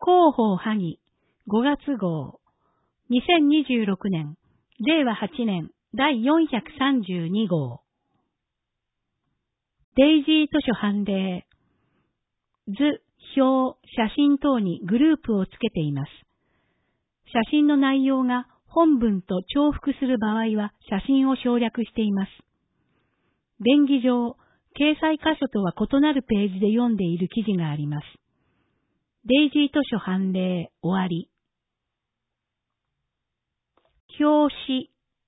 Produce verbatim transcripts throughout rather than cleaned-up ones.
広報萩ごがつ号にせんにじゅうろくねんれいわはちねんだいよんひゃくさんじゅうに号デイジー図書判例図、表、写真等にグループをつけています。写真の内容が本文と重複する場合は写真を省略しています。便宜上、掲載箇所とは異なるページで読んでいる記事があります。デイジー図書判例終わり。表紙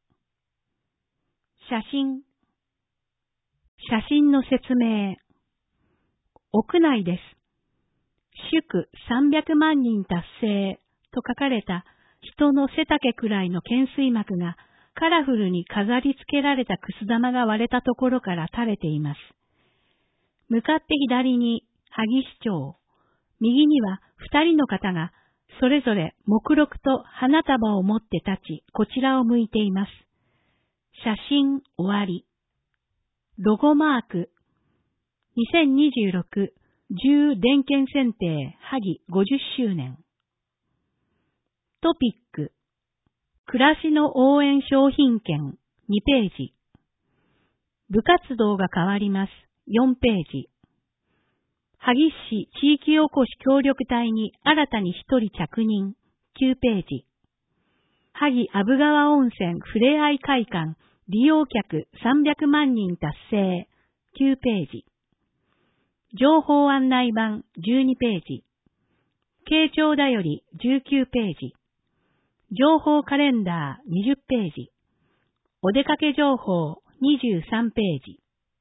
写真写真の説明屋内です。祝さんびゃくまんにん達成と書かれた人の背丈くらいの懸垂幕がカラフルに飾り付けられたくす玉が割れたところから垂れています。向かって左に萩市長、右には二人の方がそれぞれ目録と花束を持って立ち、こちらを向いています。写真終わり。ロゴマークにせんにじゅうろくじゅう電検選定萩ごじゅっしゅうねん。トピック暮らしの応援商品券にページ。部活動が変わりますよんページ。萩市地域おこし協力隊に新たにひとり着任きゅうページ。萩阿武川温泉ふれあい会館利用客さんびゃくまんにん達成きゅうページ。情報案内板じゅうにページ。慶長だよりじゅうきゅうページ。情報カレンダーにじゅっページ。お出かけ情報にじゅうさんページ。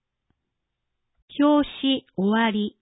表紙終わり。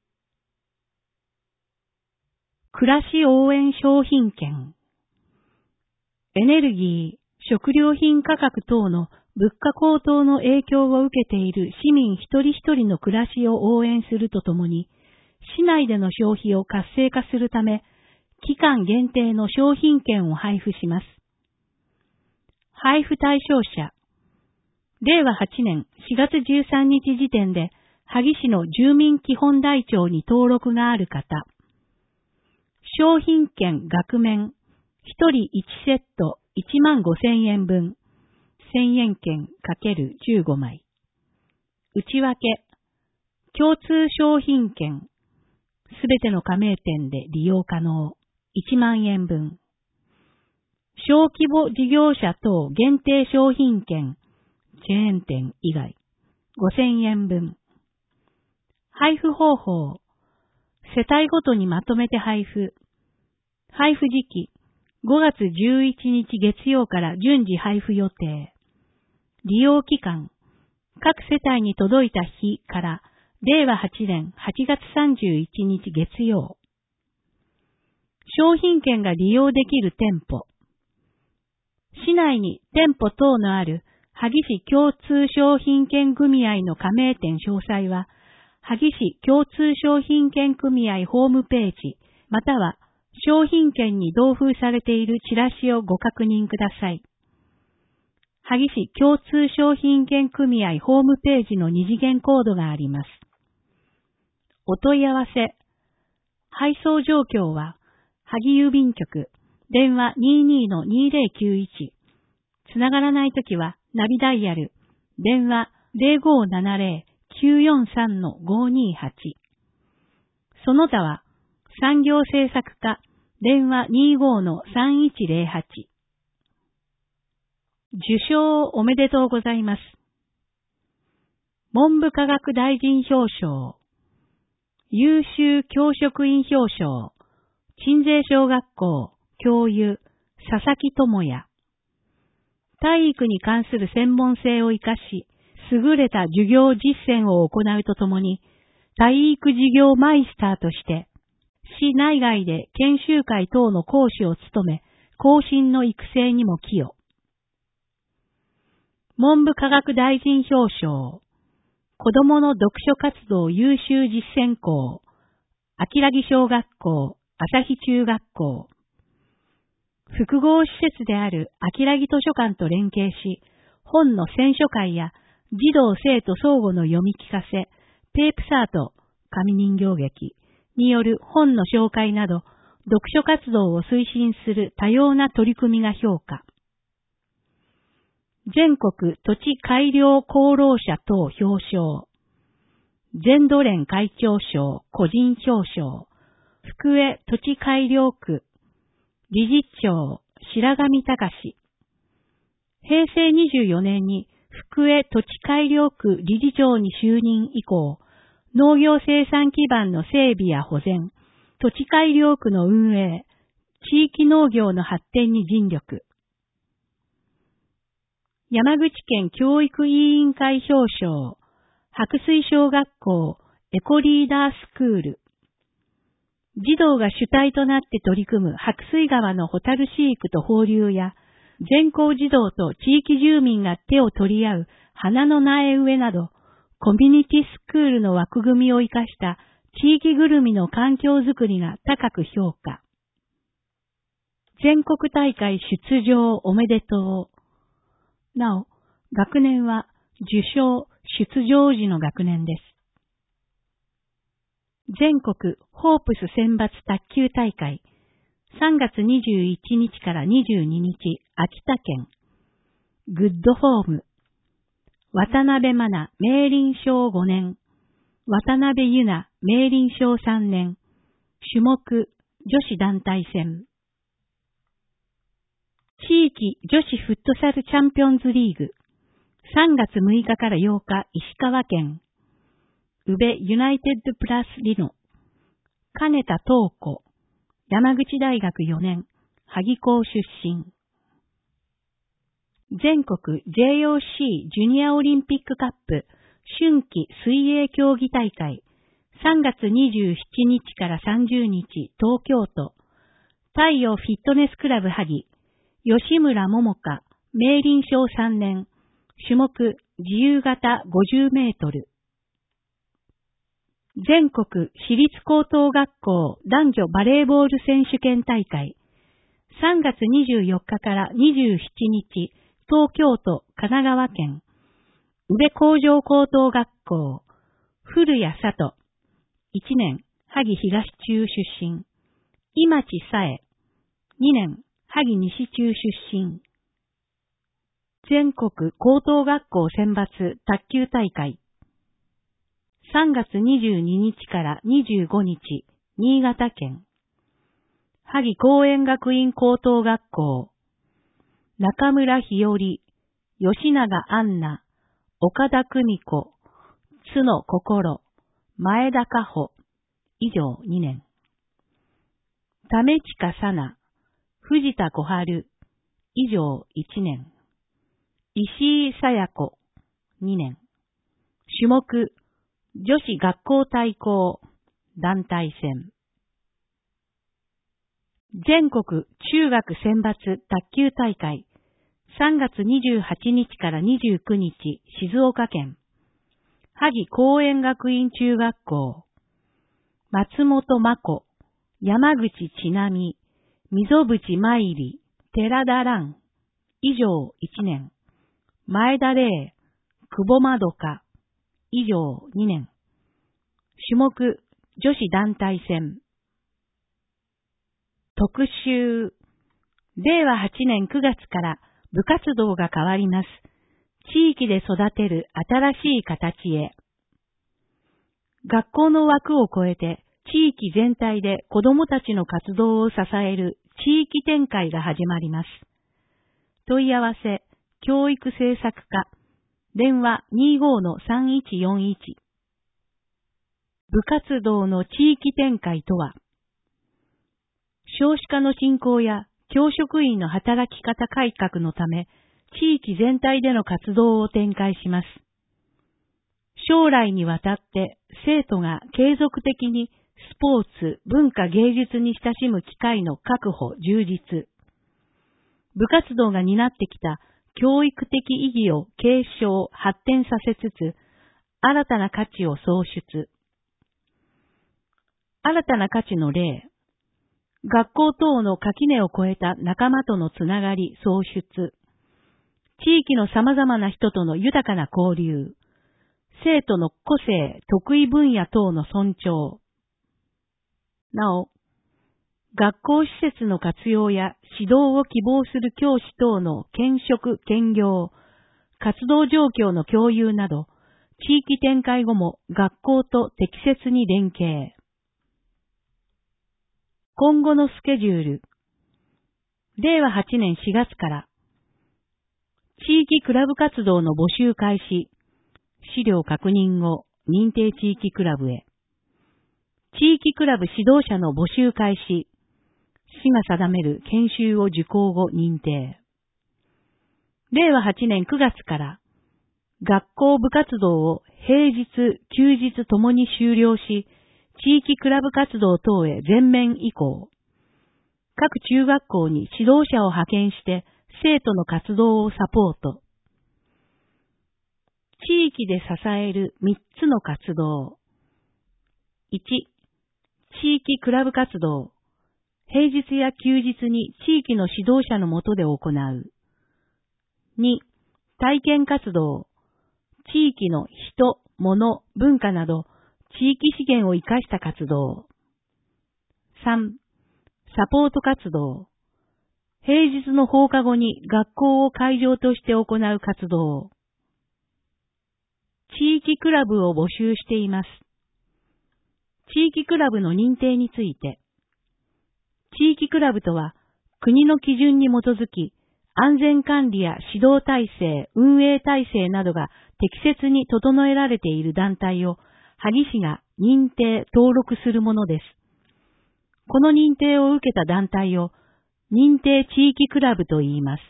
暮らし応援商品券。エネルギー、食料品価格等の物価高騰の影響を受けている市民一人一人の暮らしを応援するとともに、市内での消費を活性化するため、期間限定の商品券を配布します。配布対象者。れいわはちねんしがつじゅうさんにち時点で、萩市の住民基本台帳に登録がある方。商品券額面、ひとりいちセットいちまんごせんえんぶん、せんえん券 ×じゅうご 枚。内訳、共通商品券、すべての加盟店で利用可能、いちまんえんぶん。小規模事業者等限定商品券、チェーン店以外、ごせんえんぶん。配布方法、世帯ごとにまとめて配布。配布時期、ごがつじゅういちにち月曜から順次配布予定。利用期間、各世帯に届いた日かられいわはちねんはちがつさんじゅういちにち月曜。商品券が利用できる店舗。市内に店舗等のある萩市共通商品券組合の加盟店詳細は、萩市共通商品券組合ホームページ、または商品券に同封されているチラシをご確認ください。萩市共通商品券組合ホームページの二次元コードがあります。お問い合わせ。配送状況は、萩郵便局、電話 にじゅうに のにせんきゅうじゅういち。つながらないときは、ナビダイヤル、電話 ゼロごななゼロ きゅうよんさん ごにはち。その他は、産業政策課、電話 にじゅうごのさんいちゼロはち。受賞おめでとうございます。文部科学大臣表彰、優秀教職員表彰、鎮西小学校教諭佐々木智也。体育に関する専門性を生かし、優れた授業実践を行うとともに、体育授業マイスターとして、市内外で研修会等の講師を務め、後進の育成にも寄与。文部科学大臣表彰、子どもの読書活動優秀実践校、秋良木小学校、朝日中学校。複合施設である秋良木図書館と連携し、本の選書会や児童生徒相互の読み聞かせ、ペープサート、紙人形劇による本の紹介など、 読書活動を推進する多様な取り組みが評価。全国土地改良功労者等表彰。全土連会長賞個人表彰。福江土地改良区。理事長白上隆。平成にじゅうよねんに福江土地改良区理事長に就任以降、農業生産基盤の整備や保全、土地改良区の運営、地域農業の発展に尽力。山口県教育委員会表彰、白水小学校エコリーダースクール。児童が主体となって取り組む白水川のホタル飼育と放流や、全校児童と地域住民が手を取り合う花の苗植えなど、コミュニティスクールの枠組みを生かした地域ぐるみの環境づくりが高く評価。全国大会出場おめでとう。なお、学年は受賞出場時の学年です。全国ホープス選抜卓球大会さんがつにじゅういちにちからにじゅうににち秋田県。グッドフォーム。渡辺真奈明林賞ごねん。渡辺優奈明林賞さんねん。種目女子団体戦。地域女子フットサルチャンピオンズリーグ。さんがつむいかからようか石川県。宇部ユナイテッドプラスリノ。金田東子。山口大学よねん。萩高出身。全国 ジェイオーシー ジュニアオリンピックカップ春季水泳競技大会さんがつにじゅうしちにちからさんじゅうにち東京都太陽フィットネスクラブ萩吉村桃香明林賞さんねん種目自由形ごじゅうメートル全国私立高等学校男女バレーボール選手権大会さんがつにじゅうよっかからにじゅうしちにち東京都神奈川県宇部工場高等学校古谷里いちねん萩東中出身今地さえにねん萩西中出身全国高等学校選抜卓球大会さんがつにじゅうににちからにじゅうごにち新潟県萩公園学院高等学校中村日和、吉永杏奈、岡田久美子、津野心、前田加穂、以上にねん。為近さな、藤田小春、以上いちねん。石井さや子、にねん。種目、女子学校対抗、団体戦。全国中学選抜卓球大会さんがつにじゅうはちにちからにじゅうくにち静岡県萩公園学院中学校松本真子山口千奈美溝淵舞里寺田蘭以上いちねん前田玲久保まどか以上にねん種目女子団体戦特集れいわはちねんくがつから部活動が変わります。地域で育てる新しい形へ。学校の枠を超えて地域全体で子どもたちの活動を支える地域展開が始まります。問い合わせ、教育政策課、電話 にじゅうごのさんいちよんいち。部活動の地域展開とは、少子化の進行や教職員の働き方改革のため、地域全体での活動を展開します。将来にわたって生徒が継続的にスポーツ、文化、芸術に親しむ機会の確保、充実。部活動が担ってきた教育的意義を継承、発展させつつ、新たな価値を創出。新たな価値の例。学校等の垣根を越えた仲間とのつながり創出。地域の様々な人との豊かな交流。生徒の個性、得意分野等の尊重。なお、 学校施設の活用や指導を希望する教師等の兼職兼業、活動状況の共有など、地域展開後も学校と適切に連携。今後のスケジュール。れいわはちねんしがつから、地域クラブ活動の募集開始。資料確認後、認定地域クラブへ。地域クラブ指導者の募集開始。市が定める研修を受講後認定。れいわはちねんくがつから、学校部活動を平日、休日ともに終了し、地域クラブ活動等へ全面移行。各中学校に指導者を派遣して生徒の活動をサポート。地域で支えるみっつの活動。いち、地域クラブ活動。平日や休日に地域の指導者の下で行う。に、体験活動。地域の人、物、文化など地域資源を生かした活動。さん、サポート活動。平日の放課後に学校を会場として行う活動。地域クラブを募集しています。地域クラブの認定について。地域クラブとは、国の基準に基づき、安全管理や指導体制、運営体制などが適切に整えられている団体を、萩市が認定、登録するものです。この認定を受けた団体を、認定地域クラブと言います。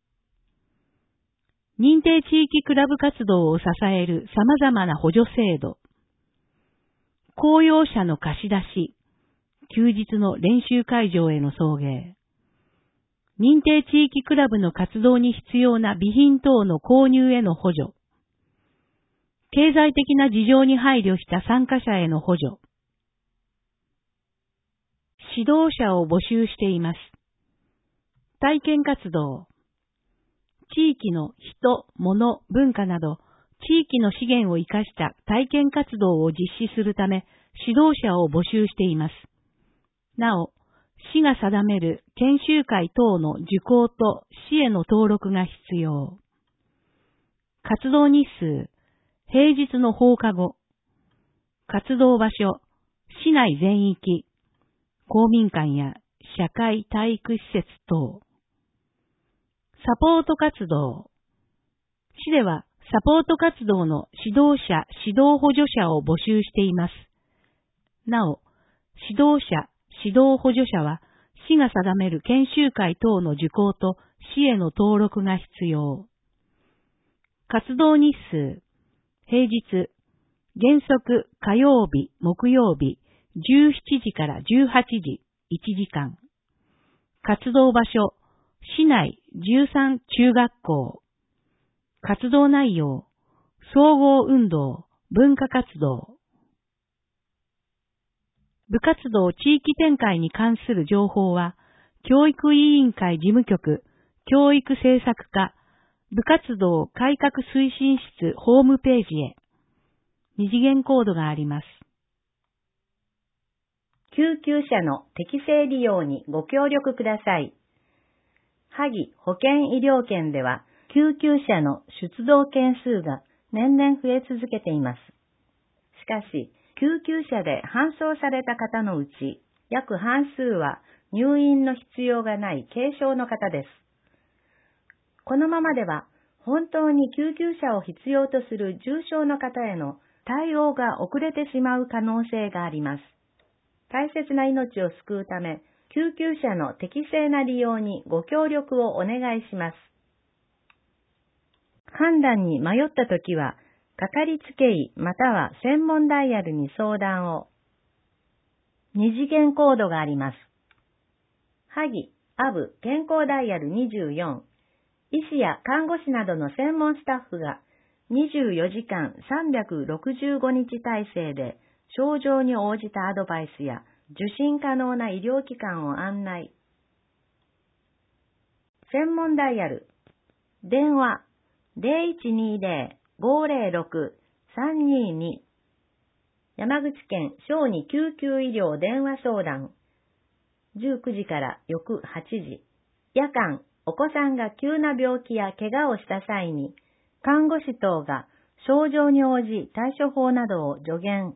認定地域クラブ活動を支える様々な補助制度。公用車の貸し出し、休日の練習会場への送迎。認定地域クラブの活動に必要な備品等の購入への補助。経済的な事情に配慮した参加者への補助。指導者を募集しています。体験活動。地域の人、物、文化など、地域の資源を生かした体験活動を実施するため、指導者を募集しています。なお、市が定める研修会等の受講と市への登録が必要。活動日数、平日の放課後。活動場所、市内全域。公民館や社会体育施設等。サポート活動。市ではサポート活動の指導者、指導補助者を募集しています。なお、指導者、指導補助者は市が定める研修会等の受講と市への登録が必要。活動日数。平日。原則火曜日、木曜日、じゅうしちじからじゅうはちじ、いちじかん。活動場所。市内じゅうさん中学校。活動内容。総合運動、文化活動。部活動地域展開に関する情報は、教育委員会事務局、教育政策課、部活動改革推進室ホームページへ。二次元コードがあります。 救急車の適正利用にご協力ください。萩保健医療圏では、救急車の出動件数が年々増え続けています。しかし、救急車で搬送された方のうち、約半数は入院の必要がない軽症の方です。このままでは、本当に救急車を必要とする重症の方への対応が遅れてしまう可能性があります。大切な命を救うため、救急車の適正な利用にご協力をお願いします。判断に迷ったときは、かかりつけ医または専門ダイヤルに相談を。二次元コードがあります。萩、アブ、健康ダイヤルにじゅうよん。医師や看護師などの専門スタッフがにじゅうよじかんさんびゃくろくじゅうごにち体制で症状に応じたアドバイスや受診可能な医療機関を案内。専門ダイヤル。電話 ゼロいちにゼロ ごゼロろく さんにに。山口県小児救急医療電話相談。 じゅうくじから翌はちじ。夜間、お子さんが急な病気や怪我をした際に、看護師等が症状に応じ対処法などを助言。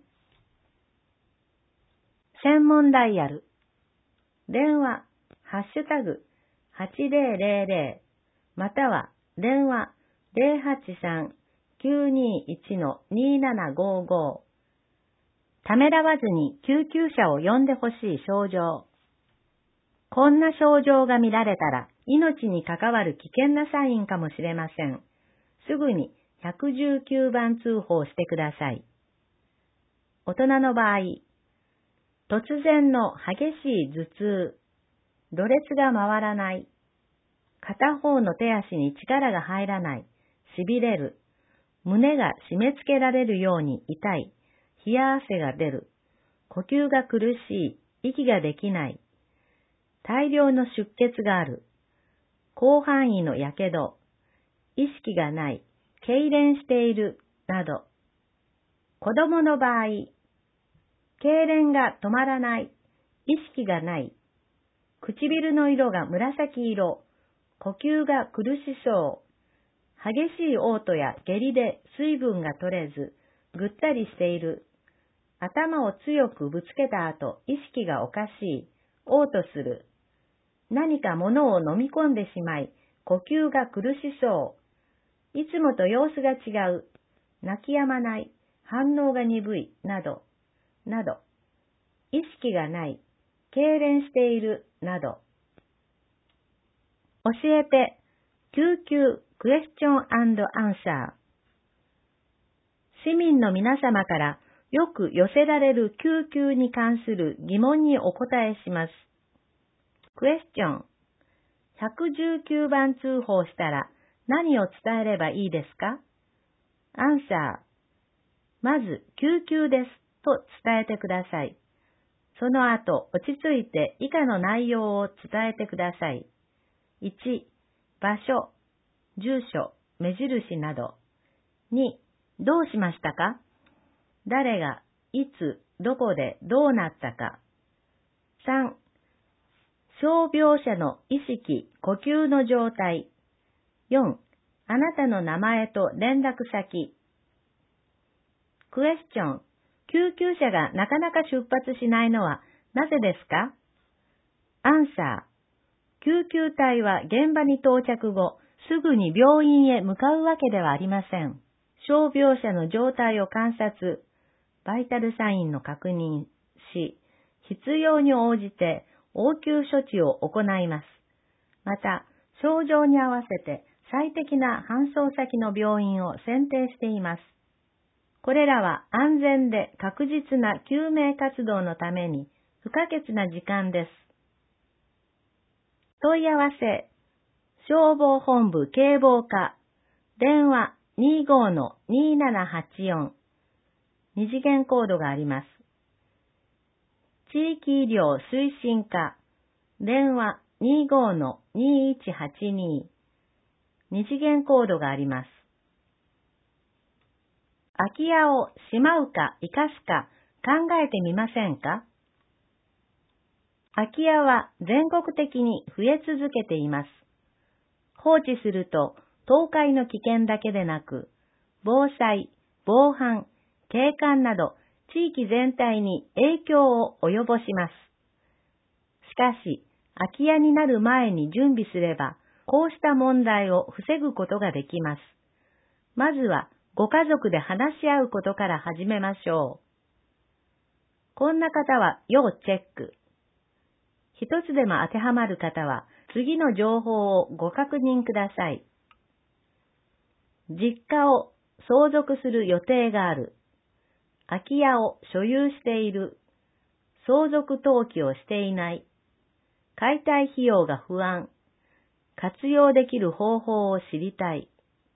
専門ダイヤル。電話、ハッシュタグ、はちぜろぜろぜろ、または電話 ゼロはちさん きゅうにいち にななごご。ためらわずに救急車を呼んでほしい症状。こんな症状が見られたら命に関わる危険なサインかもしれません。すぐにいちいちきゅうばん通報してください。大人の場合、突然の激しい頭痛、ろれつが回らない、片方の手足に力が入らない、痺れる、胸が締め付けられるように痛い、冷や汗が出る、呼吸が苦しい、息ができない、大量の出血がある、広範囲のやけど、意識がない、痙攣している、など。子供の場合、痙攣が止まらない、意識がない、唇の色が紫色、呼吸が苦しそう、激しい嘔吐や下痢で水分が取れず、ぐったりしている、頭を強くぶつけた後、意識がおかしい、嘔吐する、何か物を飲み込んでしまい、呼吸が苦しそう、いつもと様子が違う、泣き止まない、反応が鈍い、など、など、意識がない、痙攣している、など。教えて、救急クエスチョン&アンサー。市民の皆様からよく寄せられる救急に関する疑問にお答えします。クエスチョン。いちいちきゅうばん通報したら何を伝えればいいですか？アンサー。まず、救急ですと伝えてください。その後、落ち着いて以下の内容を伝えてください。いち、場所、住所、目印など。に、どうしましたか？誰が、いつ、どこでどうなったか。さん、傷病者の意識、呼吸の状態。よん、あなたの名前と連絡先。クエスチョン。救急車がなかなか出発しないのはなぜですか？アンサー。救急隊は現場に到着後、すぐに病院へ向かうわけではありません。傷病者の状態を観察、バイタルサインの確認し、必要に応じて応急処置を行います。また、症状に合わせて最適な搬送先の病院を選定しています。これらは安全で確実な救命活動のために不可欠な時間です。問い合わせ、消防本部警防課、電話 にじゅうごのにななはちよん、二次元コードがあります。地域医療推進課、電話 にじゅうごのにいちはちに、二次元コードがあります。空き家をしまうか生かすか考えてみませんか？空き家は全国的に増え続けています。放置すると倒壊の危険だけでなく、防災、防犯、景観など地域全体に影響を及ぼします。しかし、空き家になる前に準備すれば、こうした問題を防ぐことができます。まずは、ご家族で話し合うことから始めましょう。こんな方は要チェック。一つでも当てはまる方は次の情報をご確認ください。実家を相続する予定がある。空き家を所有している。相続登記をしていない。解体費用が不安。活用できる方法を知りたい。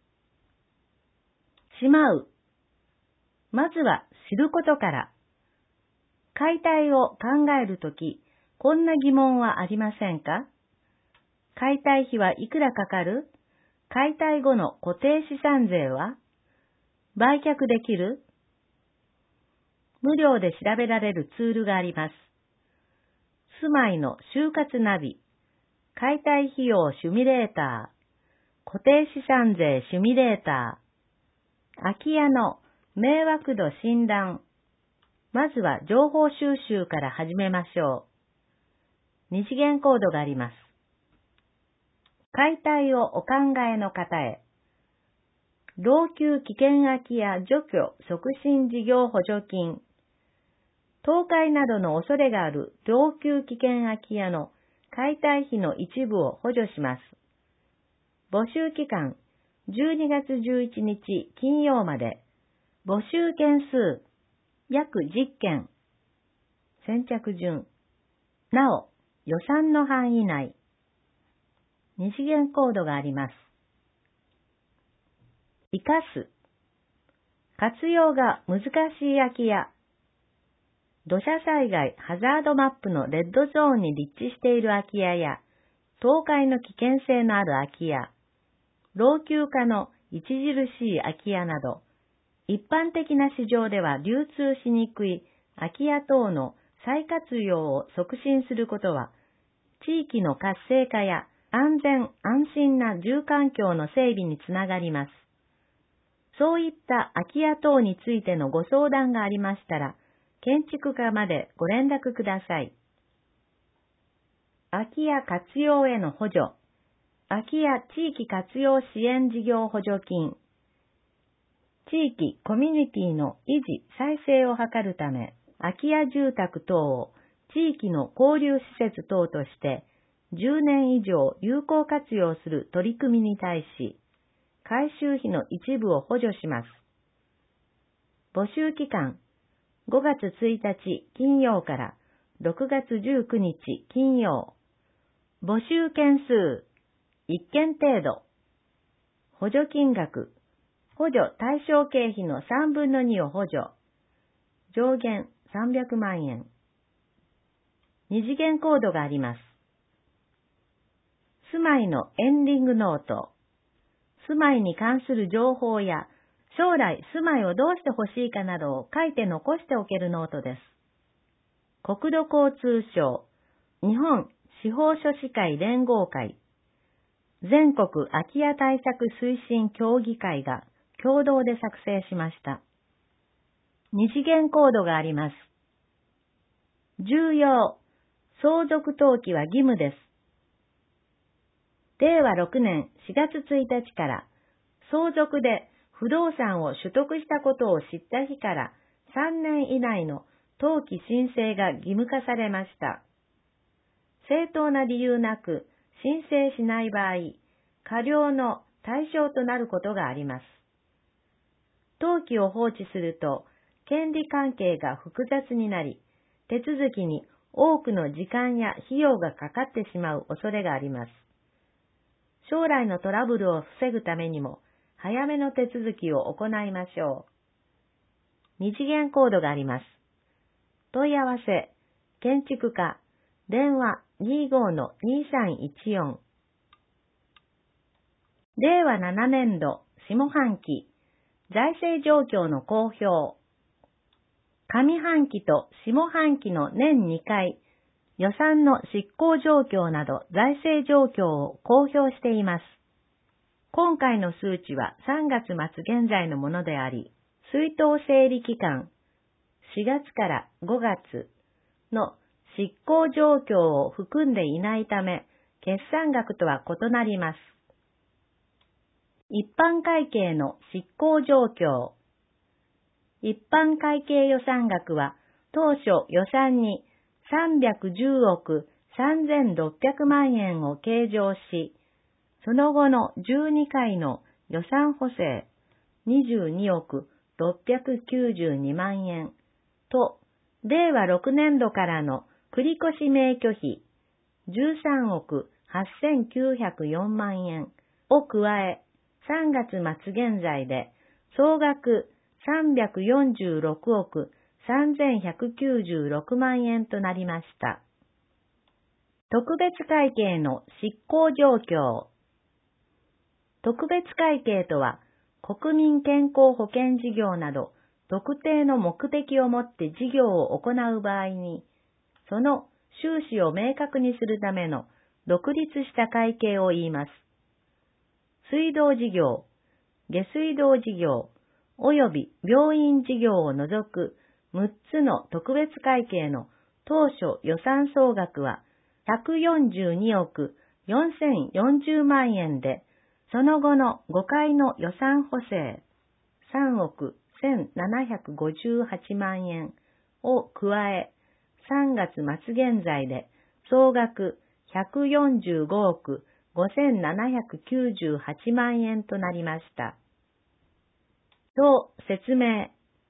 しまう。まずは知ることから。解体を考えるとき、こんな疑問はありませんか？解体費はいくらかかる？解体後の固定資産税は？売却できる？無料で調べられるツールがあります。 住まいの就活ナビ、解体費用シミュレーター、固定資産税シミュレーター、空き家の迷惑度診断。まずは情報収集から始めましょう。二次元コードがあります。解体をお考えの方へ。老朽危険空き家除去促進事業補助金。倒壊などの恐れがある老朽危険空き家の解体費の一部を補助します。募集期間じゅうにがつじゅういちにち金曜まで。募集件数約じゅっけん。先着順。なお、予算の範囲内。二次元コードがあります。生かす。活用が難しい空き家。土砂災害ハザードマップのレッドゾーンに立地している空き家や、倒壊の危険性のある空き家、老朽化の著しい空き家など、一般的な市場では流通しにくい空き家等の再活用を促進することは、地域の活性化や安全安心な住環境の整備につながります。そういった空き家等についてのご相談がありましたら、建築課までご連絡ください。空き家活用への補助、空き家地域活用支援事業補助金、地域コミュニティの維持再生を図るため、空き家住宅等を地域の交流施設等としてじゅうねん以上有効活用する取り組みに対し、改修費の一部を補助します。募集期間、ごがつついたち金曜からろくがつじゅうくにち金曜。募集件数、いっけん程度。補助金額、補助対象経費のさんぶんのにを補助。上限さんびゃくまんえん。二次元コードがあります。住まいのエンディングノート。住まいに関する情報や、将来住まいをどうしてほしいかなどを書いて残しておけるノートです。国土交通省、日本司法書士会連合会、全国空き家対策推進協議会が共同で作成しました。二次元コードがあります。重要、相続登記は義務です。れいわろくねんしがつついたちから相続で不動産を取得したことを知った日からさんねん以内の登記申請が義務化されました。正当な理由なく申請しない場合、過料の対象となることがあります。登記を放置すると、権利関係が複雑になり、手続きに多くの時間や費用がかかってしまう恐れがあります。将来のトラブルを防ぐためにも、早めの手続きを行いましょう。二次元コードがあります。問い合わせ、建築課、電話 にじゅうごのにさんいちよん。れいわななねんど下半期、財政状況の公表。上半期と下半期の年にかい、予算の執行状況など財政状況を公表しています。今回の数値はさんがつまつ現在のものであり、出納整理期間しがつからごがつの執行状況を含んでいないため、決算額とは異なります。一般会計の執行状況。一般会計予算額は当初予算にさんびゃくじゅうおくさんぜんろっぴゃくまんえんを計上し、その後のじゅうにかいの予算補正にじゅうにおくろっぴゃくきゅうじゅうにまんえんと、れいわろくねんどからの繰越免許費じゅうさんおくはっせんきゅうひゃくよんまんえんを加え、さんがつまつ現在で総額さんびゃくよんじゅうろくおくさんぜんひゃくきゅうじゅうろくまんえんとなりました。特別会計の執行状況。特別会計とは、国民健康保険事業など特定の目的をもって事業を行う場合に、その収支を明確にするための独立した会計を言います。水道事業、下水道事業、および病院事業を除くむっつの特別会計の当初予算総額はひゃくよんじゅうにおくよんせんよんじゅうまんえんで、その後のごかいの予算補正さんおくせんななひゃくごじゅうはちまんえんを加え、さんがつ末現在で総額ひゃくよんじゅうごおくごせんななひゃくきゅうじゅうはちまんえんとなりました。表説明。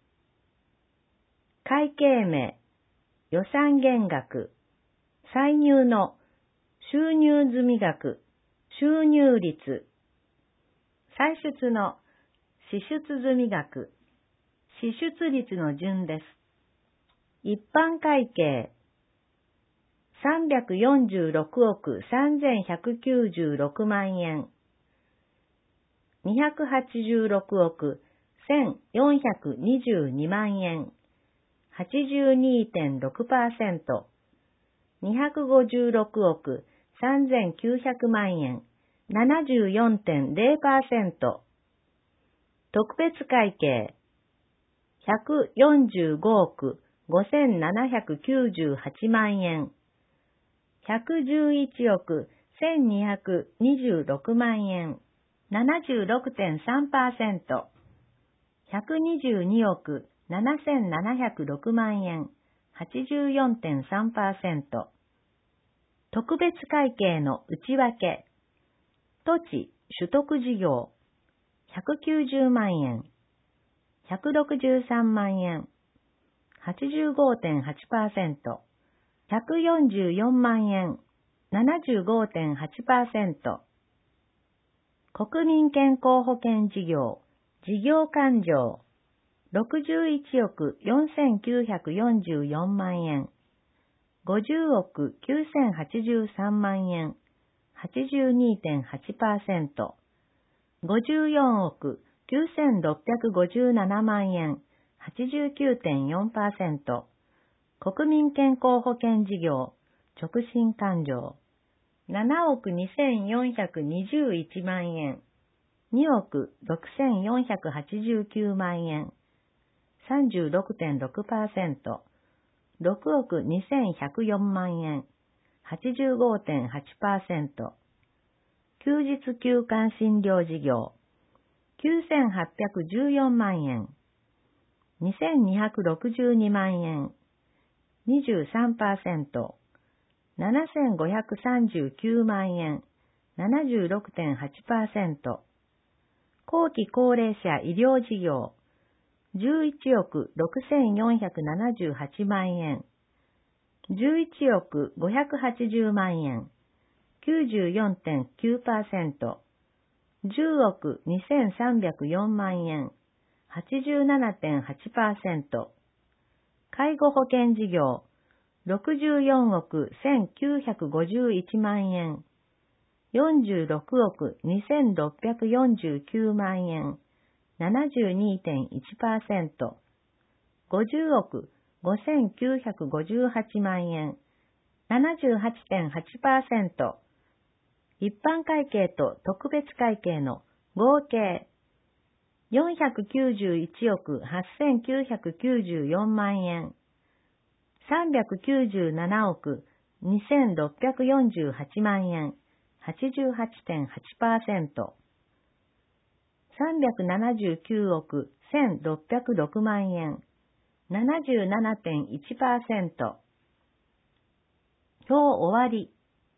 会計名、予算減額、歳入の収入済額、収入率、歳出の支出済額、支出率の順です。一般会計、さんびゃくよんじゅうろくおくさんぜんひゃくきゅうじゅうろくまんえん、にひゃくはちじゅうろくおくせんよんひゃくにじゅうにまんえん、はちじゅうにてんろくパーセント、にひゃくごじゅうろくおくさんぜんきゅうひゃくまんえん、ななじゅうよんてんぜろパーセント、特別会計、ひゃくよんじゅうごおくごせんななひゃくきゅうじゅうはちまんえん、ひゃくじゅういちおくせんにひゃくにじゅうろくまんえん、ななじゅうろくてんさんパーセント、ひゃくにじゅうにおくななせんななひゃくろくまんえん、はちじゅうよんてんさんパーセント、特別会計の内訳、土地取得事業、ひゃくきゅうじゅうまんえん、ひゃくろくじゅうさんまんえん、はちじゅうごてんはちパーセント、ひゃくよんじゅうよんまんえん、ななじゅうごてんはちパーセント、国民健康保険事業、事業勘定、ろくじゅういちおくよんせんきゅうひゃくよんじゅうよんまんえん、ごじゅうおくきゅうせんはちじゅうさんまんえん、はちじゅうにてんはちパーセント、ごじゅうよんおくきゅうせんろっぴゃくごじゅうななまんえん、はちじゅうきゅうてんよんパーセント、国民健康保険事業、直進勘定、ななおくにせんよんひゃくにじゅういちまんえん、におくろくせんよんひゃくはちじゅうきゅうまんえん、さんじゅうろくてんろくパーセント、ろくおくにせんひゃくよんまんえん、はちじゅうごてんはちパーセント、休日休館診療事業、きゅうせんはっぴゃくじゅうよんまんえん、にせんにひゃくろくじゅうにまんえん、にじゅうさんパーセント、ななせんごひゃくさんじゅうきゅうまんえん、ななじゅうろくてんはちパーセント、後期高齢者医療事業、じゅういちおくろくせんよんひゃくななじゅうはちまんえん、じゅういちおくごひゃくはちじゅうまんえん、きゅうじゅうよんてんきゅうパーセント、じゅうおくにせんさんびゃくよんまんえん、はちじゅうななてんはちパーセント、介護保険事業、ろくじゅうよんおくせんきゅうひゃくごじゅういちまんえん、よんじゅうろくおくにせんろっぴゃくよんじゅうきゅうまんえん、ななじゅうにてんいちパーセント、ごじゅうおくごせんきゅうひゃくごじゅうはちまんえん、ななじゅうはちてんはちパーセント、一般会計と特別会計の合計、よんひゃくきゅうじゅういちおくはっせんきゅうひゃくきゅうじゅうよんまんえん、さんびゃくきゅうじゅうななおくにせんろっぴゃくよんじゅうはちまんえん、はちじゅうはちてんはちパーセント、さんびゃくななじゅうきゅうおくせんろっぴゃくろくまんえん、ななじゅうななてんいちパーセント。表終わり。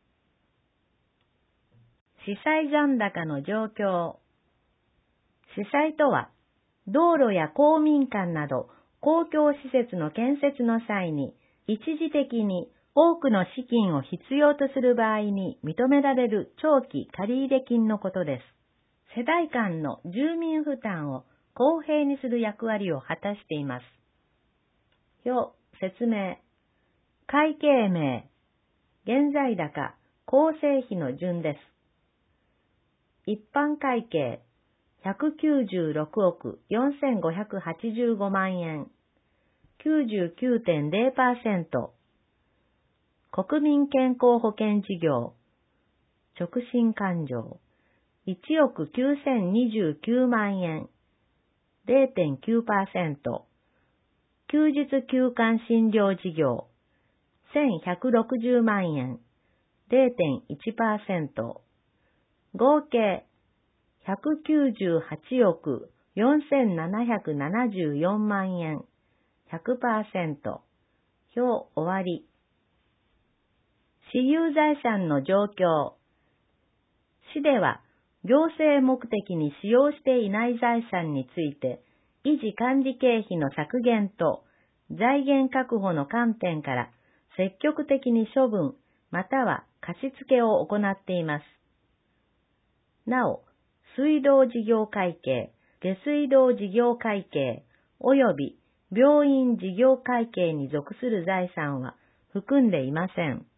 司債残高の状況。司債とは、道路や公民館など公共施設の建設の際に一時的に多くの資金を必要とする場合に認められる長期借入金のことです。世代間の住民負担を公平にする役割を果たしています。表、説明。会計名、現在高、構成費の順です。一般会計、ひゃくきゅうじゅうろくおくよんせんごひゃくはちじゅうごまんえん、きゅうじゅうきゅうてんぜろパーセント。 国民健康保険事業、直進勘定、いちおくきゅうせんにじゅうきゅうまんえん、ゼロてんきゅうパーセント、休日休館診療事業、せんひゃくろくじゅうまんえん、ゼロてんいちパーセント、合計ひゃくきゅうじゅうはちおくよんせんななひゃくななじゅうよんまんえん、ひゃくパーセント、表終わり。私有財産の状況。市では、行政目的に使用していない財産について、維持管理経費の削減と財源確保の観点から積極的に処分または貸し付けを行っています。なお、水道事業会計、下水道事業会計及び病院事業会計に属する財産は含んでいません。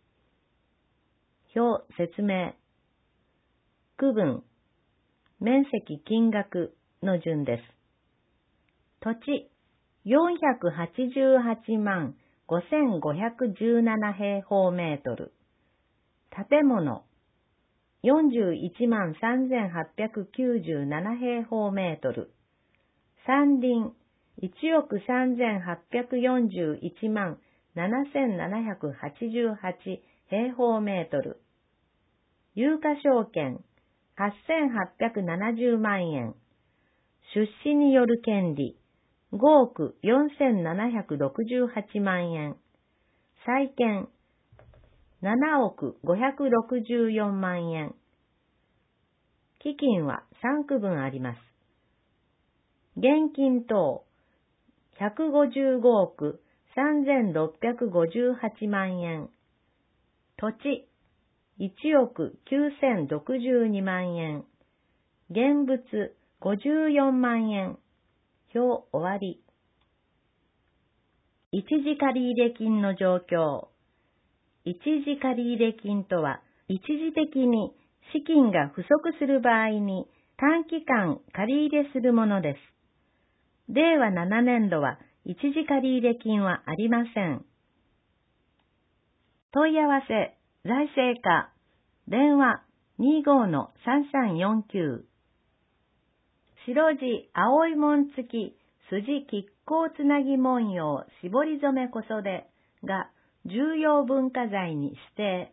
表説明。区分、面積金額の順です。土地よんひゃくはちじゅうはちまんごせんごひゃくじゅうなな平方メートル。建物よんじゅういちまんさんぜんはっぴゃくきゅうじゅうなな平方メートル。山林いちおくさんぜんはっぴゃくよんじゅういちまんななせんななひゃくはちじゅうはち平方メートル。有価証券はっせんはっぴゃくななじゅうまんえん。出資による権利ごおくよんせんななひゃくろくじゅうはちまんえん。債権ななおくごひゃくろくじゅうよんまんえん。基金はさんくぶんあります。現金等ひゃくごじゅうごおくさんぜんろっぴゃくごじゅうはちまんえん。土地いちおくきゅうせんろくじゅうにまんえん。現物ごじゅうよんまんえん。表終わり。一時借入金の状況。一時借入金とは、一時的に資金が不足する場合に短期間借入するものです。れいわななねんどは一時借入金はありません。問い合わせ、財政課、電話 にじゅうご さんさんよんきゅう。白地青い紋付き筋亀甲つなぎ文様絞り染め小袖が重要文化財に指定。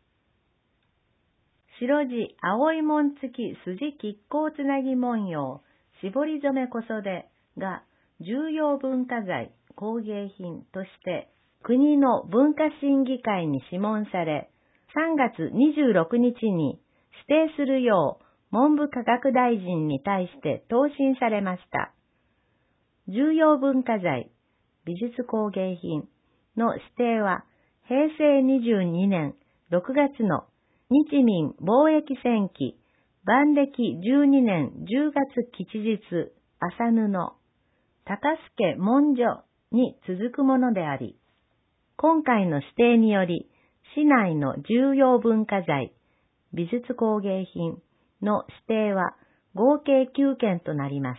白地青い紋付き筋亀甲つなぎ文様絞り染め小袖が重要文化財工芸品として国の文化審議会に諮問され、さんがつにじゅうろくにちに指定するよう文部科学大臣に対して答申されました。重要文化財、美術工芸品の指定はへいせいにじゅうにねんろくがつの日民貿易戦記万暦じゅうにねんじゅうがつ吉日麻布高助文書に続くものであり、今回の指定により市内の重要文化財、美術工芸品の指定は合計きゅうけんとなります。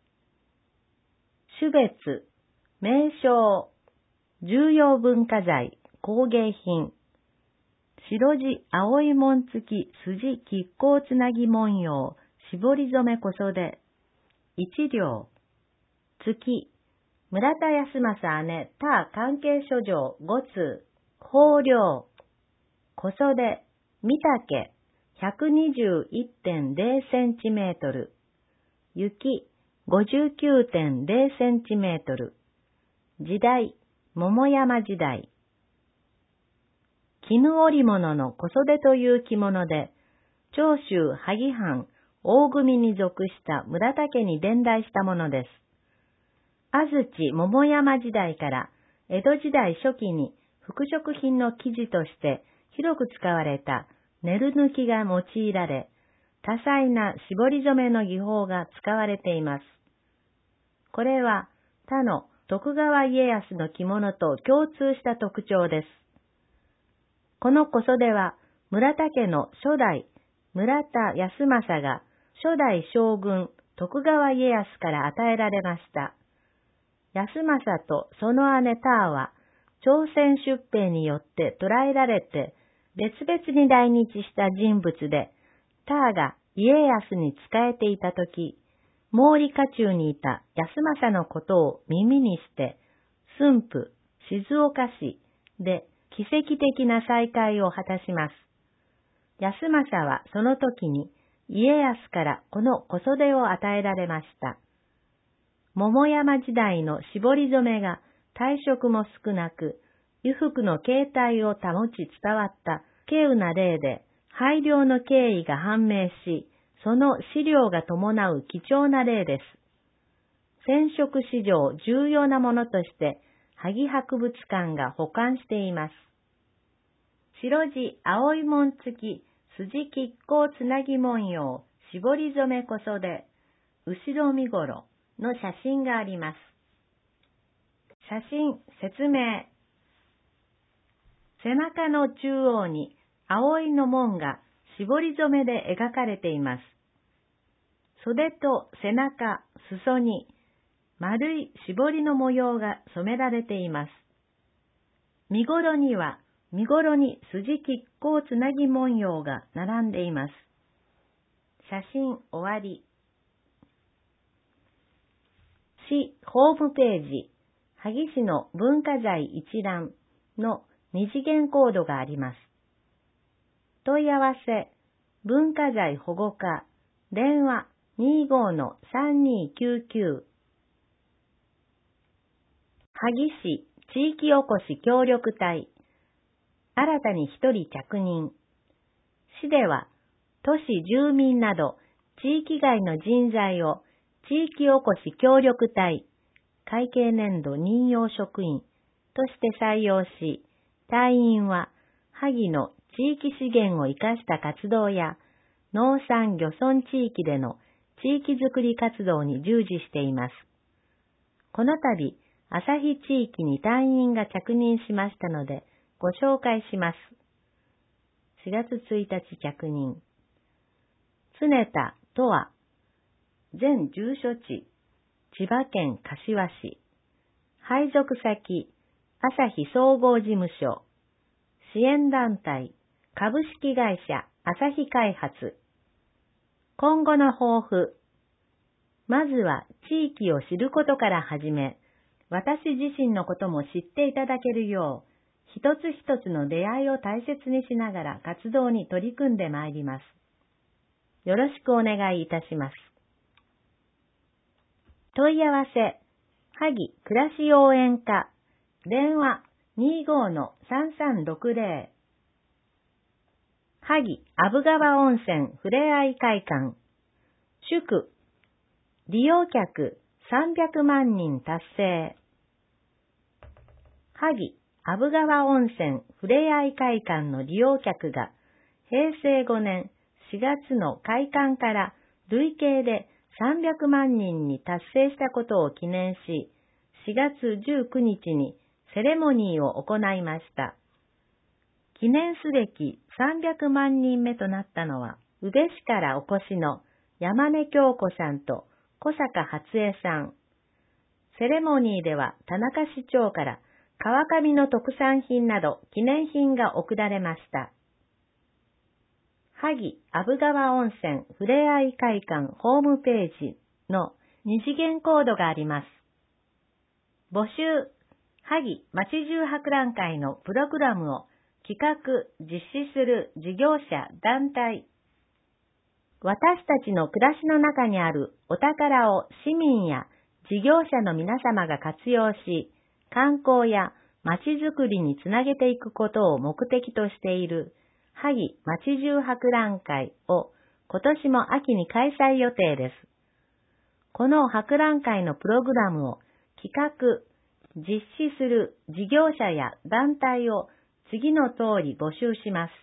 種別、名称、重要文化財、工芸品、白地青い紋付き筋亀甲つなぎ文様絞り染め小袖、一両、月、村田康政姉他関係書状ごつう、豊漁、小袖、御岳、ひゃくにじゅういってんゼロセンチメートル、雪、ごじゅうきゅうてんゼロセンチメートル、時代、桃山時代。絹織物の小袖という着物で、長州萩藩大組に属した村田家に伝来したものです。安土桃山時代から江戸時代初期に服飾品の生地として広く使われたネル抜きが用いられ、多彩な絞り染めの技法が使われています。これは他の徳川家康の着物と共通した特徴です。この小袖は村田家の初代村田康政が初代将軍徳川家康から与えられました。康政とその姉田は朝鮮出兵によって捕らえられて、別々に来日した人物で、ターが家康に仕えていたとき、毛利家中にいた安政のことを耳にして、駿府、静岡市で奇跡的な再会を果たします。安政はその時に家康からこの小袖を与えられました。桃山時代の絞り染めが体色も少なく、衣服の形態を保ち伝わった稀有な例で、拝領の経緯が判明し、その資料が伴う貴重な例です。染色史上重要なものとして、萩博物館が保管しています。白地青い紋付き筋亀甲つなぎ文様絞り染め小袖後ろ身頃の写真があります。写真説明。背中の中央に葵の紋が絞り染めで描かれています。袖と背中、裾に丸い絞りの模様が染められています。身頃には身頃に筋亀甲つなぎ文様が並んでいます。写真終わり。市ホームページ、萩市の文化財一覧の二次元コードがあります。問い合わせ、文化財保護課、電話 にじゅうごのさんにーきゅうきゅう。萩市地域おこし協力隊、新たに一人着任。市では、都市住民など地域外の人材を地域おこし協力隊、会計年度任用職員として採用し、隊員は萩の地域資源を生かした活動や農産漁村地域での地域づくり活動に従事しています。この度、旭地域に隊員が着任しましたので、ご紹介します。しがつついたち着任。常田とは、前住所地、千葉県柏市。配属先、朝日総合事務所。支援団体、株式会社朝日開発。今後の抱負。まずは地域を知ることから始め、私自身のことも知っていただけるよう、一つ一つの出会いを大切にしながら活動に取り組んでまいります。よろしくお願いいたします。問い合わせ、萩暮らし応援課、電話 にじゅうごのさんさんろくぜろ。萩阿武川温泉ふれあい会館、祝、利用客さんびゃくまんにん達成。萩阿武川温泉ふれあい会館の利用客がへいせいごねんしがつの開館から累計でさんびゃくまんにんに達成したことを記念し、しがつじゅうくにちにセレモニーを行いました。記念すべきさんびゃくまんにんめとなったのは、宇部市からお越しの山根京子さんと小坂初江さん。セレモニーでは田中市長から川上の特産品など記念品が贈られました。萩阿武川温泉ふれあい会館ホームページの二次元コードがあります。募集、萩町中博覧会のプログラムを企画、実施する事業者、団体。私たちの暮らしの中にあるお宝を市民や事業者の皆様が活用し、観光や町づくりにつなげていくことを目的としている萩町中博覧会を今年も秋に開催予定です。この博覧会のプログラムを企画、実施する事業者や団体を次の通り募集します。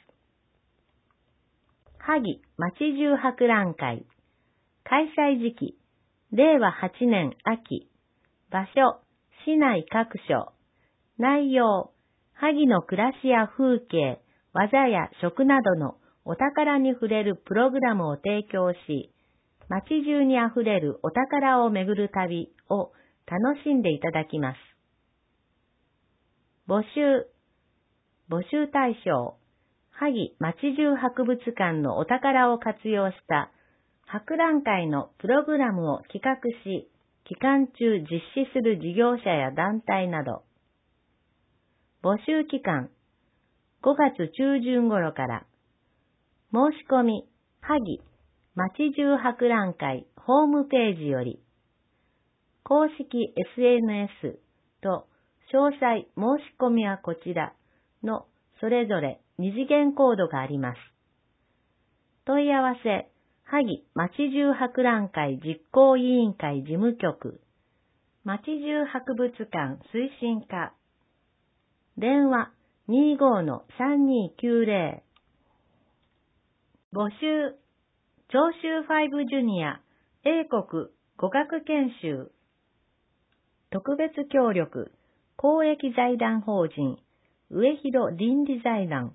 萩町中博覧会。開催時期、れいわはちねん秋。場所、市内各所。内容、萩の暮らしや風景、技や食などのお宝に触れるプログラムを提供し、町中にあふれるお宝を巡る旅を楽しんでいただきます。 募集。募集対象。萩町中博物館のお宝を活用した博覧会のプログラムを企画し、期間中実施する事業者や団体など。募集期間。ごがつ中旬頃から。申し込み、萩町中博覧会ホームページより。公式 エスエヌエス と詳細申し込みはこちらのそれぞれ二次元コードがあります。問い合わせ、萩町中博覧会実行委員会事務局、町中博物館推進課、電話 にじゅうごのさんにーきゅうぜろ。募集、長州ファイブジュニア英国語学研修、特別協力、公益財団法人、上広倫理財団。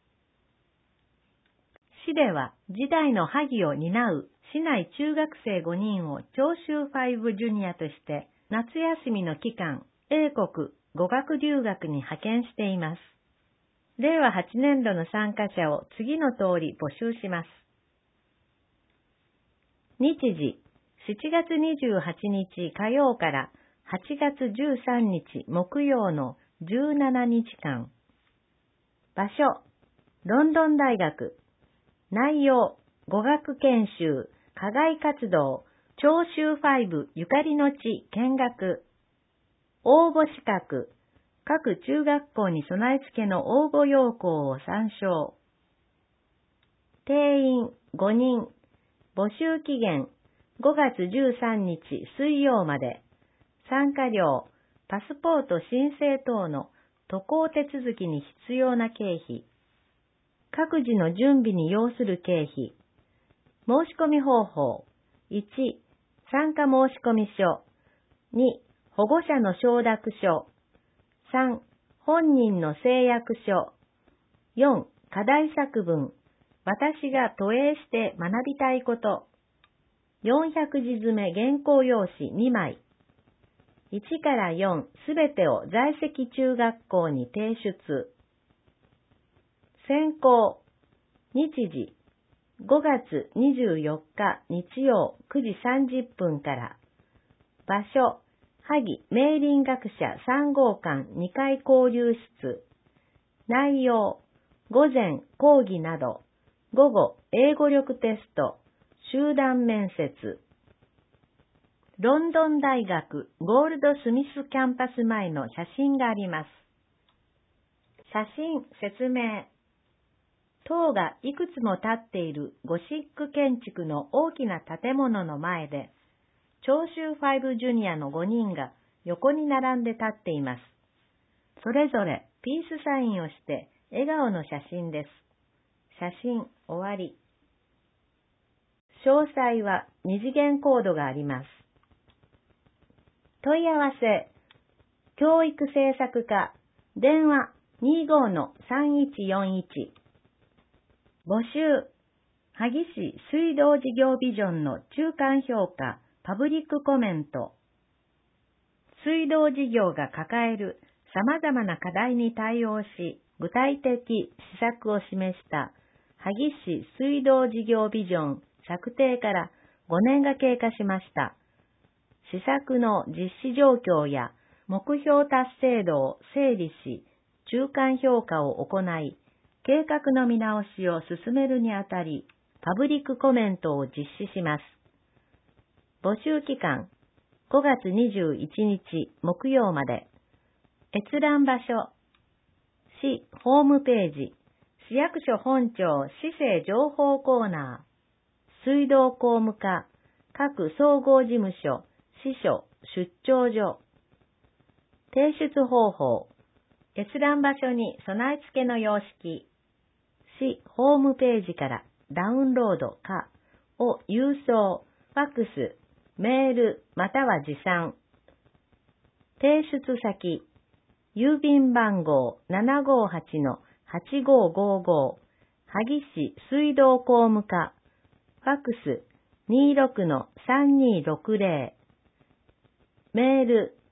市では次代の萩を担う市内中学生ごにんを長州ファイブジュニアとして夏休みの期間、英国語学留学に派遣しています。れいわはちねんどの参加者を次の通り募集します。日時、しちがつにじゅうはちにち火曜からはちがつじゅうさんにち木曜のじゅうしちにちかん。場所、ロンドン大学。内容、語学研修、課外活動、長州ファイブゆかりの地見学。応募資格、各中学校に備え付けの応募要項を参照。定員ごにん。募集期限ごがつじゅうさんにち水曜まで。参加料、パスポート申請等の渡航手続きに必要な経費。各自の準備に要する経費。申し込み方法。いち、参加申込書。に、保護者の承諾書。さん、本人の誓約書。よん、課題作文。私が投影して学びたいこと。よんひゃくじ詰め原稿用紙にまい。いちからよんすべてを在籍中学校に提出。選考。日時。ごがつにじゅうよっか日曜くじさんじゅっぷんから。場所。萩明林学者さんごうかんにかい交流室。内容。午前講義など。午後英語力テスト。集団面接。ロンドン大学ゴールドスミスキャンパス前の写真があります。写真説明。塔がいくつも建っているゴシック建築の大きな建物の前で、長州ファイブジュニアのごにんが横に並んで立っています。それぞれピースサインをして笑顔の写真です。写真終わり。詳細は二次元コードがあります。問い合わせ、教育政策課、電話 にじゅうごのさんいちよんいち。募集、萩市水道事業ビジョンの中間評価、パブリックコメント。水道事業が抱える様々な課題に対応し、具体的施策を示した萩市水道事業ビジョン策定からごねんが経過しました。施策の実施状況や目標達成度を整理し、中間評価を行い、計画の見直しを進めるにあたり、パブリックコメントを実施します。募集期間、ごがつにじゅういちにち木曜まで。閲覧場所、市ホームページ、市役所本庁市政情報コーナー、水道工務課、各総合事務所、支所、出張所。提出方法。閲覧場所に備え付けの様式。市ホームページからダウンロードかを郵送、ファックス、メールまたは持参。提出先。郵便番号 ななごはちのはちごごご。萩市水道工務課。ファックス にじゅうろくのさんにーろくぜろ。メール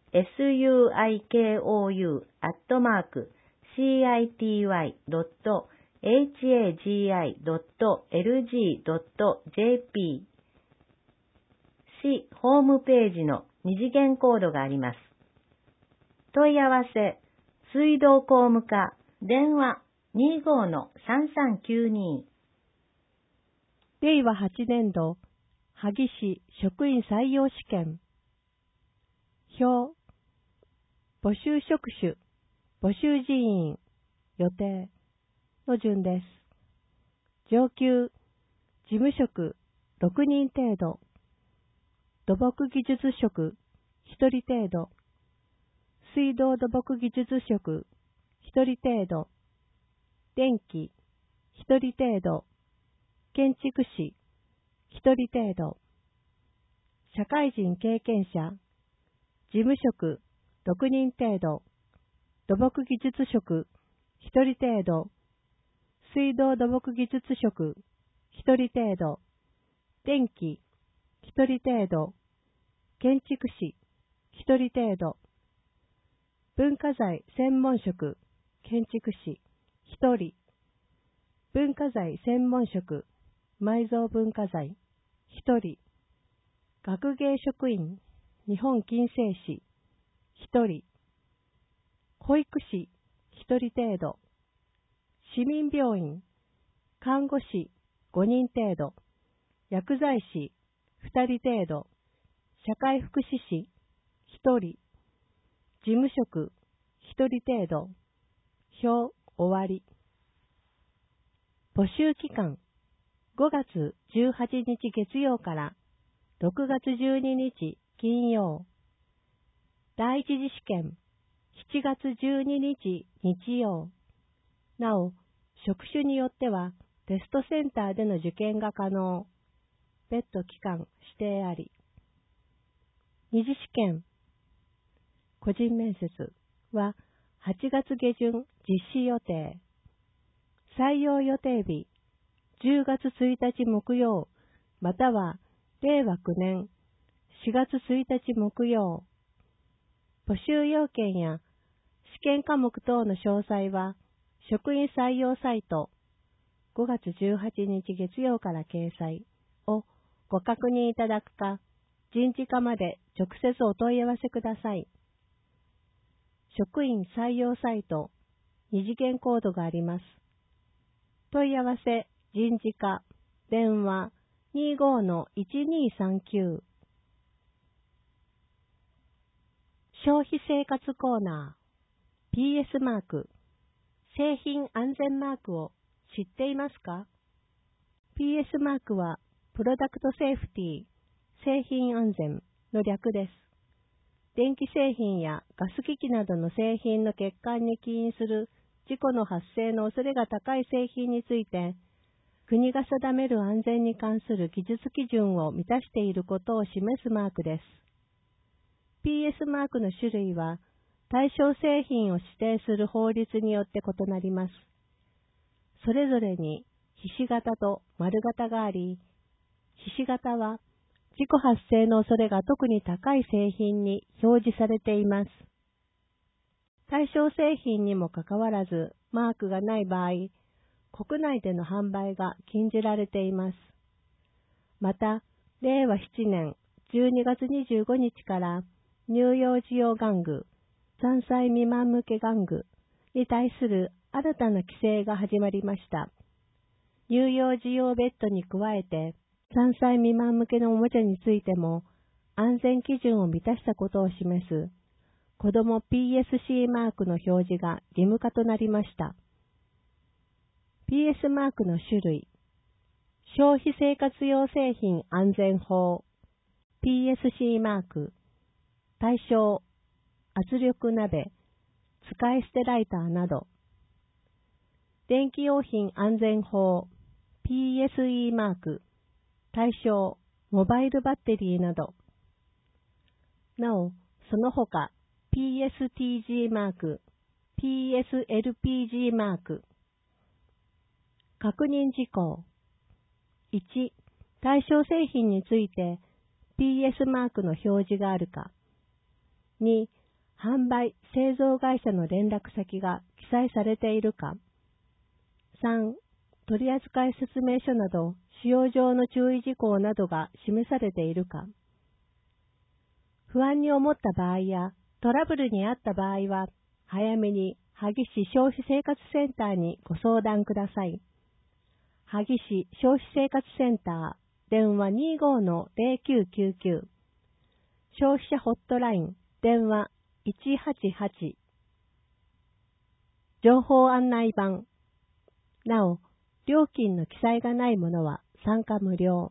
スユーアイケーオーユー アットマーク シーアイティーワイ ドット エイチエージーアイ ドット エルジー ドット ジェーピー 市ホームページの二次元コードがあります。問い合わせ、水道工務課、電話 にじゅうごのさんさんきゅうに。 れいわはちねんど、萩市職員採用試験。表、募集職種、募集人員、予定の順です。上級、事務職、ろくにん程度。土木技術職、ひとり程度。水道土木技術職、ひとり程度。電気、ひとり程度。建築士、ひとり程度。社会人経験者、事務職、ろくにん程度。土木技術職、ひとり程度。水道土木技術職、ひとり程度。電気、ひとり程度。建築士、ひとり程度。文化財専門職、建築士、ひとり。文化財専門職、埋蔵文化財、ひとり。学芸職員、日本近世史、ひとり。保育士、ひとり程度。市民病院、看護師、ごにん程度。薬剤師、ふたり程度。社会福祉士、ひとり。事務職、ひとり程度。表、終わり。募集期間、ごがつじゅうはちにち月曜からろくがつじゅうににち金曜。第一次試験、しちがつじゅうににち日曜。なお、職種によってはテストセンターでの受験が可能。別途期間指定あり。二次試験、個人面接ははちがつげじゅん実施予定。採用予定日、じゅうがつついたち木曜、またはれいわきゅうねんしがつついたち木曜。募集要件や試験科目等の詳細は、職員採用サイトごがつじゅうはちにち月曜から掲載をご確認いただくか、人事課まで直接お問い合わせください。職員採用サイト、二次元コードがあります。問い合わせ、人事課、電話 にじゅうごのいちにさんきゅう。消費生活コーナー、ピーエス マーク、製品安全マークを知っていますか？ ピーエス マークは、プロダクトセーフティー、製品安全の略です。電気製品やガス機器などの製品の欠陥に起因する事故の発生の恐れが高い製品について、国が定める安全に関する技術基準を満たしていることを示すマークです。ピーエス マークの種類は、対象製品を指定する法律によって異なります。それぞれに、ひし形と丸形があり、ひし形は、事故発生の恐れが特に高い製品に表示されています。対象製品にもかかわらず、マークがない場合、国内での販売が禁じられています。また、れいわななねんじゅうにがつにじゅうごにちから乳幼児用玩具、さんさい未満向け玩具に対する新たな規制が始まりました。乳幼児用ベッドに加えて、さんさい未満向けのおもちゃについても安全基準を満たしたことを示す子ども ピーエスシー マークの表示が義務化となりました。ピーエス マークの種類、消費生活用製品安全法、ピーエスシー マーク、対象、圧力鍋、使い捨てライターなど、電気用品安全法、ピーエスイー マーク、対象、モバイルバッテリーなど。なお、その他、ピーエスティージー マーク、ピーエスエルピージー マーク。確認事項。いち、対象製品について ピーエス マークの表示があるか。に、 販売・製造会社の連絡先が記載されているか。さん、取扱説明書など使用上の注意事項などが示されているか。不安に思った場合やトラブルにあった場合は、早めに萩市消費生活センターにご相談ください。萩市消費生活センター、電話 にじゅうごのゼロきゅうきゅうきゅう、消費者ホットライン、電話いちはちはち、情報案内板。なお、料金の記載がないものは参加無料。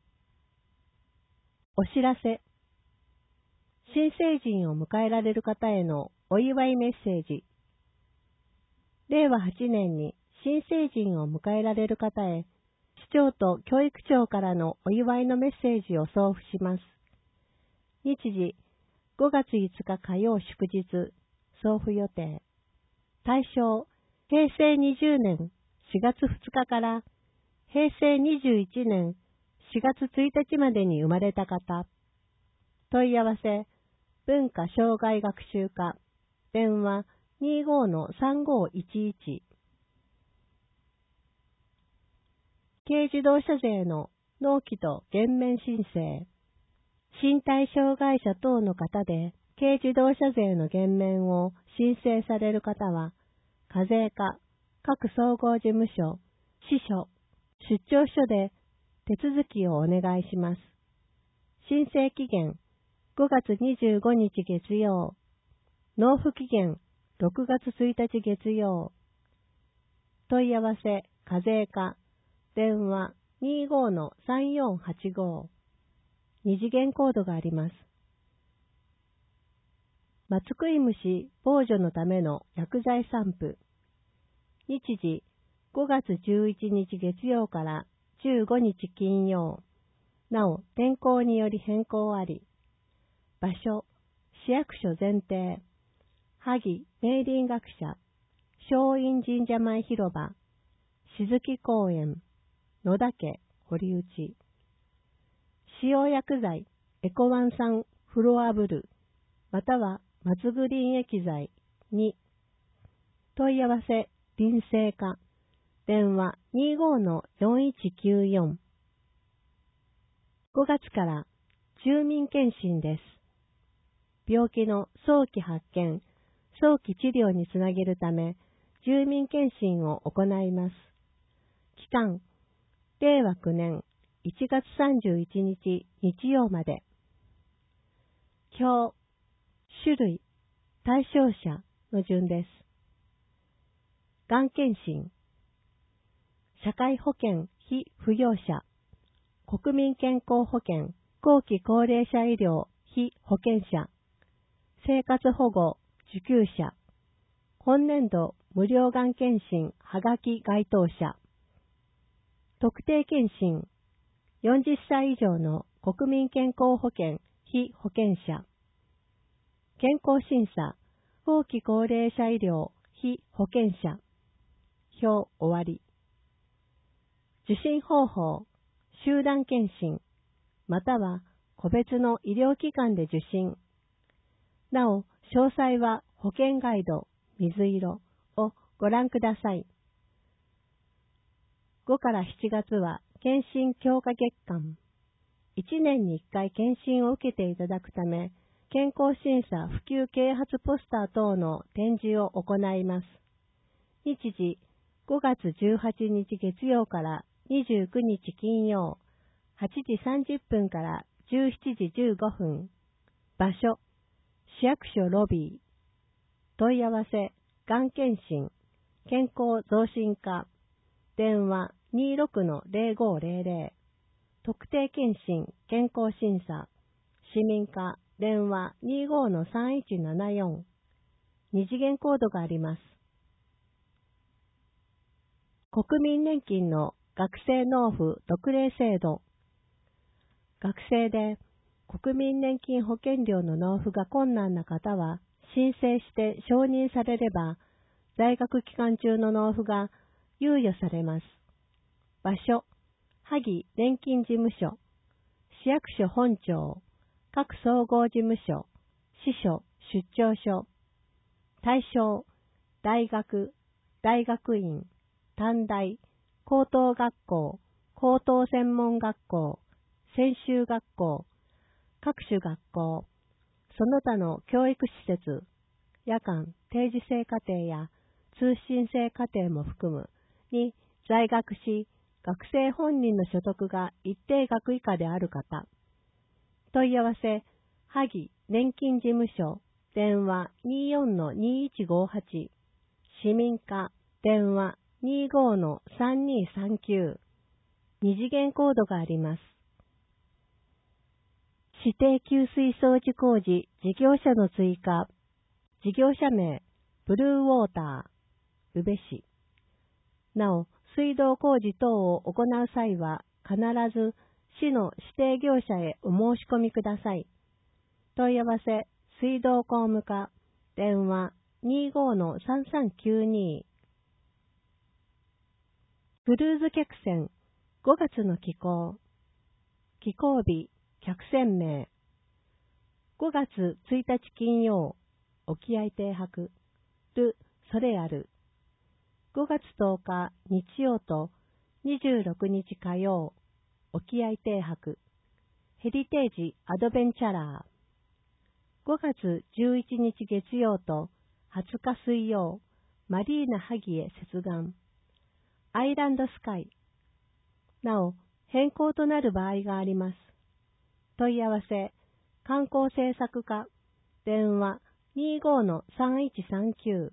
お知らせ。新成人を迎えられる方へのお祝いメッセージ。れいわはちねんに新成人を迎えられる方へ、市長と教育長からのお祝いのメッセージを送付します。日時、ごがついつか火曜祝日、送付予定。対象、へいせいにじゅうねんしがつふつかからへいせいにじゅういちねんしがつついたちまでに生まれた方。問い合わせ、文化障害学習課、電話にじゅうごのさんごいちいち。軽自動車税の納期と減免申請。身体障害者等の方で軽自動車税の減免を申請される方は、課税課、各総合事務所、支所、出張所で手続きをお願いします。申請期限、ごがつにじゅうごにち月曜。納付期限、ろくがつついたち月曜。問い合わせ、課税課、電話にじゅうごのさんよんはちご。二次元コードがあります。松食い虫防除のための薬剤散布。日時、ごがつじゅういちにち月曜からじゅうごにち金曜。なお、天候により変更あり。場所、市役所前邸。萩明林学者、松陰神社前広場、静木公園、野田家堀内。使用薬剤、エコワン酸フロアブル、または松グリーン液剤に。問い合わせ、臨生課、電話にじゅうごのよんいちきゅうよん。ごがつから住民検診です。病気の早期発見、早期治療につなげるため、住民検診を行います。期間、れいわきゅうねんいちがつさんじゅういちにち日曜まで。表、種類、対象者の順です。がん検診、社会保険被扶養者、国民健康保険後期高齢者医療被保険者、生活保護受給者、本年度無料がん検診はがき該当者、特定検診、よんじゅっさい以上の国民健康保険被保険者、健康審査後期高齢者医療被保険者、表終わり。受診方法、集団検診、または個別の医療機関で受診。なお、詳細は保険ガイド水色をご覧ください。ごからしちがつは検診強化月間。いちねんにいっかい検診を受けていただくため、健康審査普及啓発ポスター等の展示を行います。日時、ごがつじゅうはちにち月曜からにじゅうくにち金曜、はちじさんじゅっぷんからじゅうしちじじゅうごふん。場所、市役所ロビー。問い合わせ、がん検診、健康増進課。電話にじゅうろくのゼロごゼロゼロ。特定検診、健康審査。市民課、電話にじゅうごのさんいちななよん。二次元コードがあります。国民年金の学生納付特例制度。学生で国民年金保険料の納付が困難な方は申請して承認されれば在学期間中の納付が猶予されます。場所、萩年金事務所、市役所本庁、各総合事務所、支所、 出張所。対象、大学、大学院、短大、高等学校、高等専門学校、専修学校、各種学校、その他の教育施設、夜間、定時制課程や通信制課程も含むに在学し、学生本人の所得が一定額以下である方。問い合わせ、萩年金事務所、電話 にじゅうよんのにいちごはち、市民課、電話 にじゅうごのさんにさんきゅう、二次元コードがあります。指定給水装置工事事業者の追加。事業者名、ブルーウォーター、宇部市。なお、水道工事等を行う際は、必ず市の指定業者へお申し込みください。問い合わせ、水道工務課、電話 にじゅうごのさんさんきゅうに。クルーズ客船、ごがつの寄港。寄港日、客船名。ごがつついたち金曜、沖合停泊。る、それある。ごがつとおか日曜とにじゅうろくにち火曜、沖合停泊。ヘリテージアドベンチャラー。ごがつじゅういちにち月曜とはつか水曜、マリーナ萩へ接岸。アイランドスカイ。なお、変更となる場合があります。問い合わせ、観光政策課、電話 にじゅうごのさんいちさんきゅう。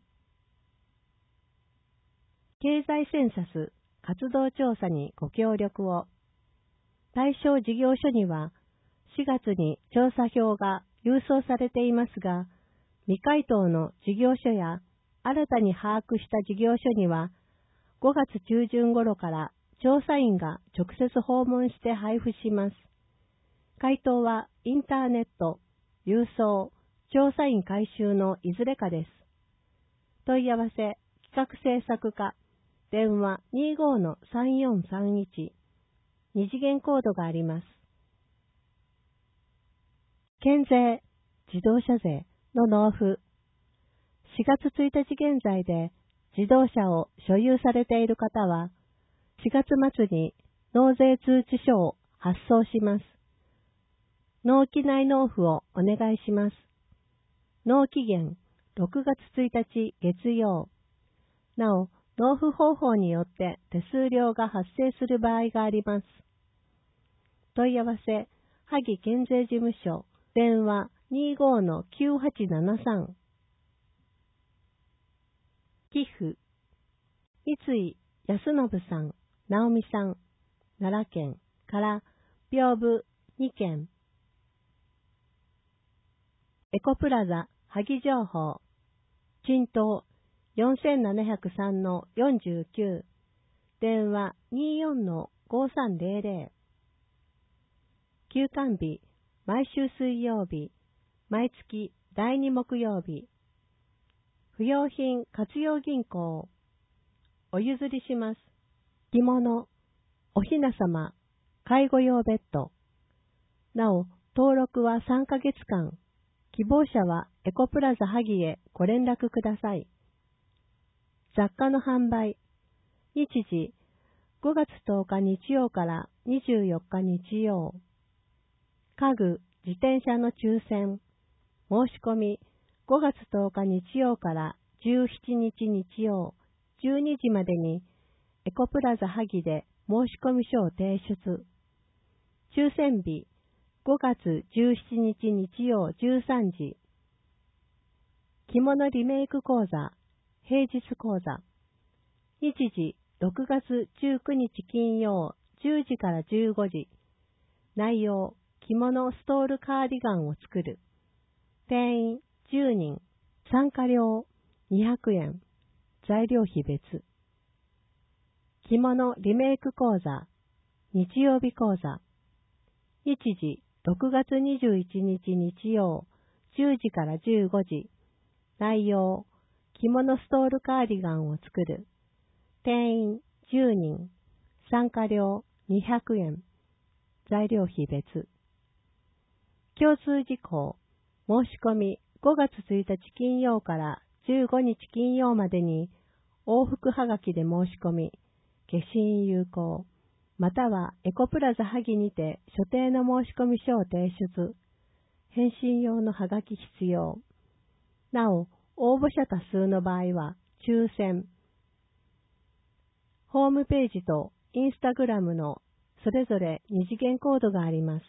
経済センサス活動調査にご協力を。対象事業所にはしがつに調査票が郵送されていますが、未回答の事業所や新たに把握した事業所にはごがつ中旬頃から調査員が直接訪問して配布します。回答はインターネット、郵送、調査員回収のいずれかです。問い合わせ、企画政策課、電話 にじゅうごのさんよんさんいち、二次元コードがあります。県税、自動車税の納付。しがつついたち現在で自動車を所有されている方は、しがつ末に納税通知書を発送します。納期内納付をお願いします。納期限ろくがつついたち月曜。なお、納付方法によって手数料が発生する場合があります。問い合わせ、萩県税事務所、電話 にじゅうごのきゅうはちななさん。寄付、三井康信さん、直美さん、奈良県から屏風にけん。エコプラザ萩情報、鎮東 よんななまるさんのよんじゅうきゅう、電話 にじゅうよんのごさんぜろぜろ。休館日、毎週水曜日、毎月だいに木曜日。不用品活用銀行、お譲りします。着物、おひなさま、介護用ベッド。なお、登録はさんかげつかん。希望者はエコプラザ萩へご連絡ください。雑貨の販売。日時、ごがつとおか日曜からにじゅうよっか日曜。家具、自転車の抽選。申し込み、ごがつとおか日曜からじゅうしちにち日曜、じゅうにじまでにエコプラザ萩で申し込み書を提出。抽選日、ごがつじゅうしちにち日曜じゅうさんじ。着物リメイク講座、平日講座。日時、ろくがつじゅうくにち金曜じゅうじからじゅうごじ。内容、着物ストールカーディガンを作る。定員じゅうにん。参加料にひゃくえん。材料費別。着物リメイク講座、日曜日講座。日時、ろくがつにじゅういちにち日曜、じゅうじからじゅうごじ。内容、着物ストールカーディガンを作る。定員じゅうにん。参加料にひゃくえん。材料費別。共通事項、申し込みごがつついたち金曜からじゅうごにち金曜までに往復はがきで申し込み、消印有効、またはエコプラザ萩にて所定の申込書を提出、返信用のはがき必要。なお、応募者多数の場合は抽選。ホームページとインスタグラムのそれぞれ二次元コードがあります。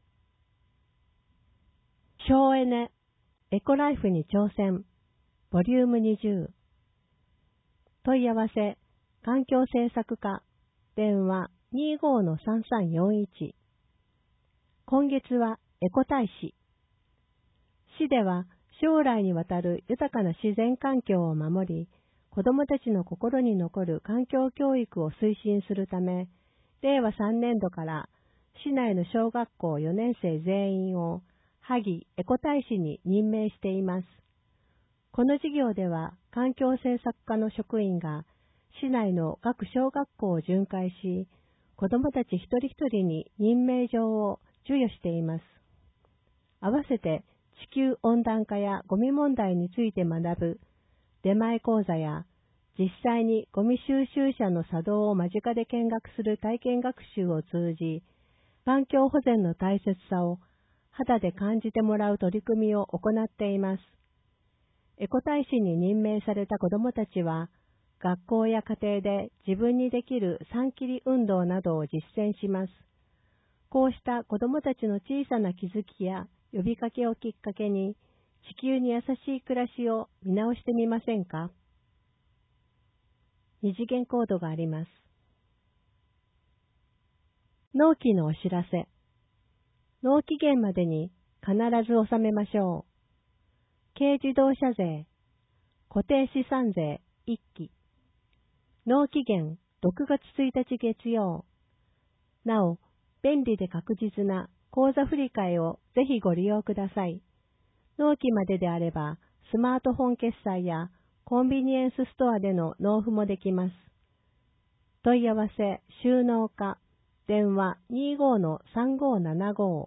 省エネ、エコライフに挑戦、ボリュームにじゅう。問い合わせ、環境政策課、電話 にじゅうごのさんさんよんいち。今月はエコ大使。市では将来にわたる豊かな自然環境を守り、子どもたちの心に残る環境教育を推進するため、れいわさんねんどから市内の小学校よねんせい全員を萩エコ大使に任命しています。この事業では環境政策課の職員が市内の各小学校を巡回し、子どもたち一人一人に任命状を授与しています。合わせて地球温暖化やゴミ問題について学ぶ出前講座や、実際にゴミ収集車の作動を間近で見学する体験学習を通じ、環境保全の大切さを肌で感じてもらう取り組みを行っています。エコ大使に任命された子どもたちは、学校や家庭で自分にできるさんきり運動などを実践します。こうした子どもたちの小さな気づきや呼びかけをきっかけに、地球に優しい暮らしを見直してみませんか？二次元コードがあります。納期のお知らせ。納期限までに必ず納めましょう。軽自動車税、固定資産税いっき。納期限ろくがつついたち月曜。なお、便利で確実な口座振替をぜひご利用ください。納期までであれば、スマートフォン決済やコンビニエンスストアでの納付もできます。問い合わせ、収納課、電話 にじゅうごのさんごななご。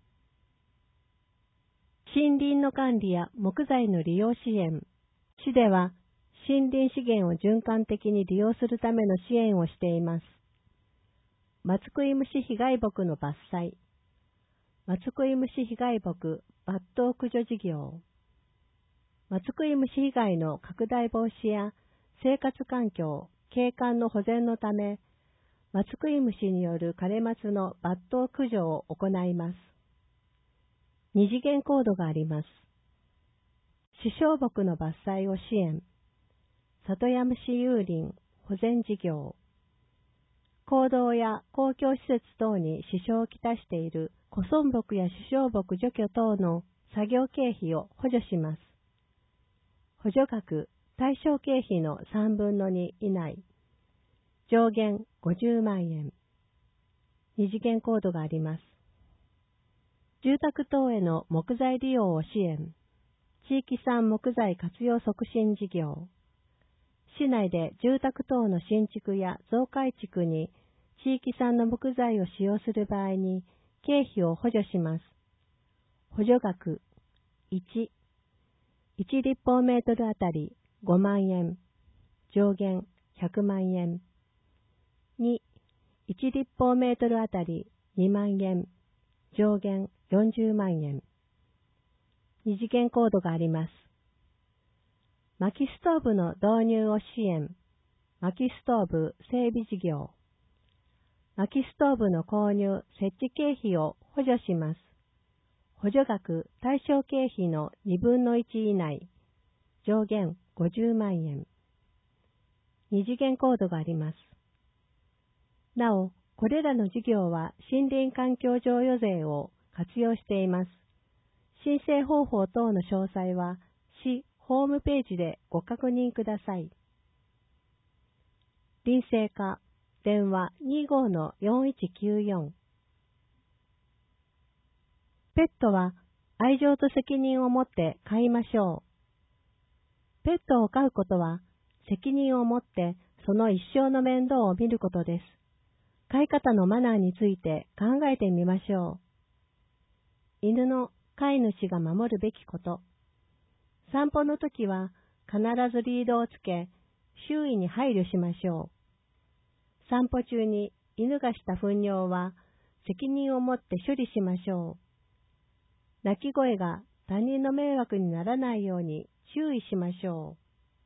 森林の管理や木材の利用支援。市では森林資源を循環的に利用するための支援をしています。松食い虫被害木の伐採。松食い虫被害木抜刀駆除事業。松食い虫被害の拡大防止や生活環境、景観の保全のため、松食い虫による枯れ松の抜刀駆除を行います。二次元コードがあります。視床木の伐採を支援。里山市有林保全事業。公道や公共施設等に支障をきたしている古村木や視床木除去等の作業経費を補助します。補助額対象経費のさんぶんのに以内。上限ごじゅうまんえん。二次元コードがあります。住宅等への木材利用を支援。地域産木材活用促進事業。市内で住宅等の新築や増改築に地域産の木材を使用する場合に経費を補助します。補助額いち、いち立方メートルあたりごまんえん、上限ひゃくまんえん。に、いち立方メートルあたりにまんえん、上限よんじゅうまんえん。二次元コードがあります。薪ストーブの導入を支援。薪ストーブ整備事業。薪ストーブの購入・設置経費を補助します。補助額対象経費のにぶんのいち以内。上限ごじゅうまんえん。二次元コードがあります。なお、これらの事業は森林環境譲与税を活用しています。申請方法等の詳細は市ホームページでご確認ください。林生課電話 にじゅうごのよんいちきゅうよん。ペットは愛情と責任を持って飼いましょう。ペットを飼うことは責任を持ってその一生の面倒を見ることです。飼い方のマナーについて考えてみましょう。犬の飼い主が守るべきこと。 散歩の時は必ずリードをつけ、周囲に配慮しましょう。散歩中に犬がした糞尿は責任を持って処理しましょう。鳴き声が他人の迷惑にならないように注意しましょ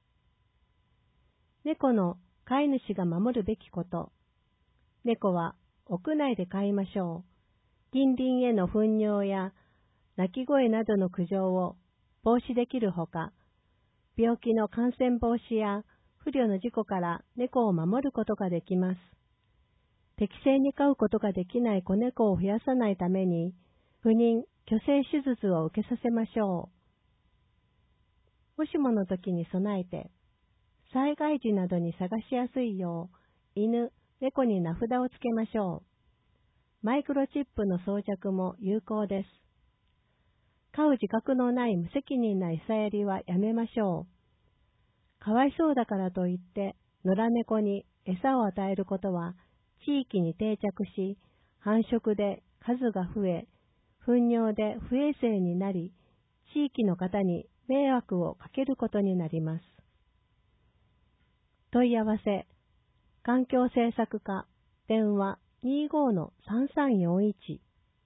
う。猫の飼い主が守るべきこと。猫は屋内で飼いましょう。近隣への糞尿や鳴き声などの苦情を防止できるほか、病気の感染防止や不慮の事故から猫を守ることができます。適正に飼うことができない子猫を増やさないために、不妊・去勢手術を受けさせましょう。もしもの時に備えて、災害時などに探しやすいよう、犬、猫に名札をつけましょう。マイクロチップの装着も有効です。飼う自覚のない無責任な餌やりはやめましょう。かわいそうだからといって、野良猫に餌を与えることは、地域に定着し、繁殖で数が増え、糞尿で不衛生になり、地域の方に迷惑をかけることになります。問い合わせ、環境政策課、電話 にじゅうごのさんさんよんいち。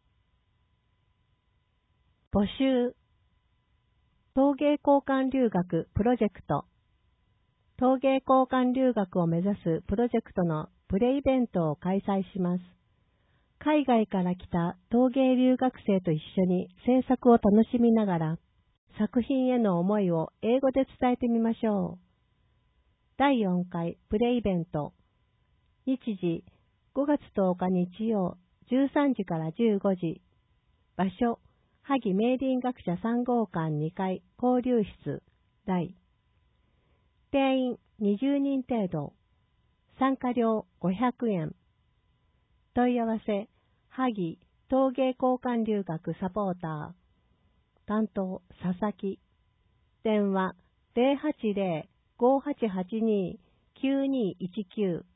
募集、陶芸交換留学プロジェクト。陶芸交換留学を目指すプロジェクトのプレイベントを開催します。海外から来た陶芸留学生と一緒に制作を楽しみながら、作品への思いを英語で伝えてみましょう。だいよんかいプレイベント。日時ごがつとおか日曜じゅうさんじからじゅうごじ。場所萩明林学者さん号館にかい交流室大。定員にじゅうにん程度。参加料ごひゃくえん。問い合わせ、萩陶芸交換留学サポーター。担当、佐々木。電話、ゼロはちゼロ ごはちはちに きゅうにいちきゅう。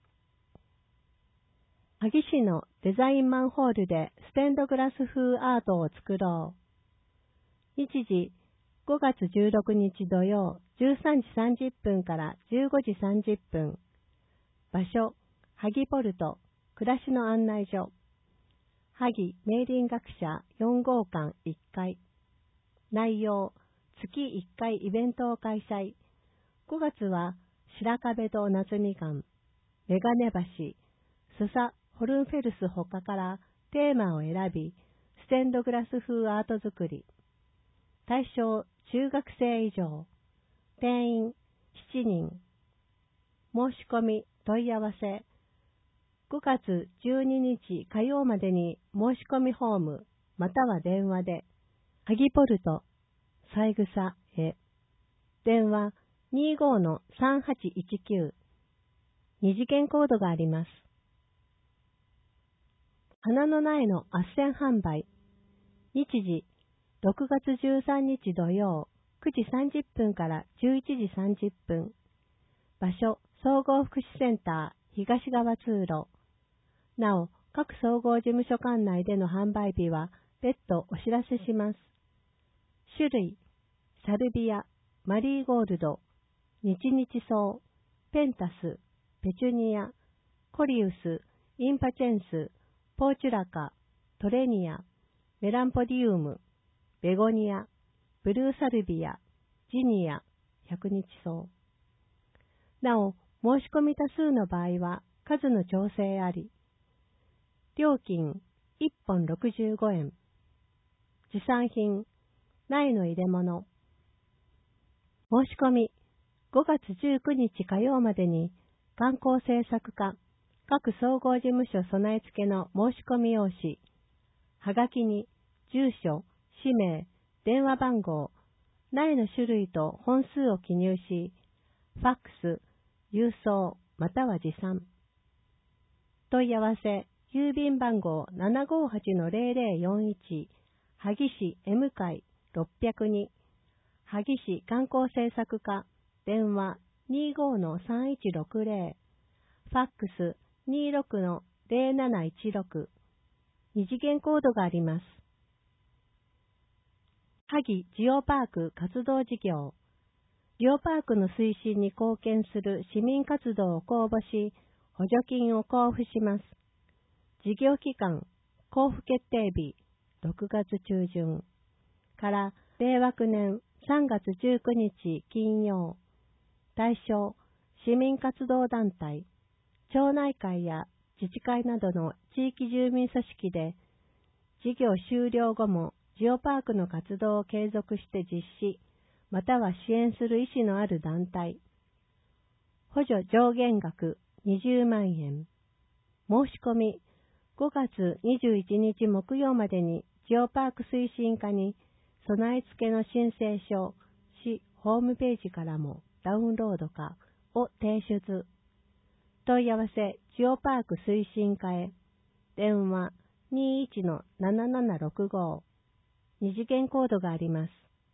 萩市のデザインマンホールでステンドグラス風アートを作ろう。日時、ごがつじゅうろくにち土曜じゅうさんじさんじゅっぷんからじゅうごじさんじゅっぷん。場所、萩ポルト、暮らしの案内所。萩明林学者よん号館いっかい。内容、月いっかいイベントを開催。ごがつは白壁と夏みかん、メガネ橋、スサ・ホルンフェルス他からテーマを選び、ステンドグラス風アート作り。対象、中学生以上。定員、しちにん。申し込み、問い合わせ。ごがつじゅうににち火曜までに申し込みフォーム、または電話で、萩ポルト、三枝へ。電話 にじゅうごのさんはちいちきゅう。二次元コードがあります。花の苗の斡旋販売。日時、ろくがつじゅうさんにち土曜、くじさんじゅっぷんからじゅういちじさんじゅっぷん。場所、総合福祉センター、東側通路。なお、各総合事務所管内での販売日は別途お知らせします。種類、サルビア、マリーゴールド、日々草、ペンタス、ペチュニア、コリウス、インパチェンス、ポーチュラカ、トレニア、メランポディウム、ベゴニア、ブルーサルビア、ジニア、百日草。なお、申し込み多数の場合は数の調整あり。料金いっぽんろくじゅうごえん。持参品、苗の入れ物。申し込み、ごがつじゅうくにち火曜までに観光政策課、各総合事務所備え付けの申し込み用紙、はがきに住所、氏名、電話番号、苗の種類と本数を記入し、ファックス、郵送、または持参。問い合わせ、郵便番号 ななごはちのゼロゼロよんいち、萩市 M 会ろっぴゃくに、萩市観光政策課、電話 にじゅうごのさんいちろくゼロ、ファックス にじゅうろくのゼロなないちろく、二次元コードがあります。 萩ジオパーク活動事業。ジオパークの推進に貢献する市民活動を公募し、補助金を交付します。事業期間、交付決定日、ろくがつ中旬から令和きゅうねんさんがつじゅうくにち金曜。対象、市民活動団体、町内会や自治会などの地域住民組織で、事業終了後もジオパークの活動を継続して実施、または支援する意思のある団体。補助上限額にじゅうまんえん。申し込み、ごがつにじゅういちにち木曜までにジオパーク推進課に備え付けの申請書、市ホームページからもダウンロードかを提出。問い合わせジオパーク推進課へ。電話にじゅういちのななななろくご。二次元コードがあります。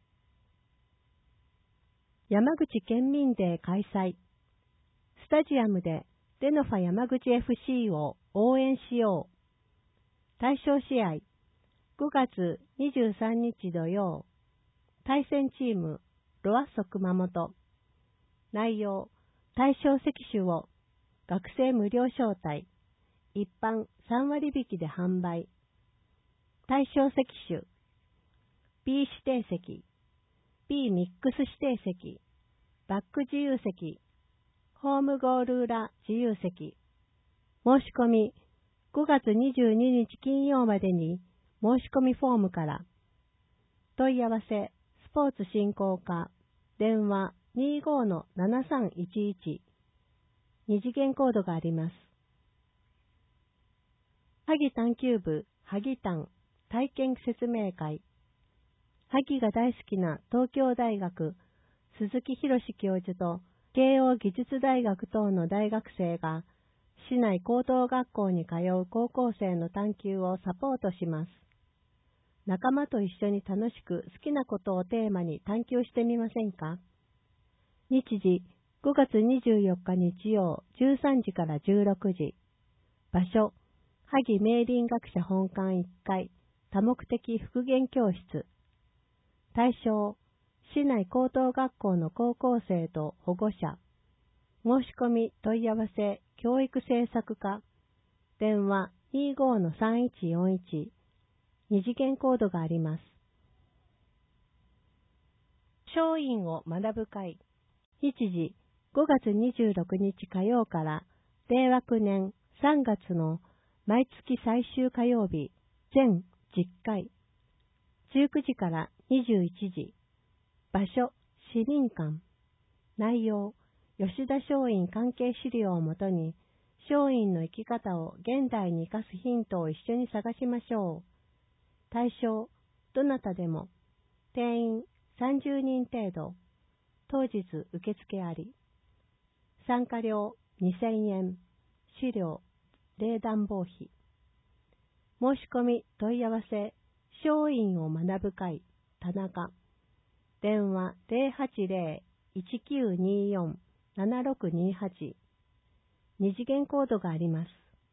山口県民デー開催。スタジアムでレノファ山口 エフシー を応援しよう。対象試合、ごがつにじゅうさんにち土曜。対戦チーム、ロアッソ熊本。内容、対象席種を学生無料招待。一般さんわり引きで販売。対象席種、B 指定席、B ミックス指定席、バック自由席、ホームゴール裏自由席。申し込み、ごがつにじゅうににち金曜までに申し込みフォームから。問い合わせ、スポーツ振興課、電話にじゅうごのななさんいちいち。二次元コードがあります。萩探究部、萩探体験説明会。萩が大好きな東京大学、鈴木博教授と慶応義塾大学等の大学生が、市内高等学校に通う高校生の探究をサポートします。仲間と一緒に楽しく好きなことをテーマに探究してみませんか？日時、ごがつにじゅうよっか日曜じゅうさんじからじゅうろくじ。場所、萩明林学者本館いっかい、多目的復元教室。対象、市内高等学校の高校生と保護者。申し込み問い合わせ教育政策課。電話にじゅうごのさんいちよんいち。二次元コードがあります。松陰を学ぶ会。日時、ごがつにじゅうろくにち火曜から令和きゅうねんさんがつの毎月最終火曜日、全じゅっかい。じゅうくじからにじゅういちじ。場所、市民館。内容、吉田松陰関係資料をもとに、松陰の生き方を現代に生かすヒントを一緒に探しましょう。対象、どなたでも。定員さんじゅうにん程度。当日受付あり。参加料にせんえん。資料、冷暖房費。申し込み問い合わせ、松陰を学ぶ会、田中。電話ゼロはちゼロ いちきゅうによん ななろくにはち。二次元コードがあります。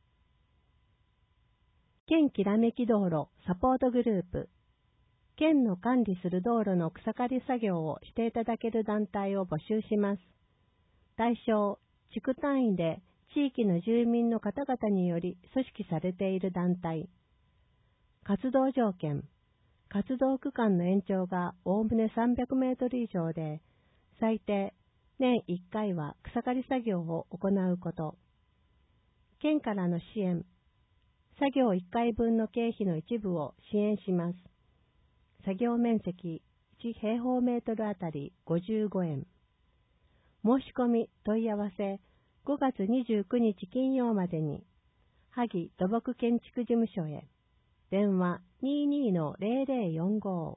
県きらめき道路サポートグループ。県の管理する道路の草刈り作業をしていただける団体を募集します。対象、地区単位で地域の住民の方々により組織されている団体。活動条件。活動区間の延長がおおむねさんびゃくメートル以上で、最低年いっかいは草刈り作業を行うこと。県からの支援。作業いっかいぶんの経費の一部を支援します。作業面積いちへいほうメートルあたりごじゅうごえん。申し込み問い合わせごがつにじゅうくにち金曜までに、萩土木建築事務所へ。電話にじゅうにのゼロゼロよんご。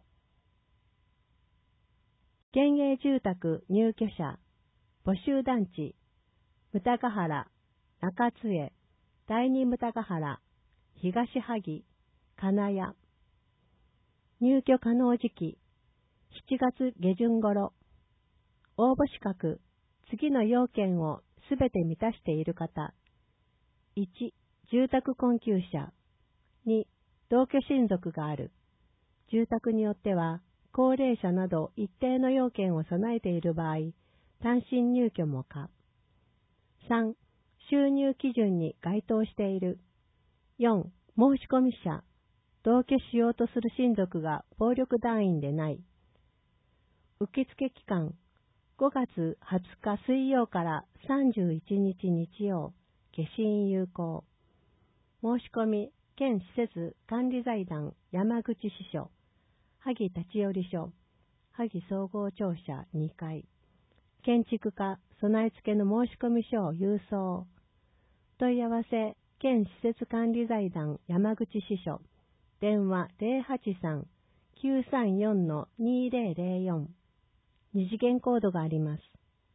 県営住宅入居者、募集団地、牟田ヶ原、中津江、第二牟田ヶ原、東萩、金谷。入居可能時期、しちがつげじゅん頃。応募資格、次の要件をすべて満たしている方。いち、住宅困窮者。に、同居親族がある。住宅によっては高齢者など一定の要件を備えている場合、単身入居も可。さん、収入基準に該当している。よん、申込者、同居しようとする親族が暴力団員でない。受付期間、ごがつはつか水曜からさんじゅういちにち日曜、消印有効。申し込み、県施設管理財団山口支所、萩立ち寄り所、萩総合庁舎にかい。建築家、備え付けの申込書を郵送。問い合わせ、県施設管理財団山口支所、電話 ゼロはちさん きゅうさんよん にゼロゼロよん。二次元コードがあります。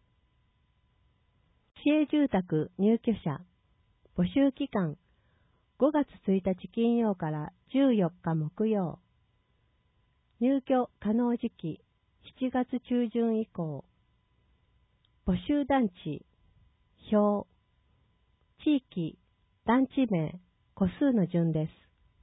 市営住宅入居者、募集期間、ごがつついたち金曜からじゅうよっか木曜。入居可能時期、しちがつ中旬以降。募集団地、表、地域、団地名、戸数の順です。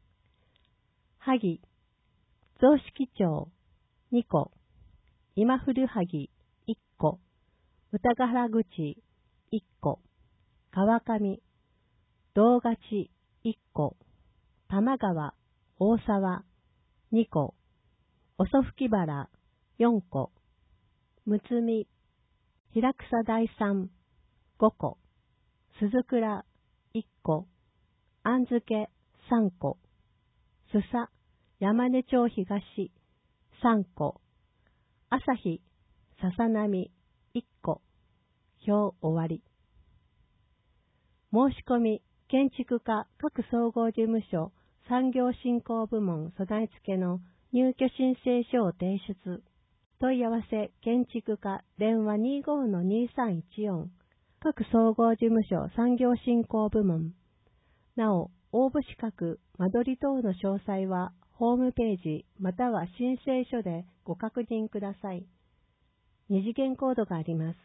萩、雑色町、にこ、今古萩、いっこ、歌ヶ原口、いっこ、川上、道勝、いっこ、玉川、大沢、にこ、遅吹原、よんこ、むつみ、平草第三、ごこ、鈴倉、いっこ、あんづけ、さんこ、すさ、山根町東、さんこ、朝日、笹波、いっこ、表終わり。申し込み、建築課各総合事務所産業振興部門備え付けの入居申請書を提出。問い合わせ、建築課電話 にじゅうごのにさんいちよん。各総合事務所産業振興部門。なお、応募資格、間取り等の詳細は、ホームページまたは申請書でご確認ください。二次元コードがあります。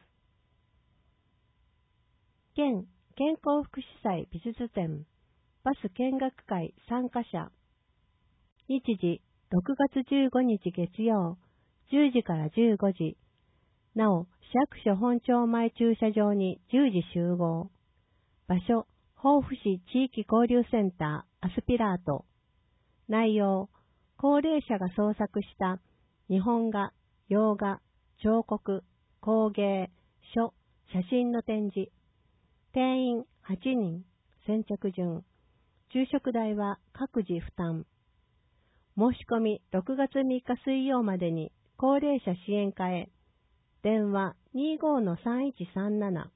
県健康福祉祭美術展、バス見学会参加者。日時、ろくがつじゅうごにち月曜、じゅうじからじゅうごじ。なお、市役所本町前駐車場にじゅうじ集合。場所、防府市地域交流センターアスピラート。内容、高齢者が創作した日本画、洋画、彫刻、工芸、書、写真の展示。定員はちにん、先着順。昼食代は各自負担。申し込みろくがつみっか水曜までに高齢者支援課へ。電話 にじゅうごのさんいちさんなな。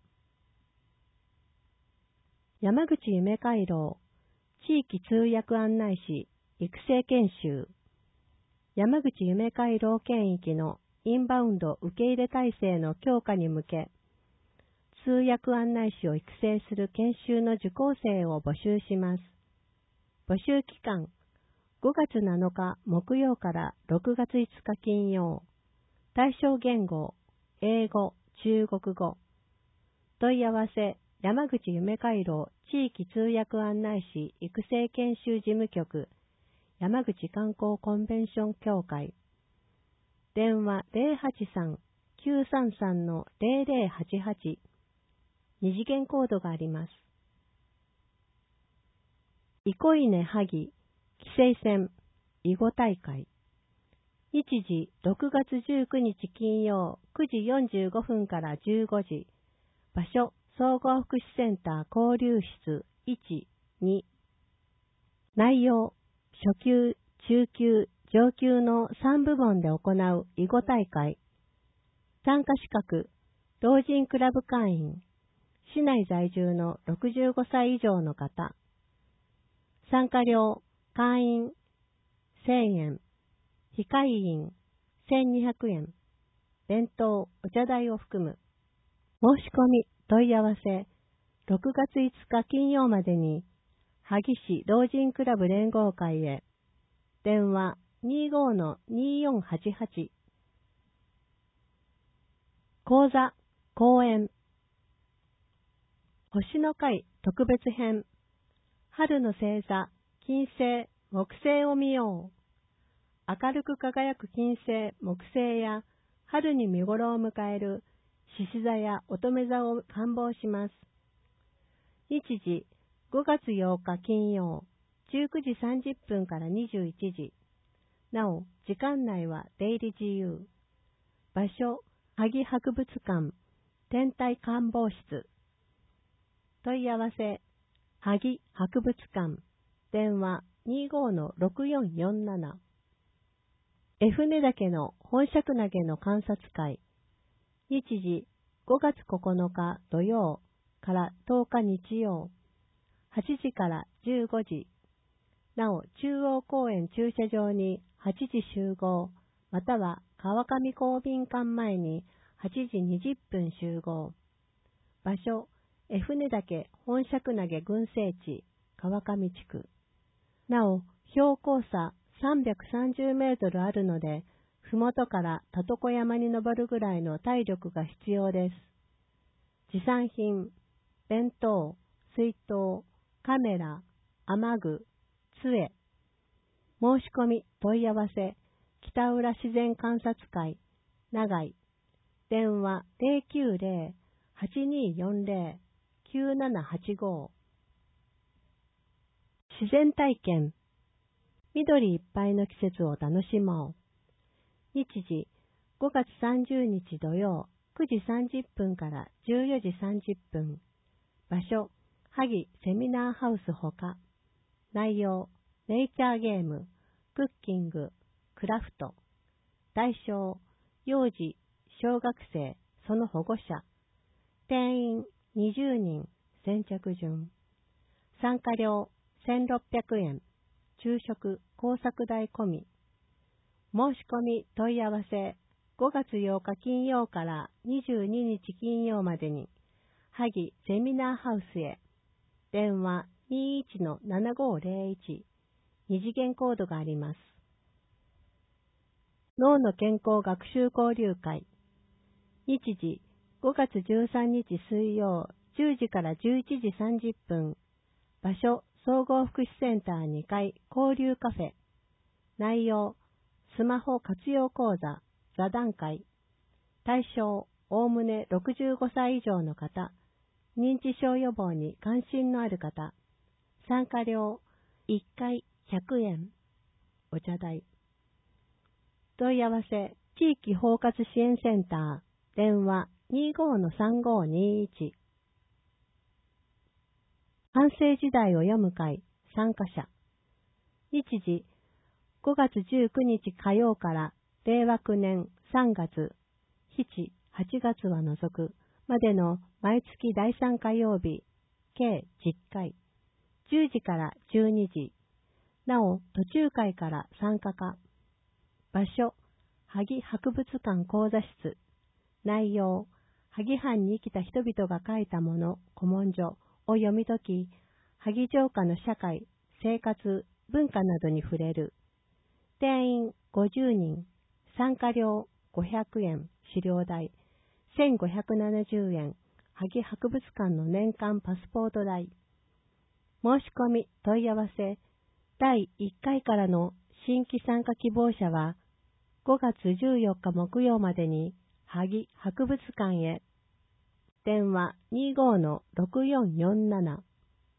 山口夢回廊、地域通訳案内士、育成研修。山口夢回廊県域のインバウンド受け入れ体制の強化に向け、通訳案内士を育成する研修の受講生を募集します。募集期間、ごがつなのか木曜からろくがついつか金曜。対象言語、英語、中国語。問い合わせ、山口夢回廊地域通訳案内士育成研修事務局、山口観光コンベンション協会。電話 ゼロはちさん きゅうさんさん ゼロゼロはちはち。二次元コードがあります。憩いね萩、棋聖戦、囲碁大会。日時、ろくがつじゅうくにち金曜、くじよんじゅうごふんからじゅうごじ。場所、総合福祉センター交流室いち、に。内容、初級、中級、上級のさん部門で行う囲碁大会。参加資格、老人クラブ会員。市内在住のろくじゅうごさい以上の方。参加料、会員せんえん、非会員せんにひゃくえん、弁当、お茶代を含む。申し込み、問い合わせ、ろくがついつか金曜までに、萩市老人クラブ連合会へ。電話 にじゅうごのによんはちはち。講座、講演。星の会特別編。春の星座、金星、木星を見よう。 明るく輝く金星、木星や春に見頃を迎える獅子座や乙女座を観望します。日時、ごがつようか金曜、じゅうくじさんじゅっぷんからにじゅういちじ。なお、時間内は出入り自由。場所、萩博物館、天体観望室。問い合わせ、萩博物館、電話 にじゅうごのろくよんよんなな。江船岳の本釈投の観察会。日時、ごがつここのか土曜からとおか日曜。はちじからじゅうごじ。なお、中央公園駐車場にはちじ集合、または川上公民館前にはちじにじゅっぷん集合。場所、江船岳本釈投群生地、川上地区。なお、標高差さんびゃくさんじゅうメートルあるので、ふもとから田床山に登るぐらいの体力が必要です。持参品、弁当、水筒、カメラ、雨具、杖。申し込み、問い合わせ、北浦自然観察会、長井。電話 ゼロきゅうゼロ はちによんゼロ きゅうななはちご。自然体験。緑いっぱいの季節を楽しもう。日時、ごがつさんじゅうにち土曜、くじさんじゅっぷんからじゅうよじさんじゅっぷん。場所、萩セミナーハウスほか。内容、ネイチャーゲーム、クッキング、クラフト。対象、幼児、小学生、その保護者。定員にじゅうにん、先着順。参加料せんろっぴゃくえん。昼食、工作代込み。申し込み、問い合わせ、ごがつようか金曜からにじゅうににち金曜までに、萩セミナーハウスへ。電話 にじゅういちのななごゼロいち。二次元コードがあります。脳の健康学習交流会。日時、ごがつじゅうさんにち水曜、じゅうじからじゅういちじさんじゅっぷん。場所、総合福祉センターにかい、交流カフェ。内容、スマホ活用講座、座談会。対象、おおむねろくじゅうごさい以上の方。認知症予防に関心のある方。参加料、いっかいひゃくえん。お茶代。問い合わせ、地域包括支援センター、電話 にじゅうごのさんごにいち。反省時代を読む会、参加者。日時、ごがつじゅうくにち火曜かられいわきゅうねんさんがつ、しち、はちがつは除くまでの毎月だいさん火曜日、計じゅっかい、じゅうじからじゅうにじ。なお、途中会から参加可。場所、萩博物館講座室。内容、萩藩に生きた人々が書いたもの、古文書を読み解き、萩城下の社会、生活、文化などに触れる。定員ごじゅうにん、参加料ごひゃくえん、資料代せんごひゃくななじゅうえん、萩博物館の年間パスポート代。申し込み、問い合わせ、だいいっかいからの新規参加希望者は、ごがつじゅうよっか木曜までに、萩博物館へ。電話 にじゅうごのろくよんよんなな。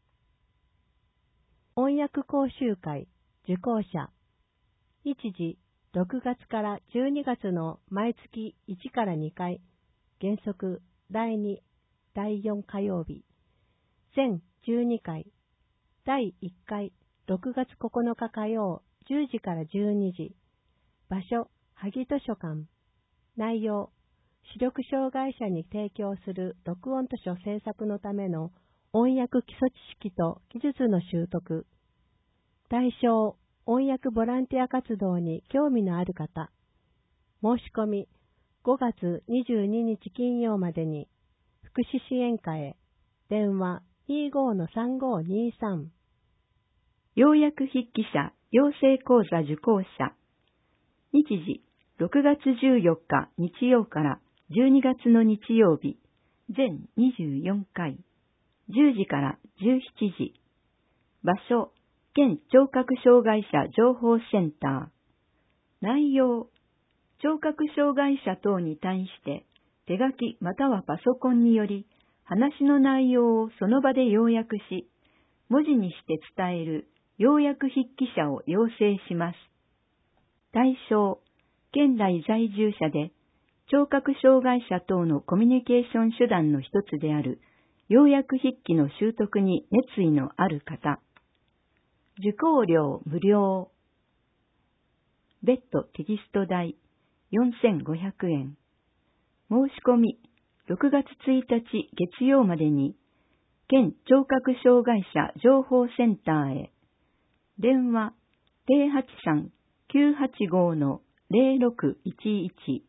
翻訳講習会、受講者。日時、ろくがつからじゅうにがつの毎月いちからにかい、原則だいに、だいよん火曜日。全じゅうにかい。だいいっかい、ろくがつここのか火曜、じゅうじからじゅうにじ。場所、萩図書館。内容、視力障害者に提供する録音図書制作のための音訳基礎知識と技術の習得。対象、音訳ボランティア活動に興味のある方。申し込み、ごがつにじゅうににち金曜までに、福祉支援課へ。電話 にじゅうごのさんごにさん。 要約筆記者養成講座受講者。日時、ろくがつじゅうよっか日曜からじゅうにがつの日曜日、全にじゅうよんかい、じゅうじからじゅうしちじ。場所、県聴覚障害者情報センター。 内容、聴覚障害者等に対して手書きまたはパソコンにより話の内容をその場で要約し、文字にして伝える要約筆記者を要請します。対象、県内在住者で聴覚障害者等のコミュニケーション手段の一つである要約筆記の習得に熱意のある方。受講料無料。別途テキスト代よんせんごひゃくえん。申し込みろくがつついたち月曜までに県聴覚障害者情報センターへ。電話 ゼロはちさん きゅうはちご ゼロろくいちいち。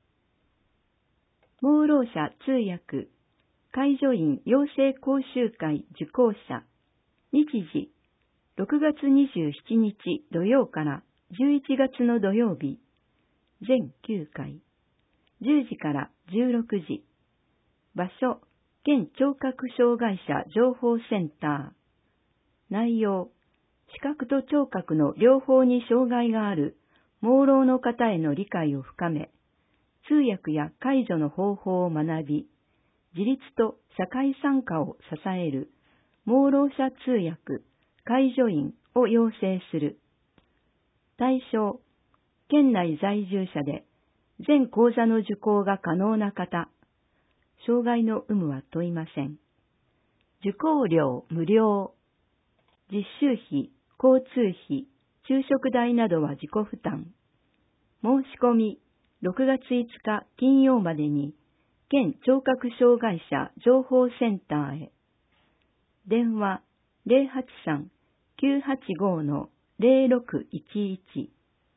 盲ろう者通訳介助員養成講習会受講者。日時ろくがつにじゅうしちにち土曜からじゅういちがつの土曜日。全きゅうかい。じゅうじからじゅうろくじ。場所、県聴覚障害者情報センター。内容、視覚と聴覚の両方に障害がある盲ろうの方への理解を深め、通訳や介助の方法を学び、自立と社会参加を支える盲ろう者通訳、介助員を養成する。対象、県内在住者で全講座の受講が可能な方。障害の有無は問いません。受講料無料。実習費、交通費、昼食代などは自己負担。申し込みろくがついつか金曜までに県聴覚障害者情報センターへ。電話ゼロはちさん きゅうはちご ゼロろくいちいち。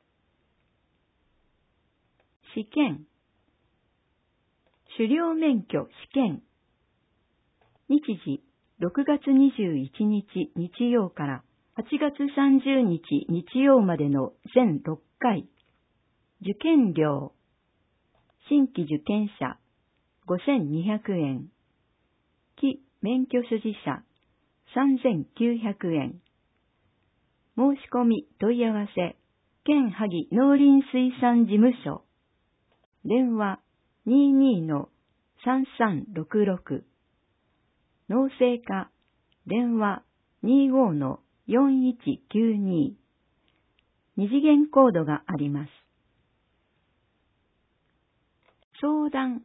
試験。狩猟免許試験。日時ろくがつにじゅういちにち日曜からはちがつさんじゅうにち日曜までの全ろっかい。受験料。新規受験者ごせんにひゃくえん。非免許所持者さんぜんきゅうひゃくえん。申し込み問い合わせ県萩農林水産事務所。電話 にーにー さんさんろくろく。農政課電話 にーごー よんいちきゅうに。二次元コードがあります。相談。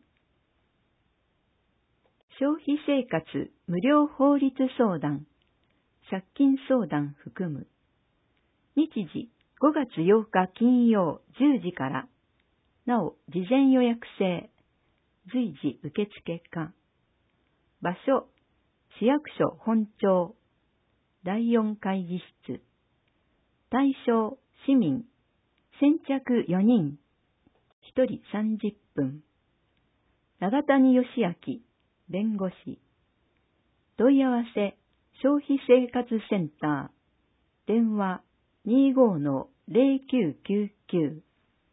消費生活無料法律相談、借金相談含む。日時ごがつようか金曜じゅうじから。なお、事前予約制。随時受付可。場所、市役所本庁。だいよん会議室。対象、市民。先着よにん。ひとりさんじゅっぷん。長谷義明、弁護士。問い合わせ、消費生活センター。電話 にーごー ゼロきゅうきゅうきゅう。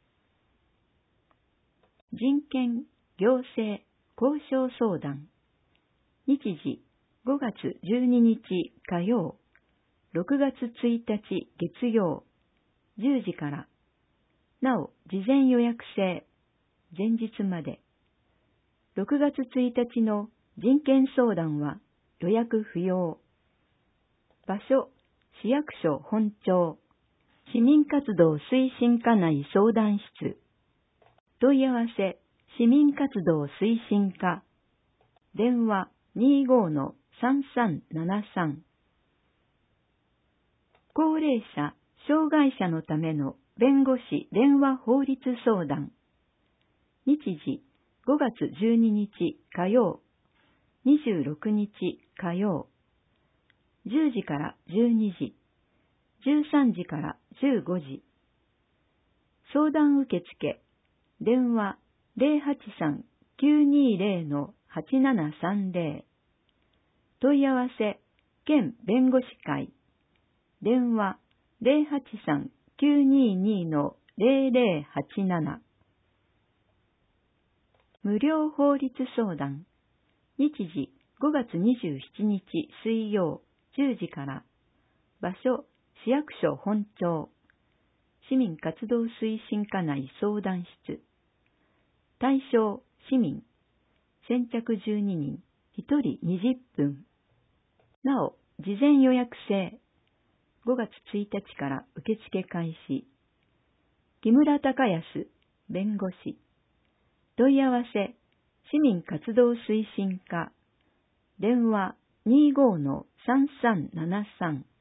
人権、行政、交渉相談。日時ごがつじゅうににち火曜、ろくがつついたち月曜、じゅうじから。なお、事前予約制、前日まで。ろくがつついたちの人権相談は予約不要。場所、市役所本庁。市民活動推進課内相談室。問い合わせ、市民活動推進課。電話 にーごー さんさんななさん。高齢者、障害者のための弁護士電話法律相談。日時ごがつじゅうににち火曜、にじゅうろくにち火曜、じゅうじからじゅうにじ、じゅうさんじからじゅうごじ。相談受付、電話ゼロはちさん きゅうにーぜろ はちななさんぜろ。問い合わせ、県弁護士会。電話ゼロはちさん きゅうにーにー ゼロゼロはちなな。無料法律相談。日時ごがつにじゅうしちにち水曜じゅうじから。場所、市役所本庁。 市民活動推進課内相談室。対象、市民。先着じゅうににん、ひとりにじゅっぷん。なお、事前予約制。ごがつついたちから受付開始。木村隆康、弁護士。問い合わせ、市民活動推進課。電話 にじゅうごのさんさんななさん。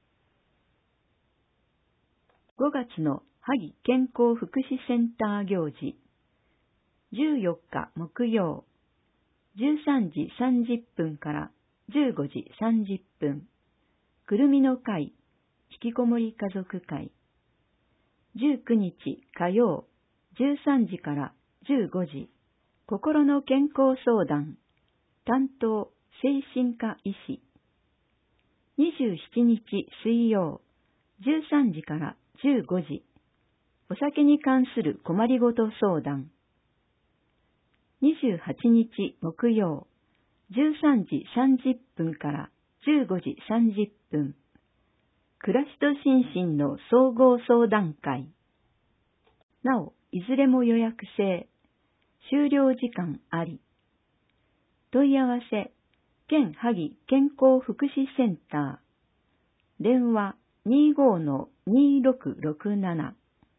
ごがつの萩健康福祉センター行事。じゅうよっか木曜、じゅうさんじさんじゅっぷんからじゅうごじさんじゅっぷん。くるみの会、引きこもり家族会。じゅうくにち火曜、じゅうさんじからじゅうごじ。心の健康相談。担当、精神科医師。にじゅうしちにち水曜、じゅうさんじからじゅうごじ。お酒に関する困りごと相談。にじゅうはちにち木曜、じゅうさんじさんじゅっぷんからじゅうごじさんじゅっぷん。暮らしと心身の総合相談会。なお、いずれも予約制。終了時間あり。問い合わせ、県萩健康福祉センター。電話 にじゅうごのにろくろくなな。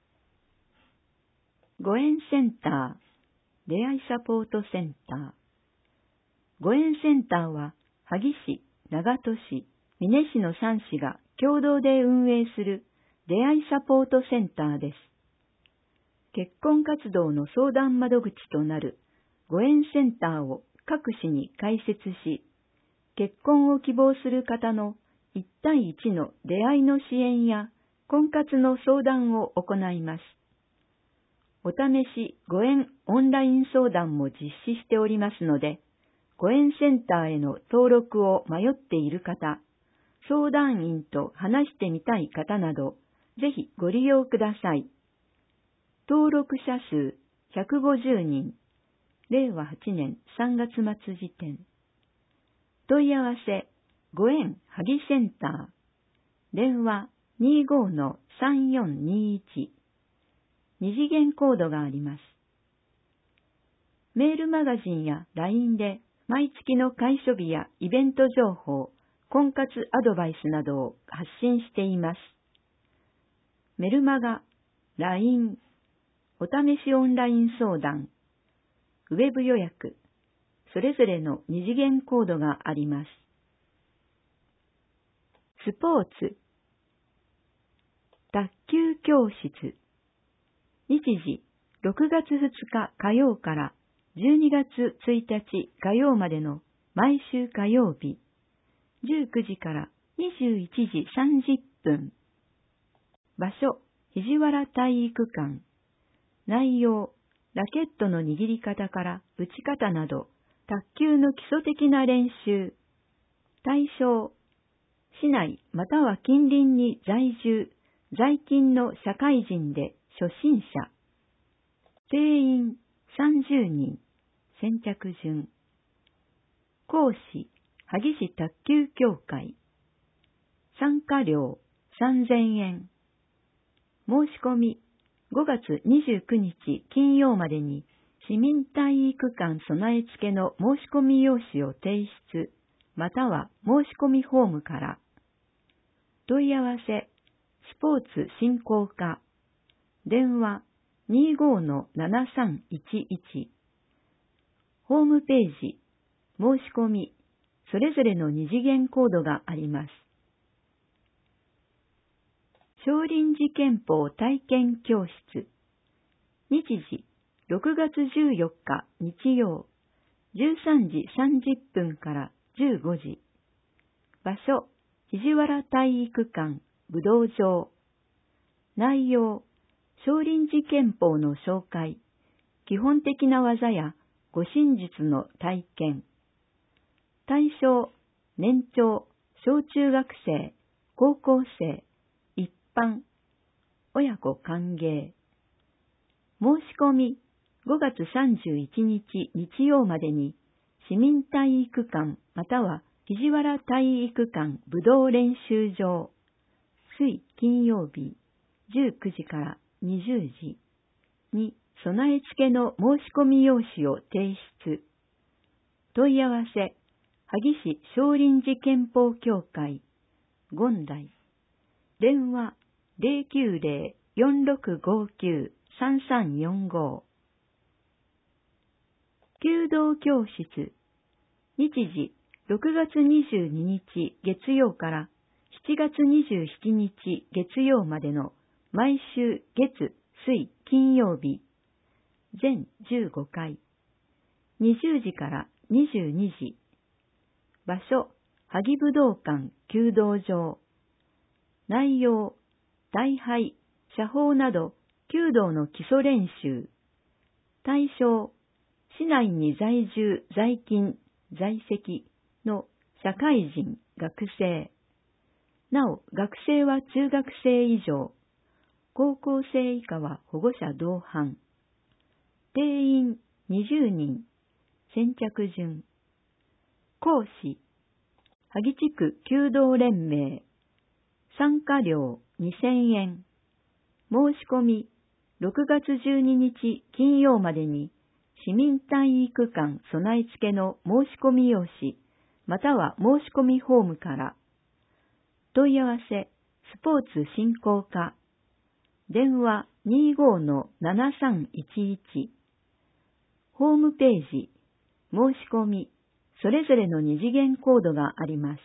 ご縁センター、出会いサポートセンター。ご縁センターは、萩市、長門市、美祢市のさん市が共同で運営する出会いサポートセンターです。結婚活動の相談窓口となるご縁センターを各市に開設し、結婚を希望する方のいちたいいちの出会いの支援や婚活の相談を行います。お試しご縁オンライン相談も実施しておりますので、ご縁センターへの登録を迷っている方、相談員と話してみたい方など、ぜひご利用ください。登録者数ひゃくごじゅうにん、れいわはちねんさんがつまつ時点。問い合わせ、ご縁萩センター、電話 にじゅうごのさんよんにいち。二次元コードがあります。メールマガジンや ライン で毎月の開所日やイベント情報、婚活アドバイスなどを発信しています。メルマガ、ライン、お試しオンライン相談、ウェブ予約、それぞれの二次元コードがあります。スポーツ、卓球教室、日時、ろくがつふつか火曜からじゅうにがつついたち火曜までの毎週火曜日、じゅうくじからにじゅういちじさんじゅっぷん。場所、肘原体育館。内容、ラケットの握り方から打ち方など、卓球の基礎的な練習。対象、市内または近隣に在住、在勤の社会人で初心者。定員さんじゅうにん、先着順。講師、萩市卓球協会。参加料さんぜんえん。申し込み、ごがつにじゅうくにち金曜までに市民体育館備え付けの申し込み用紙を提出、または申し込みフォームから。問い合わせ、スポーツ振興課。電話 にじゅうごのななさんいちいち。ホームページ、申し込み、それぞれの二次元コードがあります。少林寺拳法体験教室。日時、ろくがつじゅうよっか日曜、じゅうさんじさんじゅっぷんからじゅうごじ。場所、肘原体育館、武道場。内容、少林寺拳法の紹介、基本的な技や護身術の体験。対象、年長、小中学生、高校生、一般、親子歓迎。申し込み、ごがつさんじゅういちにち日曜までに、市民体育館または肘原体育館武道練習場、水金曜日、じゅうくじからにじゅうじに備え付けの申し込み用紙を提出。問い合わせ、萩市少林寺憲法協会、権代。電話 ゼロきゅうゼロ よんろくごきゅう さんさんよんご。弓道教室。日時、ろくがつにじゅうににち月曜からしちがつにじゅうしちにち月曜までの毎週月、水、金曜日。全じゅうごかい。にじゅうじからにじゅうにじ。場所、萩武道館弓道場。内容、大敗、射法など弓道の基礎練習。対象、市内に在住、在勤、在籍の社会人、学生。なお、学生は中学生以上。高校生以下は保護者同伴。定員にじゅうにん。先着順。講師、萩地区弓道連盟。参加料にせんえん。申し込み、ろくがつじゅうににち金曜までに、市民体育館備え付けの申し込み用紙、または申し込みフォームから。問い合わせ、スポーツ振興課。電話 にじゅうごのななさんいちいち。ホームページ、申し込み、それぞれの二次元コードがあります。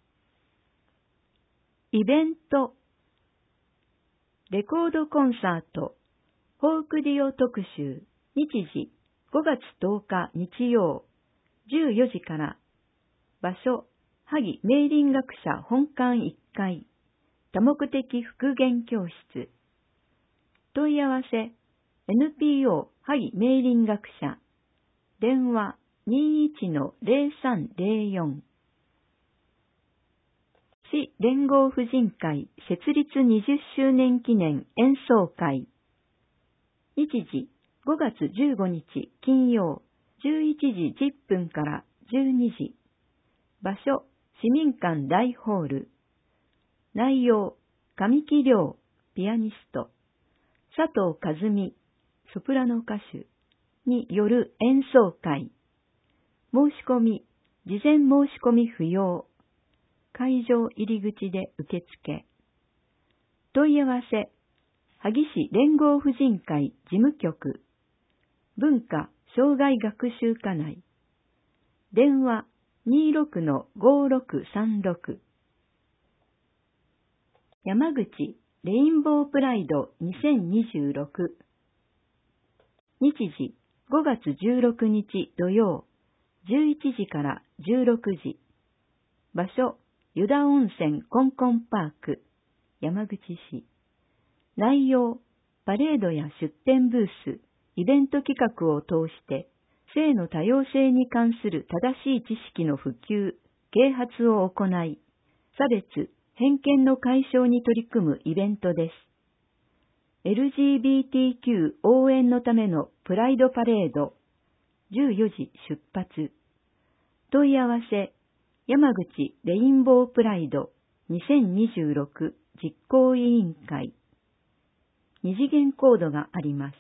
イベント。レコードコンサート、フォークディオ特集、日時、ごがつとおか日曜、じゅうよじから。場所、萩明倫学者本館いっかい、多目的復元教室。問い合わせ、エヌピーオー 萩明倫学者。電話 にじゅういちのゼロさんゼロよん。市連合婦人会設立にじゅっしゅうねん記念演奏会。日時、ごがつじゅうごにち金曜、じゅういちじじゅっぷんからじゅうにじ。場所、市民館大ホール。内容、神木亮、ピアニスト、佐藤和美、ソプラノ歌手による演奏会。申し込み、事前申し込み不要。会場入り口で受付。問い合わせ、萩市連合婦人会事務局、文化障害学習課内。電話 にじゅうろくのごろくさんろく。山口レインボープライドにせんにじゅうろく。日時、ごがつじゅうろくにち土曜、じゅういちじからじゅうろくじ。場所、湯田温泉コンコンパーク、山口市。内容、パレードや出展ブース、イベント企画を通して、性の多様性に関する正しい知識の普及、啓発を行い、差別、偏見の解消に取り組むイベントです。エルジービーティーキュー 応援のためのプライドパレード、じゅうよじ出発。問い合わせ、山口レインボープライドにせんにじゅうろく実行委員会。二次元コードがあります。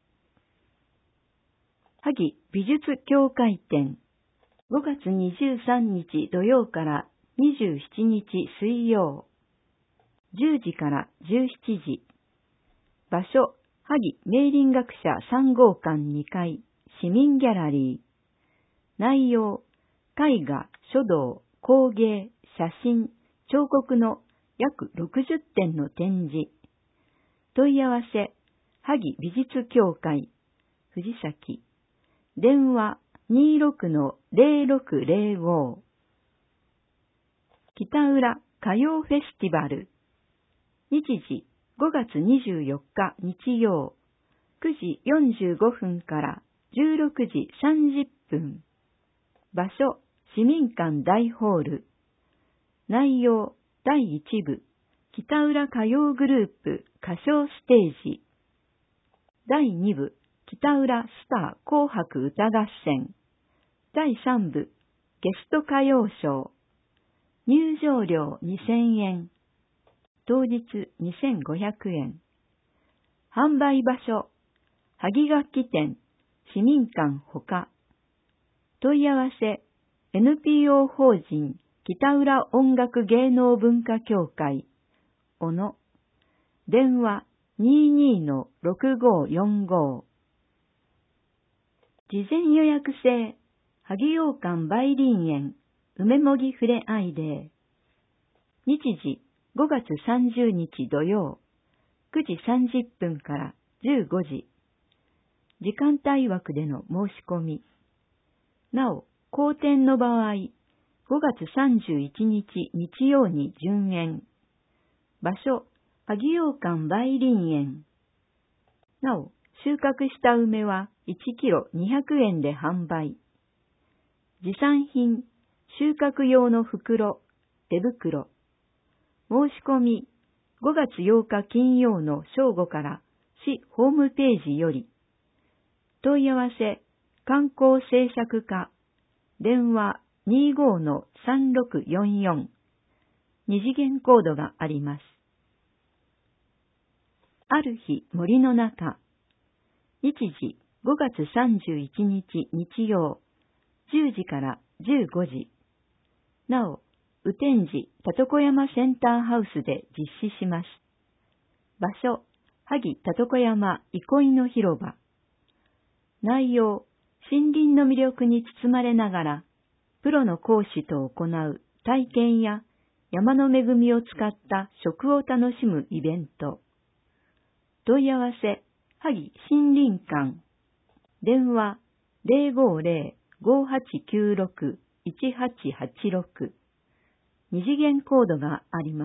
萩美術協会展、ごがつにじゅうさんにち土曜からにじゅうしちにち水曜、じゅうじからじゅうしちじ。場所、萩明倫学者さんごうかんにかい、市民ギャラリー。内容、絵画、書道、工芸、写真、彫刻の約ろくじゅってんの展示。問い合わせ、萩美術協会、藤崎。電話 にじゅうろくのゼロろくゼロご。北浦歌謡フェスティバル。日時、ごがつにじゅうよっか日曜、くじよんじゅうごふんからじゅうろくじさんじゅっぷん。場所、市民館大ホール。内容、だいいちぶ、北浦歌謡グループ歌唱ステージ。だいにぶ、北浦スター紅白歌合戦。だいさんぶ、ゲスト歌謡ショー。入場料にせんえん。当日にせんごひゃくえん。 販売場所、萩楽器店、市民館ほか。問い合わせ、エヌピーオー 法人北浦音楽芸能文化協会、小野。電話 にじゅうにのろくごよんご。事前予約制、萩洋館梅林園、梅もぎふれあいデー。日時、ごがつさんじゅうにち土曜、くじさんじゅっぷんからじゅうごじ。時間帯枠での申し込み。なお、後転の場合、ごがつさんじゅういちにち日曜に順延。場所、萩洋館梅林園。なお、収穫した梅はいちキロにひゃくえんで販売。持参品、収穫用の袋、手袋。申し込み、ごがつようか金曜の正午から市ホームページより。問い合わせ、観光製作課、電話 にじゅうごのさんろくよんよん。二次元コードがあります。ある日森の中。日時ごがつさんじゅういちにち日曜、じゅうじからじゅうごじ。なお、雨天時、たとこ山センターハウスで実施します。場所、萩たとこ山憩いの広場。内容、森林の魅力に包まれながら、プロの講師と行う体験や山の恵みを使った食を楽しむイベント。問い合わせ、萩森林館。電話、ゼロごゼロ ごはちきゅうろく いちはちはちろく。二次元コードがあります。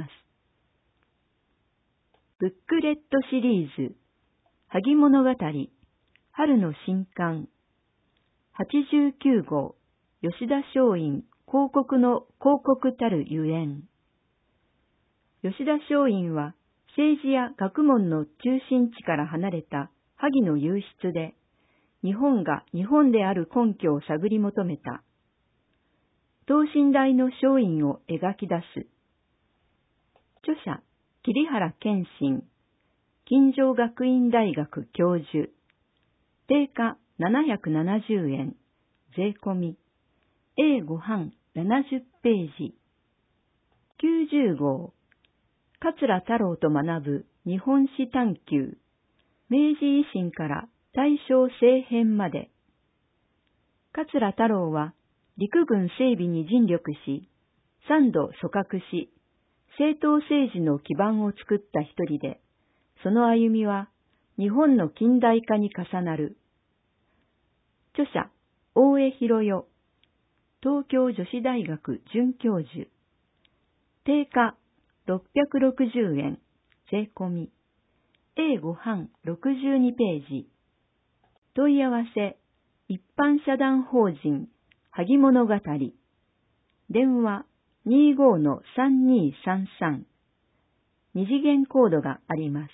ブックレットシリーズ、萩物語、春の新刊、はちじゅうきゅうごう、吉田松陰、広告の広告たるゆえん。吉田松陰は、政治や学問の中心地から離れた萩の湧出で、日本が日本である根拠を探り求めた。等身大の松陰を描き出す。著者、桐原健信、金城学院大学教授。定価ななひゃくななじゅうえん、税込み。英語版ななじゅっページ。きゅうじゅうごう、桂太郎と学ぶ日本史探究。明治維新から大正政変まで。桂太郎は陸軍整備に尽力し、三度組閣し、政党政治の基盤を作った一人で、その歩みは日本の近代化に重なる。著者、大江博代、東京女子大学准教授。定価ろっぴゃくろくじゅうえん、税込み。英語版ろくじゅうにページ。問い合わせ、一般社団法人、萩物語。電話 にじゅうごのさんにさんさん。二次元コードがあります。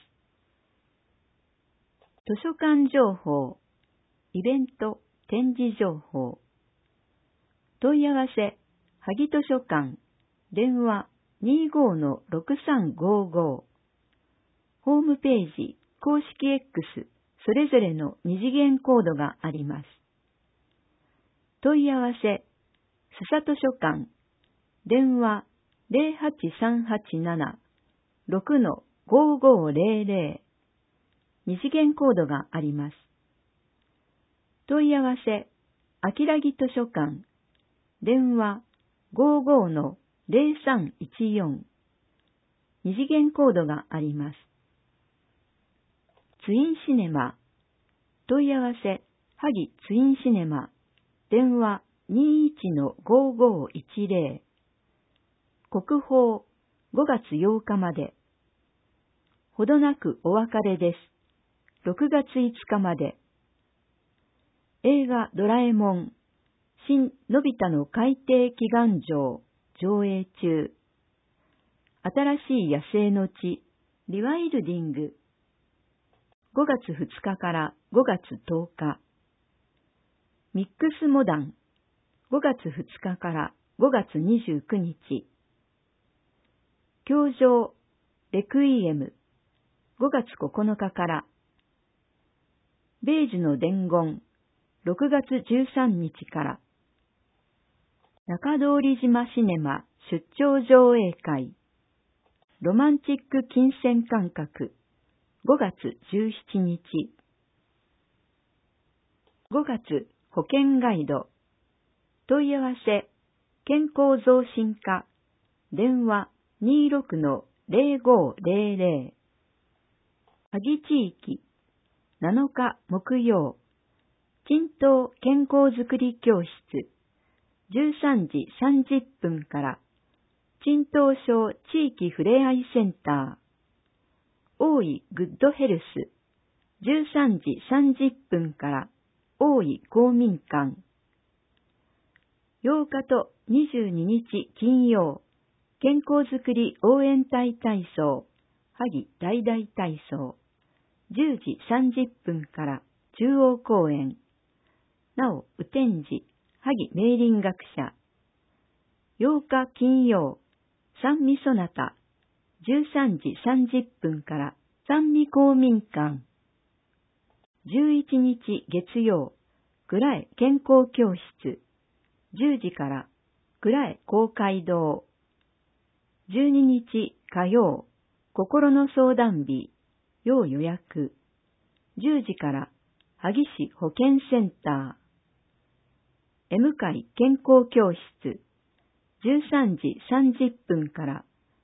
図書館情報、イベント、展示情報。問い合わせ、萩図書館、電話 にじゅうごのろくさんごご。ホームページ、公式 X、それぞれの二次元コードがあります。問い合わせ、須佐図書館、電話 ゼロはちさんはちなな ろくのごごゼロゼロ。二次元コードがあります。問い合わせ、秋木図書館、電話 ごごのゼロさんいちよん。二次元コードがあります。ツインシネマ、問い合わせ、萩ツインシネマ、電話 にじゅういちのごごいちゼロ。国宝、ごがつようかまで。ほどなくお別れです。ろくがついつかまで。映画ドラえもん、新のび太の海底祈願城、上映中。新しい野生の地、リワイルディング。ごがつふつかからごがつとおか。ミックスモダン、ごがつふつかからごがつにじゅうくにち。教場、レクイエム、ごがつここのかから米寿の伝言、ろくがつじゅうさんにちから。中通島シネマ出張上映会。ロマンチック金銭感覚、ごがつじゅうしちにち。ごがつ保険ガイド。問い合わせ、健康増進課、電話 にじゅうろくのぜろごぜろぜろ。萩地域、なのか木曜、鎮東健康づくり教室、じゅうさんじさんじゅっぷんから、鎮東省地域ふれあいセンター、大井グッドヘルス、じゅうさんじさんじゅっぷんから、大井公民館。ようかとにじゅうににち金曜、健康づくり応援隊体操、萩大々体操、じゅうじさんじゅっぷんから中央公園。なお、雨天時、萩明林学者。ようか金曜、三味そなた、じゅうさんじさんじゅっぷんから三味公民館。じゅういちにち月曜、蔵へ健康教室、じゅうじから蔵へ公会堂。じゅうににち火曜、心の相談日、要予約。じゅうじから萩市保健センター。M 会健康教室、じゅうさんじさんじゅっぷんから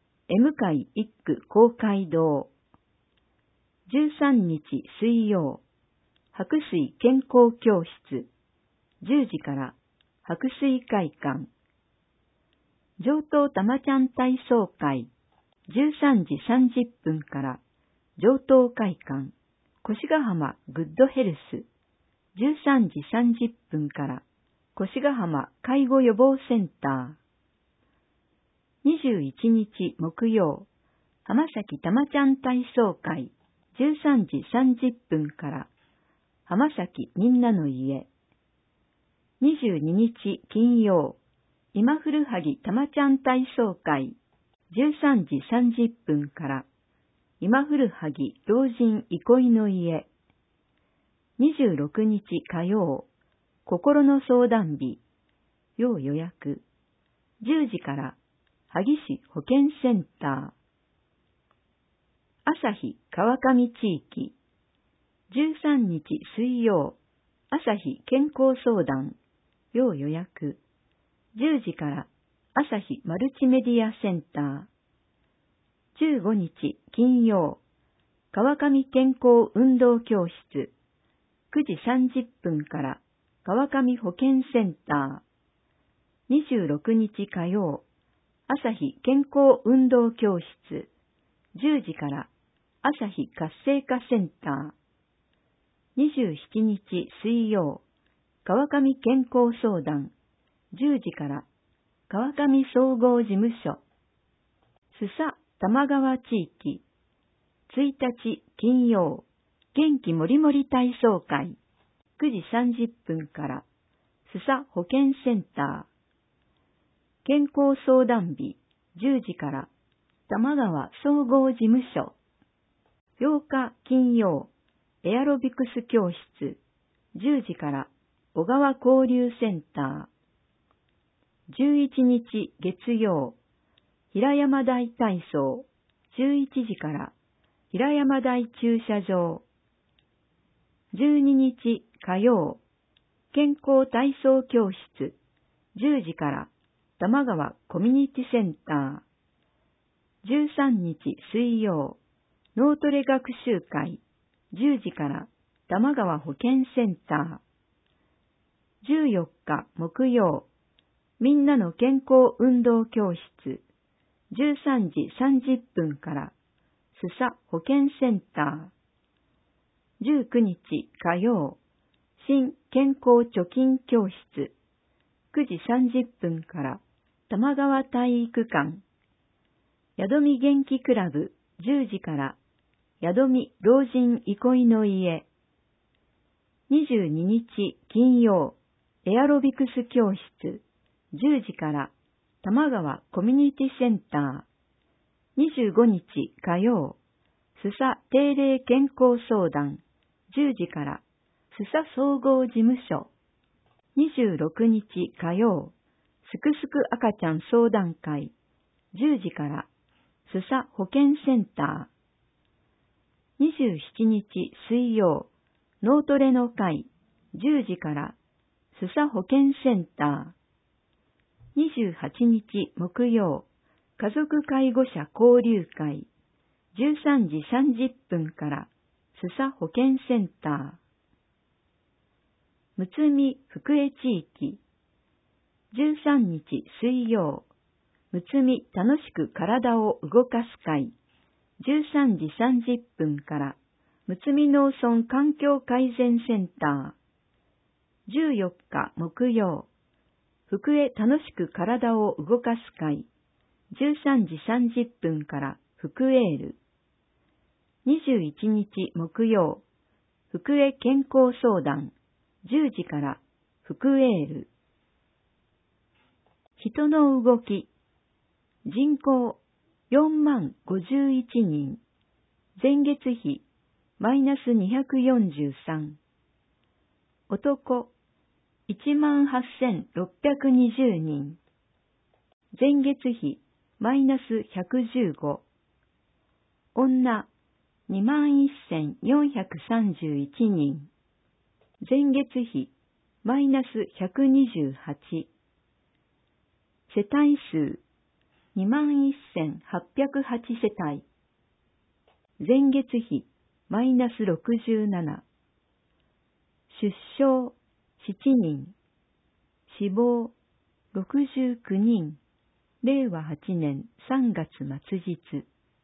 M 会一区公会堂。じゅうさんにち水曜、白水健康教室、じゅうじから白水会館。上東たまちゃん体操会、じゅうさんじさんじゅっぷんから上東会館。越ヶ浜グッドヘルス、じゅうさんじさんじゅっぷんから越ヶ浜介護予防センター。にじゅういちにち木曜、浜崎たまちゃん体操会、じゅうさんじさんじゅっぷんから浜崎みんなの家。にじゅうににち金曜、今古萩たまちゃん体操会、じゅうさんじさんじゅっぷんから今古萩老人憩いの家。にじゅうろくにち火曜、心の相談日、要予約。じゅうじから萩市保健センター。朝日川上地域、じゅうさんにち水曜、朝日健康相談、要予約。じゅうじから朝日マルチメディアセンター。じゅうごにち金曜、川上健康運動教室、くじさんじゅっぷんから川上保健センター。にじゅうろくにち火曜、朝日健康運動教室、じゅうじから朝日活性化センター。にじゅうしちにち水曜、川上健康相談、じゅうじから川上総合事務所。須佐玉川地域、ついたち金曜、元気もりもり体操会、くじさんじゅっぷんから須佐保健センター。健康相談日、じゅうじから玉川総合事務所。ようか金曜、エアロビクス教室、じゅうじから小川交流センター。じゅういちにち月曜、平山台体操、じゅういちじから平山台駐車場。じゅうににち火曜、健康体操教室、じゅうじから玉川コミュニティセンター。じゅうさんにち水曜、脳トレ学習会、じゅうじから玉川保健センター。じゅうよっか木曜、みんなの健康運動教室、じゅうさんじさんじゅっぷんから須佐保健センター。じゅうくにち火曜、新健康貯金教室、くじさんじゅっぷんから玉川体育館。宿見元気クラブ、じゅうじから宿見老人憩いの家。にじゅうににち金曜、エアロビクス教室、じゅうじから玉川コミュニティセンター。にじゅうごにち火曜、須佐定例健康相談、じゅうじから須佐総合事務所。にじゅうろくにち火曜、すくすく赤ちゃん相談会、じゅうじから、須佐保健センター。にじゅうしちにち水曜、脳トレの会、じゅうじから、須佐保健センター。にじゅうはちにち木曜、家族介護者交流会、じゅうさんじさんじゅっぷんから、須佐保健センター。むつみ福江地域、じゅうさんにち水曜、むつみ楽しく体を動かす会、じゅうさんじさんじゅっぷんから、むつみ農村環境改善センター。じゅうよっか木曜、福江楽しく体を動かす会、じゅうさんじさんじゅっぷんから福エール。にじゅういちにち木曜、福江健康相談、じゅうじから福エール。人の動き、人口よんまんごじゅういちにん、前月比マイナスにひゃくよんじゅうさん、男いちまんはっせんろっぴゃくにじゅうにん、前月比マイナスひゃくじゅうご、女にまんせんよんひゃくさんじゅういちにん、前月比マイナスひゃくにじゅうはち、世帯数にまんせんはっぴゃくはちせたい、前月比マイナスろくじゅうなな、出生ななにん、死亡ろくじゅうきゅうにん、れいわはちねんさんがつ末日。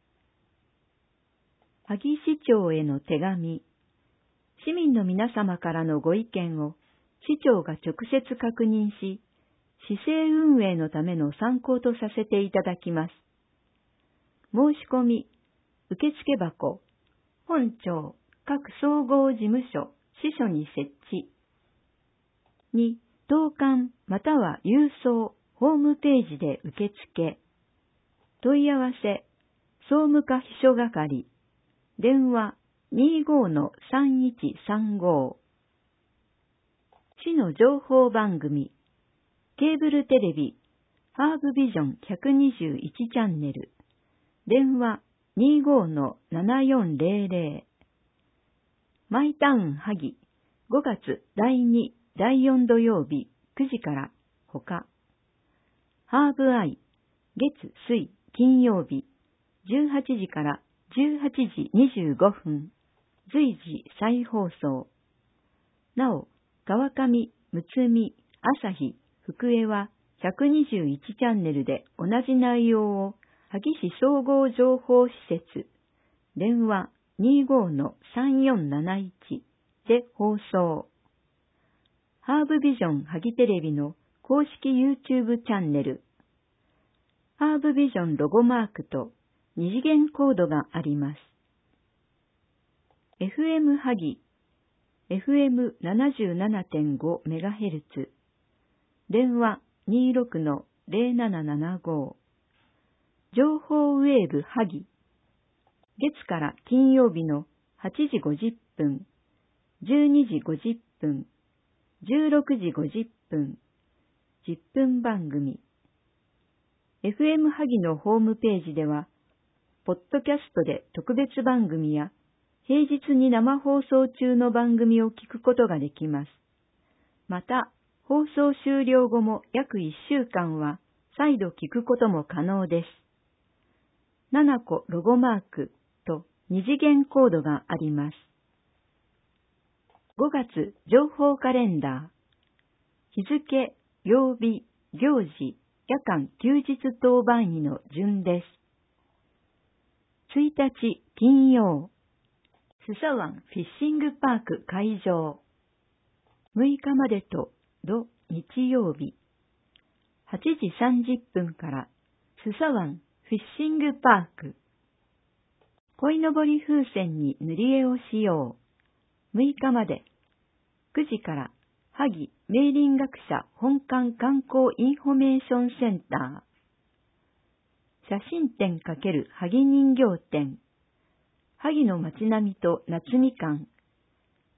萩市長への手紙。市民の皆様からのご意見を市長が直接確認し、市政運営のための参考とさせていただきます。申し込み、受付箱、本庁各総合事務所、支所に設置。に、投函または郵送、ホームページで受付。問い合わせ、総務課秘書係、電話 にじゅうごのさんいちさんご。市の情報番組、ケーブルテレビ、ハーブビジョンひゃくにじゅういちチャンネル、電話 にじゅうごのななよんぜろぜろ。マイタウン萩、ごがつだいに、だいよん土曜日くじからほか。ハーブアイ、月水金曜日じゅうはちじからじゅうはちじにじゅうごふん、随時再放送。なお、川上、むつみ、朝日、福江はひゃくにじゅういちチャンネルで同じ内容を萩市総合情報施設、電話 にじゅうごのさんよんなないち で放送。ハーブビジョン萩テレビの公式 YouTube チャンネル。ハーブビジョンロゴマークと二次元コードがあります。エフエム 萩、エフエムななじゅうななてんごメガヘルツ、電話 にじゅうろくのぜろななななご。情報ウェーブ萩、月から金曜日のはちじごじゅっぷん、じゅうにじごじゅっぷん、じゅうろくじごじゅっぷん、じゅっぷん番組。エフエム 萩のホームページでは、ポッドキャストで特別番組や、平日に生放送中の番組を聞くことができます。また、放送終了後も約いっしゅうかんは再度聞くことも可能です。ななこロゴマークと二次元コードがあります。ごがつ情報カレンダー。日付、曜日、行事、夜間休日当番位の順です。ついたち金曜、須佐湾フィッシングパーク開場。むいかまでと土日曜日、はちじさんじゅっぷんから須佐湾フィッシングパーク。鯉のぼり風船に塗り絵をしよう。むいかまで、くじから萩明林学者本館観光インフォメーションセンター。写真展×萩人形展。萩の街並みと夏みかん。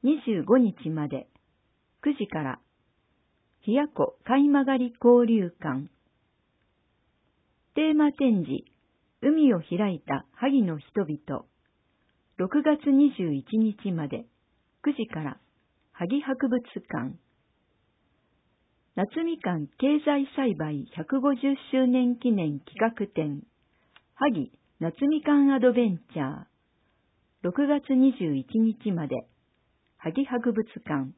にじゅうごにちまで、くじから、ひやこ貝曲がり交流館。テーマ展示、海を開いた萩の人々。ろくがつにじゅういちにちまで、くじから、萩博物館。夏みかん経済栽培ひゃくごじゅっしゅうねん記念企画展、萩夏みかんアドベンチャー。ろくがつにじゅういちにちまで、萩博物館。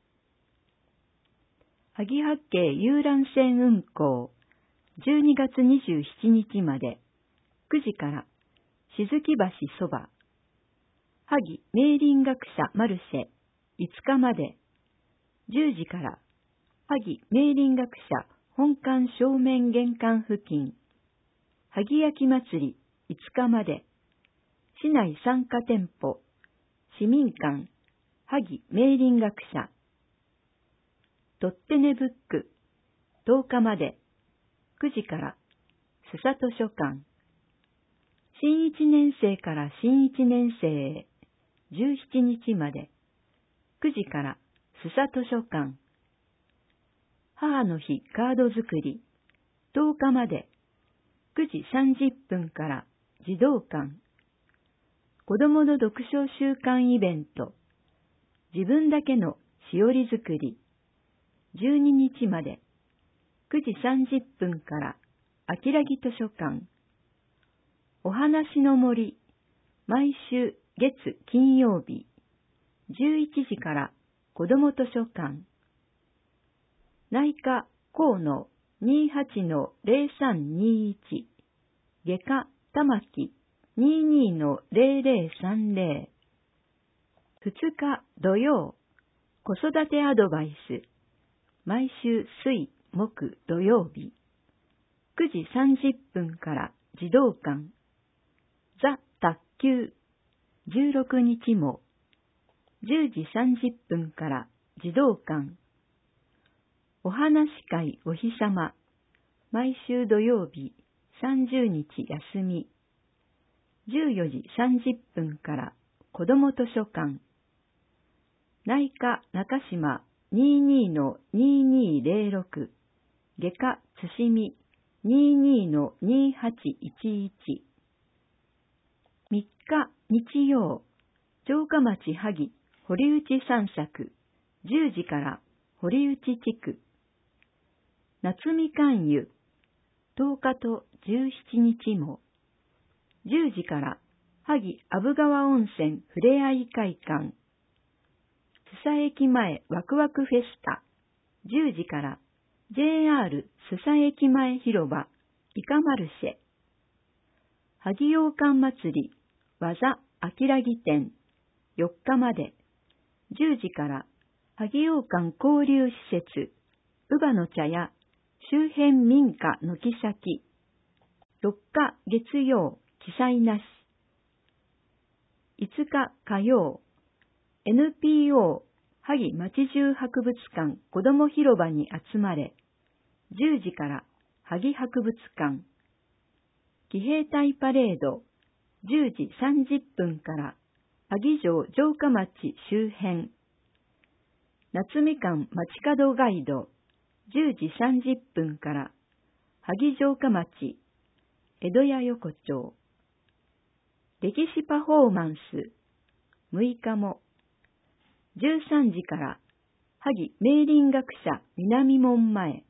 萩八景遊覧船運行、じゅうにがつにじゅうしちにちまで、くじから、静木橋そば。萩明林学者マルシェ、いつかまで、じゅうじから、萩明林学者本館正面玄関付近、萩焼き祭りいつかまで、市内参加店舗、市民館、萩明林学者、とってねブック、とおかまで、くじから、須佐図書館、新いちねん生から新いちねん生へ、じゅうしちにちまで、くじから、須佐図書館、母の日カード作り、とおかまで、くじさんじゅっぷんから児童館、子供の読書習慣イベント、自分だけのしおり作り、じゅうににちまで、くじさんじゅっぷんからあきらぎ図書館、お話の森、毎週月金曜日、じゅういちじから子供図書館、内科河野 にーはちのぜろさんにいち、外科玉木 にーにーのぜろぜろさんぜろ、ふつか土曜、子育てアドバイス、毎週水木土曜日、くじさんじゅっぷんから児童館、ザ・卓球、じゅうろくにちも、じゅうじさんじゅっぷんから児童館、お話会お日様、毎週土曜日、さんじゅうにち休み、じゅうよじさんじゅっぷんから子ども図書館、内科中島 にーにーのにーにーぜろろく、外科津島 にーにーのにーはちいちいち、みっか日曜、城下町萩堀内散策、じゅうじから堀内地区、夏みかん湯、とおかとじゅうしちにちも、じゅうじから萩阿武川温泉ふれあい会館、須佐駅前ワクワクフェスタ、じゅうじから ジェイアール 須佐駅前広場イカマルシェ、萩洋館祭り技あきらぎ展、よっかまで、じゅうじから萩洋館交流施設乳母の茶屋周辺民家軒先、よっか月曜記載なし、いつか火曜 エヌピーオー 萩町中博物館子ども広場に集まれ、じゅうじから萩博物館、騎兵隊パレードじゅうじさんじゅっぷんから萩城城下町周辺、夏みかん街角ガイドじゅうじさんじゅっぷんから萩城下町江戸屋横丁、歴史パフォーマンスむいかも、じゅうさんじから萩明林学者南門前、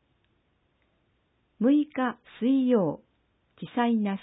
むいか水曜記載なし、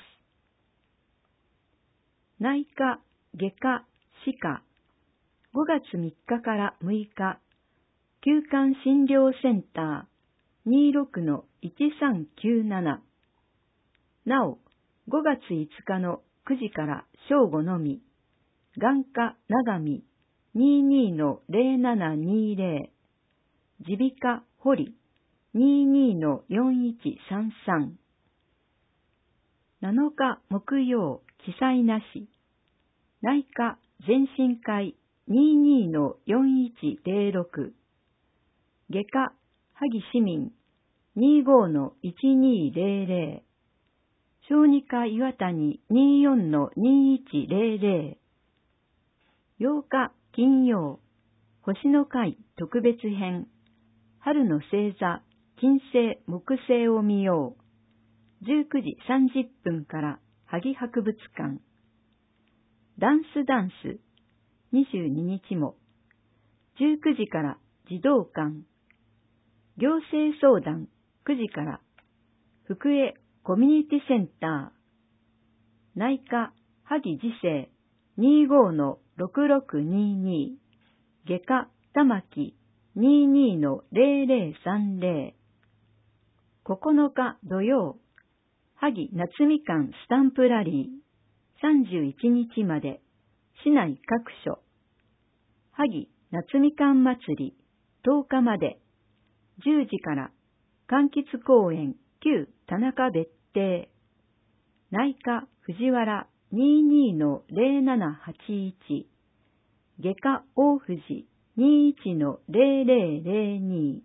内科外科歯科ごがつみっかからむいか、休館診療センター にじゅうろくのいちさんきゅうなな、なおごがついつかのくじから正午のみ、眼科長見 にじゅうにのぜろななにぜろ、耳鼻科堀 にじゅうにのよんいちさんさん、なのか木曜記載なし、内科全身会 にじゅうにのよんいちぜろろく、外科萩市民 にじゅうごのいちにぜろぜろ、小児科岩谷 にじゅうよんのにいちぜろぜろ、ようか金曜星の会特別編、春の星座、金星、木星を見よう。じゅうくじさんじゅっぷんから萩博物館。ダンスダンス、にじゅうににちも。じゅうくじから児童館。行政相談、くじから。福江コミュニティセンター。内科、萩時世、にじゅうごのろくろくにに。外科、玉木、にじゅうにのぜろぜろさんぜろ。ここのか土曜、萩夏みかんスタンプラリー、さんじゅういちにちまで、市内各所。萩夏みかん祭り、とおかまで、じゅうじから、柑橘公園旧田中別邸。内科藤原にじゅうにのぜろななはちいち。外科大藤にじゅういちのぜろぜろぜろに。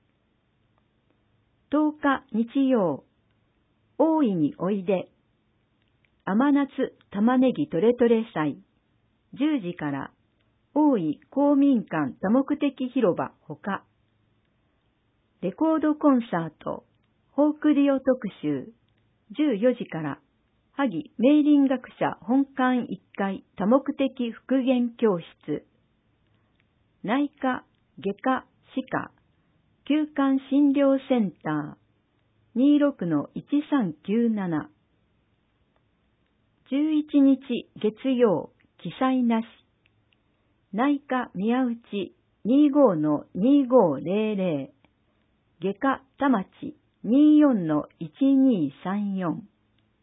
とおか日曜、大いにおいで。甘夏玉ねぎトレトレ祭、じゅうじから、大井公民館多目的広場ほか。レコードコンサート、フォークディオ特集、じゅうよじから、萩明林学者本館いっかい多目的復元教室。内科、外科、歯科、休館診療センター、にじゅうろくのいちさんきゅうなな。じゅういちにち月曜、記載なし。内科宮内にじゅうごのにじゅうごぜろぜろ。外科田町にじゅうよんのいちにさんよん。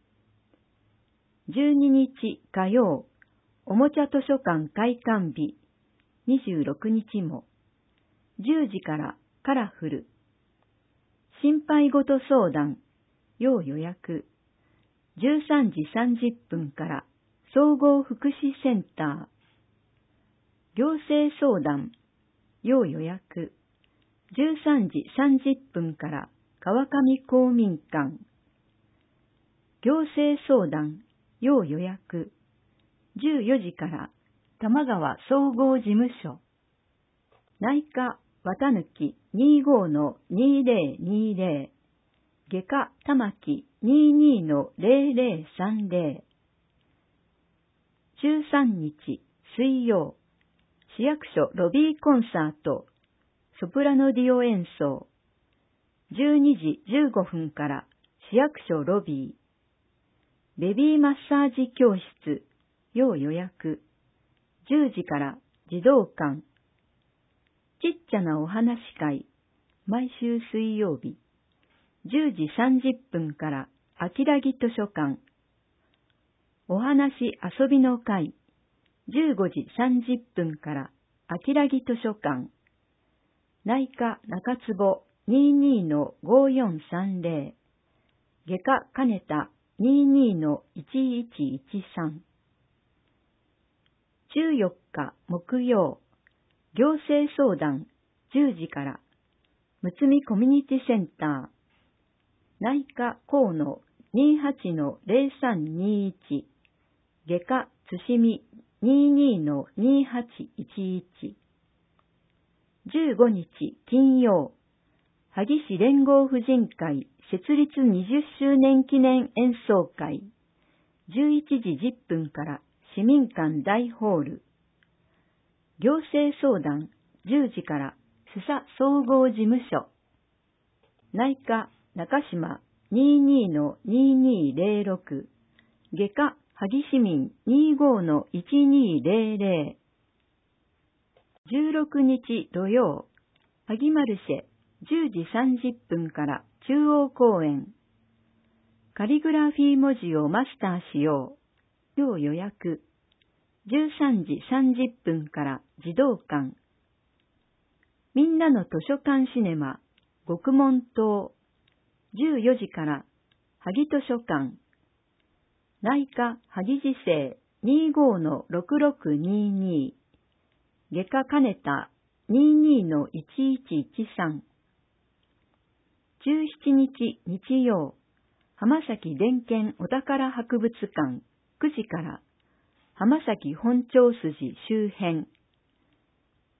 じゅうににち火曜、おもちゃ図書館開館日、にじゅうろくにちも。じゅうじからカラフル。心配事相談、要予約。じゅうさんじさんじゅっぷんから総合福祉センター。行政相談、要予約。じゅうさんじさんじゅっぷんから川上公民館。行政相談、要予約。じゅうよじから玉川総合事務所。内科綿貫にじゅうごのにぜろにぜろ。外科玉木にじゅうにのぜろぜろさんぜろ。じゅうさんにち水曜、市役所ロビーコンサート、ソプラノディオ演奏。じゅうにじじゅうごふんから市役所ロビー。ベビーマッサージ教室、要予約。じゅうじから児童館。ちっちゃなお話会、毎週水曜日。じゅうじさんじゅっぷんからあきらぎ図書館。お話遊びの会、じゅうごじさんじゅっぷんからあきらぎ図書館。内科中坪にじゅうにのごよんさんぜろ。外科金田にじゅうにのいちいちいちさん。じゅうよっか木曜、行政相談じゅうじから、むつみコミュニティセンター。内科河野にじゅうはちのぜろさんにいち。外科津島にじゅうにのにはちいちいち。じゅうごにち金曜、萩市連合婦人会設立にじゅっしゅうねん記念演奏会。じゅういちじじゅっぷんから市民館大ホール。行政相談じゅうじから須佐総合事務所。内科中島にじゅうにのににぜろろく。外科萩市民にじゅうごのいちにぜろぜろ。じゅうろくにち土曜、萩マルシェじゅうじさんじゅっぷんから中央公園。カリグラフィー文字をマスターしよう。要予約。じゅうさんじさんじゅっぷんから児童館。みんなの図書館シネマ、獄門島。じゅうよじから萩図書館。内科萩時世にじゅうごのろくろくにに。外科金田にじゅうにのいちいちいちさん。じゅうしちにち日曜、浜崎伝研お宝博物館くじから浜崎本町筋周辺。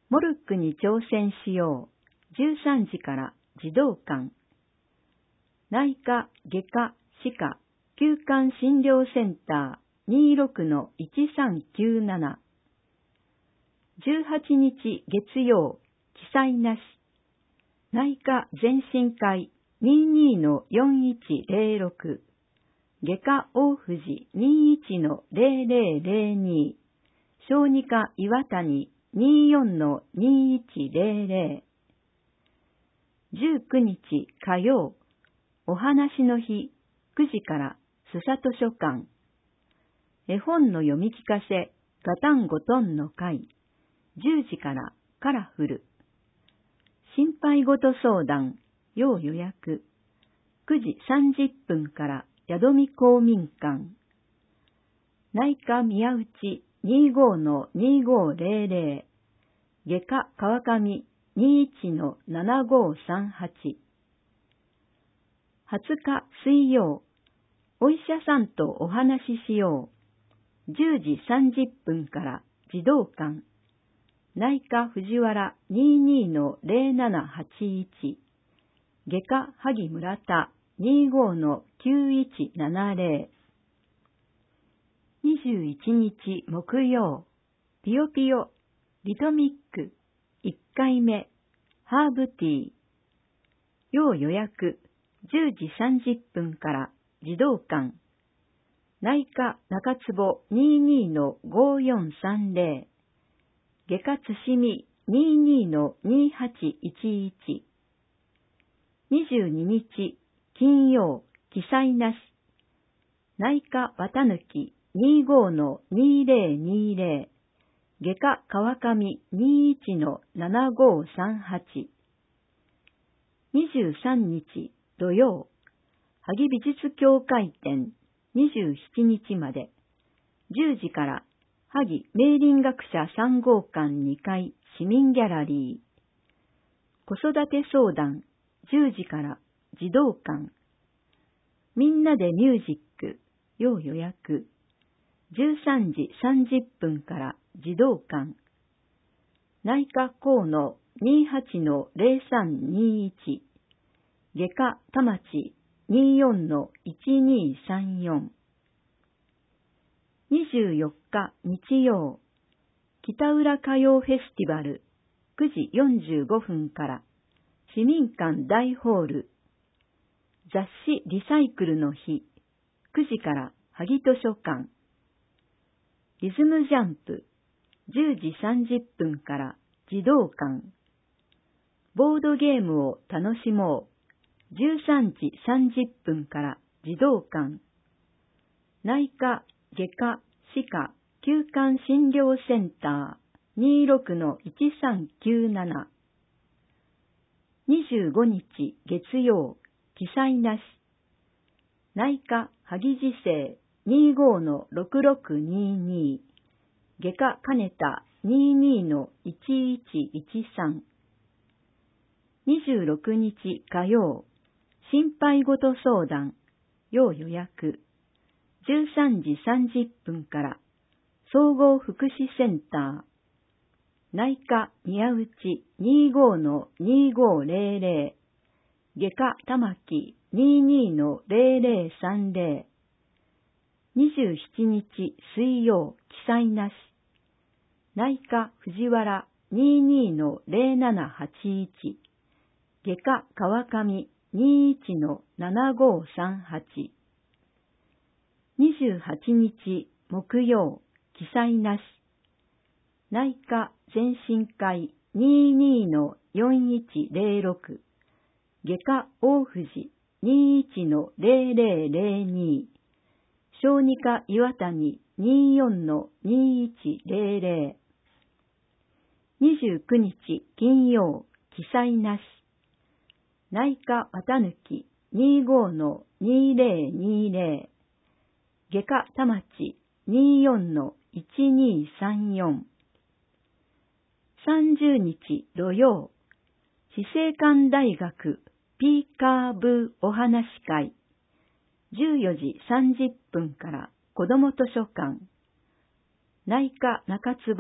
モルックに挑戦しよう。じゅうさんじから児童館。内科、外科、歯科、休館診療センター にじゅうろくのいちさんきゅうなな。じゅうはちにち月曜、記載なし。内科全身会 にじゅうにのよんいちゼロろく。外科大藤 にじゅういちのゼロゼロゼロに。小児科岩谷 にじゅうよんのにじゅういちゼロゼロ。じゅうくにち火曜、お話の日くじから須佐図書館。絵本の読み聞かせガタンゴトンの会。じゅうじからカラフル。心配事相談、要予約。くじさんじゅっぷんから宿見公民館。内科宮内 にじゅうごのにじゅうごゼロゼロ。外科川上 にじゅういちのななごさんはち。はつか水曜、お医者さんとお話ししよう。じゅうじさんじゅっぷんから児童館。内科藤原 にじゅうにのゼロななはちいち。外科萩村田 にじゅうごのきゅういちななゼロ。にじゅういちにち木曜、ピヨピヨ、リトミック、いっかいめ、ハーブティー。要予約、じゅうじさんじゅっぷんから児童館。内科中坪 にじゅうにのごよんさんゼロ。外科津しみ にじゅうにのにはちいちいち。にじゅうににち金曜、記載なし。内科綿抜き にじゅうごのにゼロにゼロ。外科川上 にじゅういちのななごさんはち。にじゅうさんにち土曜、萩美術協会展にじゅうしちにちまで。じゅうじから萩明林学者さんごうかんにかい市民ギャラリー。子育て相談じゅうじから児童館。みんなでミュージック要予約。じゅうさんじさんじゅっぷんから児童館。内科河野 にじゅうはちのゼロさんにいち。外科田町 にじゅうよんのいちにさんよん。にじゅうよっか日曜、北浦歌謡フェスティバルくじよんじゅうごふんから市民館大ホール。雑誌リサイクルの日くじから萩図書館。リズムジャンプじゅうじさんじゅっぷんから児童館。ボードゲームを楽しもうじゅうさんじさんじゅっぷんから児童館。内科、外科、歯科、休館診療センター にじゅうろくのいちさんきゅうなな。にじゅうごにち月曜、記載なし。内科萩治世 にじゅうごのろくろくにに。外科金田 にじゅうにのいちいちいちさん。にじゅうろくにち火曜、心配事相談要予約。じゅうさんじさんじゅっぷんから総合福祉センター。内科宮内 にじゅうごのにじゅうごゼロゼロ。外科玉木 にじゅうにのゼロゼロさんゼロ。にじゅうしちにち水曜、記載なし。内科藤原 にじゅうにのゼロななはちいち。外科川上 にじゅういちのななごさんはち。にじゅうはちにち木曜、記載なし。内科全身会 にじゅうにのよんいちゼロろく。外科大藤 にじゅういちのゼロゼロゼロに。小児科岩谷 にじゅうよんのにじゅういちゼロゼロ。にじゅうくにち金曜、記載なし。内科綿抜き にじゅうごのにゼロにゼロ。外科田町 にじゅうよんのいちにさんよん。さんじゅうにち土曜、死生館大学ピーカーブお話会。じゅうよじさんじゅっぷんから子ども図書館。内科中坪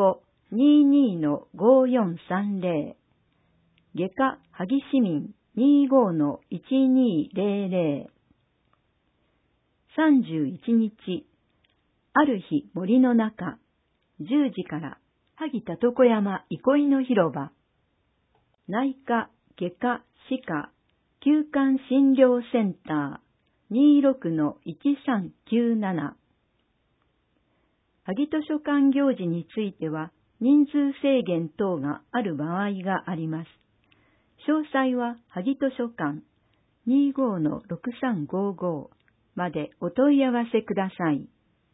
にじゅうにのごよんさんぜろ、外科萩市民 にじゅうごのいちにぜろぜろ、さんじゅういちにち、ある日森の中、じゅうじから萩田床山憩いの広場、内科、外科、歯科、休館診療センター にじゅうろくのいちさんきゅうなな。萩図書館行事については人数制限等がある場合があります。詳細は萩図書館 にじゅうごのろくさんごご までお問い合わせください。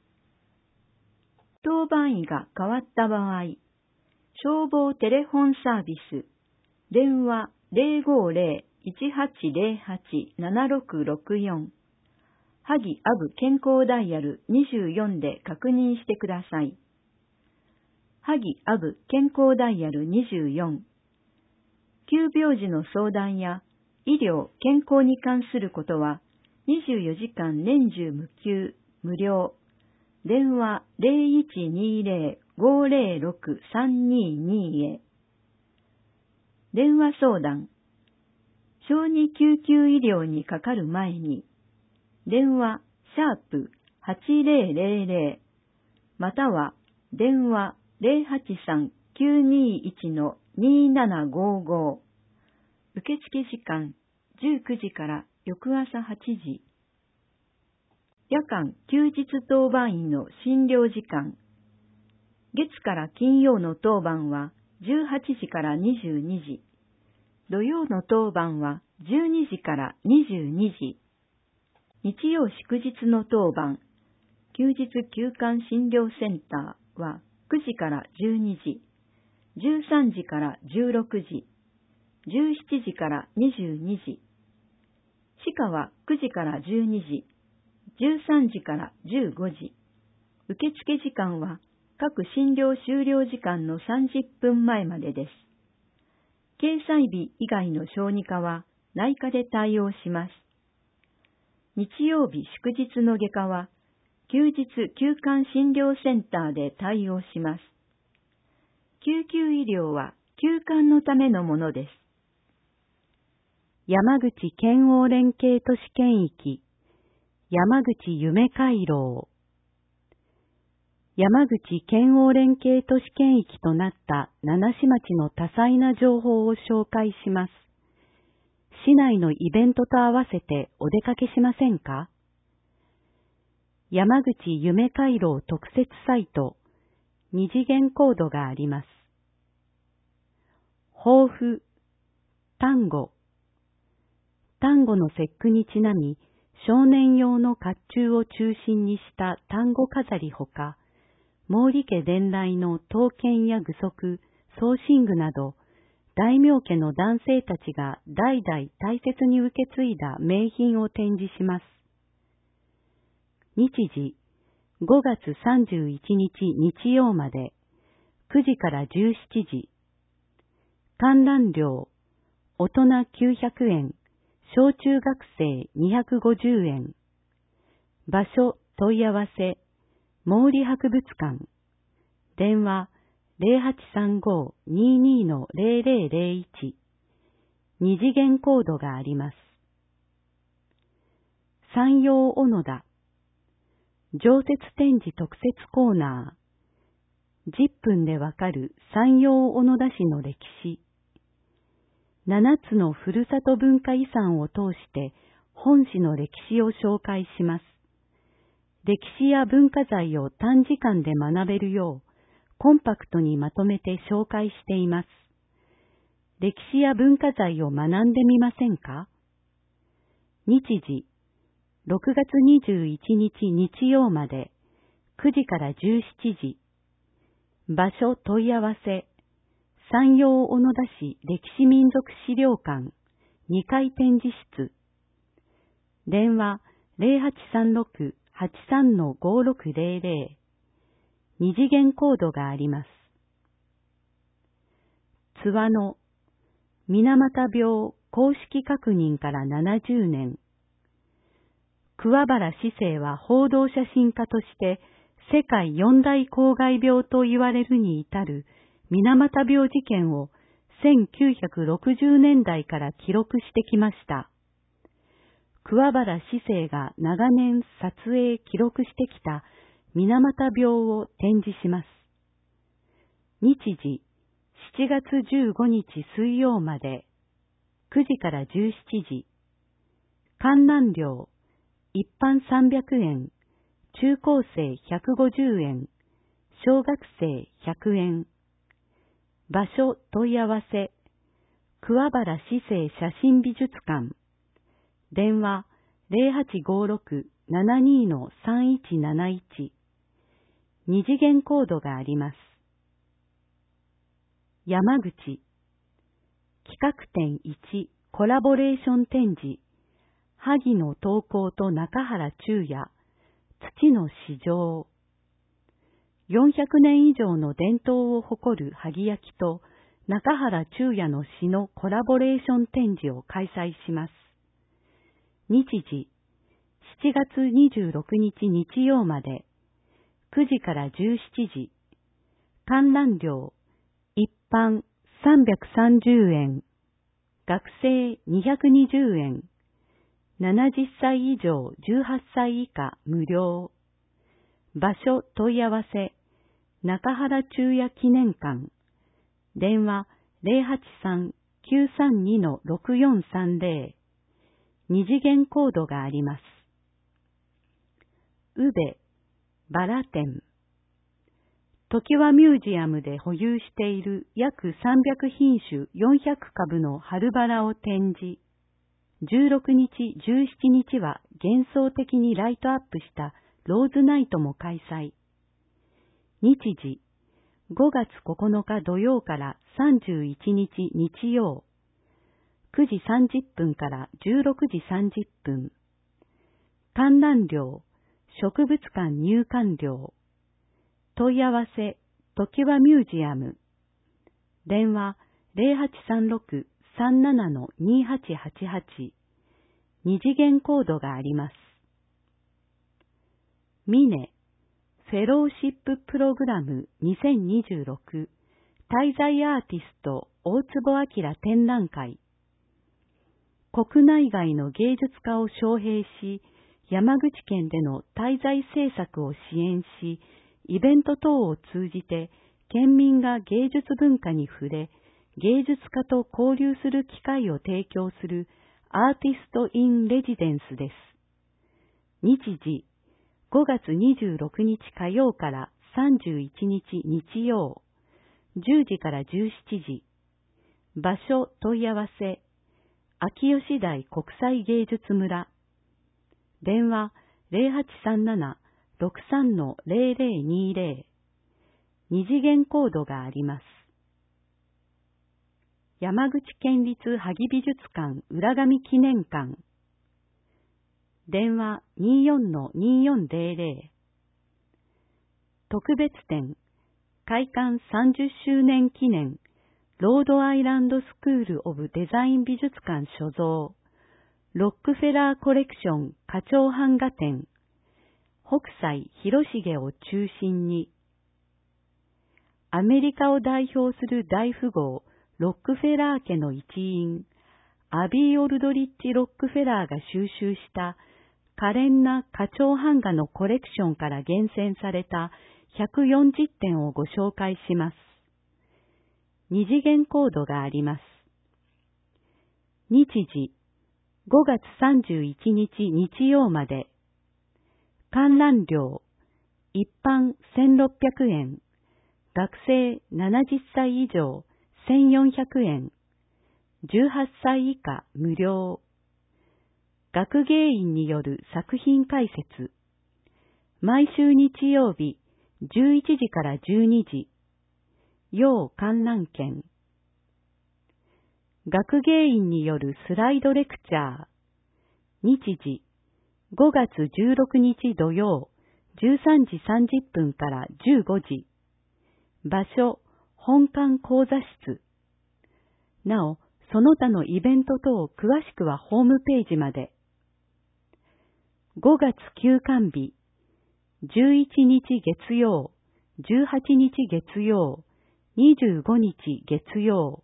当番医が変わった場合、消防テレフォンサービス、電話 ゼロごゼロ いちはちゼロはち ななろくろくよん、萩アブ健康ダイヤルにじゅうよんで確認してください。萩アブ健康ダイヤルにじゅうよん、急病時の相談や医療・健康に関することはにじゅうよじかん年中無休、無料。電話 ゼロいちにゼロ ごゼロろく さんにに へ。電話相談。小児救急医療にかかる前に、電話シャープはちゼロゼロゼロまたは電話ゼロはちさん きゅうにいちのにななごご。受付時間じゅうくじから翌朝はちじ。夜間休日当番員の診療時間。月から金曜の当番はじゅうはちじからにじゅうにじ。土曜の当番はじゅうにじからにじゅうにじ。日曜祝日の当番、休日休館診療センターはくじからじゅうにじ、じゅうさんじからじゅうろくじ、じゅうしちじからにじゅうにじ。歯科はくじからじゅうにじ、じゅうさんじからじゅうごじ。受付時間は各診療終了時間のさんじゅっぷんまえまでです。掲載日以外の小児科は内科で対応します。日曜日祝日の外科は休日休館診療センターで対応します。救急医療は休館のためのものです。 山口県央連携都市圏域、山口夢回廊。山口県央連携都市圏域となった七市町の多彩な情報を紹介します。市内のイベントと合わせてお出かけしませんか？山口夢回廊特設サイト、二次元コードがあります。抱負、単語。単語の節句にちなみ、少年用の甲冑を中心にした単語飾りほか、毛利家伝来の刀剣や具足、装身具など、大名家の男性たちが代々大切に受け継いだ名品を展示します。日時、ごがつさんじゅういちにち日曜まで、くじからじゅうしちじ。観覧料、大人きゅうひゃくえん、小中学生にひゃくごじゅうえん。場所問い合わせ、毛利博物館。電話ゼロはちさんご にーにーのゼロゼロゼロいち。二次元コードがあります。山陽小野田。常設展示特設コーナー。じゅっぷんでわかる山陽小野田市の歴史。ななつのふるさと文化遺産を通して本市の歴史を紹介します。歴史や文化財を短時間で学べるようコンパクトにまとめて紹介しています。歴史や文化財を学んでみませんか？日時、ろくがつにじゅういちにち日曜まで、くじからじゅうしちじ。場所問い合わせ、山陽小野田市歴史民族資料館にかい展示室。電話ゼロはちさんろく はちさんのごろくゼロゼロ。二次元コードがあります。津和野、水俣病公式確認からななじゅうねん。桑原史生は報道写真家として世界四大公害病と言われるに至る水俣病事件をせんきゅうひゃくろくじゅうねんだいから記録してきました。桑原史生が長年撮影記録してきた水俣病を展示します。日時しちがつじゅうごにち水曜までくじからじゅうしちじ。観覧料一般さんびゃくえん、中高生ひゃくごじゅうえん、小学生ひゃくえん。場所問い合わせ、桑原史生写真美術館。電話 ゼロはちごろく ななに さんいちなないち。二次元コードがあります。山口。企画展いちコラボレーション展示。萩野東光と中原中也。土の市場。よんひゃくねん以上の伝統を誇る萩焼と中原中也の詩のコラボレーション展示を開催します。日時しちがつにじゅうろくにち日曜までくじからじゅうしちじ。観覧料一般さんびゃくさんじゅうえん、学生にひゃくにじゅうえん、ななじゅっさい以上じゅうはっさい以下無料。場所問い合わせ、中原中也記念館。電話 ゼロはちさん きゅうさんに ろくよんさんゼロ。二次元コードがあります。宇部、バラ展。常盤ミュージアムで保有している約さんびゃくひんしゅよんひゃくかぶの春バラを展示。じゅうろくにち、じゅうしちにちは幻想的にライトアップしたローズナイトも開催。日時、ごがつここのか土曜からさんじゅういちにち日曜、くじさんじゅっぷんからじゅうろくじさんじゅっぷん。観覧料、植物館入館料。問い合わせ、常盤ミュージアム。電話ゼロはちさんろく さんなな にはちはちはち。二次元コードがあります。ミネ、フェローシッププログラムにせんにじゅうろく滞在アーティスト大坪明展覧会。国内外の芸術家を招聘し、山口県での滞在制作を支援し、イベント等を通じて県民が芸術文化に触れ、芸術家と交流する機会を提供するアーティスト・イン・レジデンスです。日時、ごがつにじゅうろくにち火曜からさんじゅういちにち日曜、じゅうじからじゅうしちじ。場所問い合わせ、秋吉台国際芸術村。電話ゼロはちさんなな ろくさん ゼロゼロにゼロ。二次元コードがあります。山口県立萩美術館浦上記念館。電話 にじゅうよん にじゅうよんゼロゼロ。特別展、開館さんじゅっしゅうねん記念、ロードアイランドスクール・オブ・デザイン美術館所蔵、ロックフェラーコレクション花鳥版画展、北斎広重を中心に、アメリカを代表する大富豪、ロックフェラー家の一員、アビー・オルドリッジ・ロックフェラーが収集した可憐な花鳥版画のコレクションから厳選されたひゃくよんじゅってんをご紹介します。二次元コードがあります。日時、ごがつさんじゅういちにち日曜まで。観覧料、一般せんろっぴゃくえん、学生ななじゅっさい以上せんよんひゃくえん、じゅうはっさい以下無料。学芸員による作品解説。毎週日曜日じゅういちじからじゅうにじ。要観覧券。学芸員によるスライドレクチャー。日時、ごがつじゅうろくにち土曜、じゅうさんじさんじゅっぷんからじゅうごじ。場所、本館講座室。なお、その他のイベント等詳しくはホームページまで。ごがつ休館日、じゅういちにち月曜、じゅうはちにち月曜、 にじゅうごにち月曜。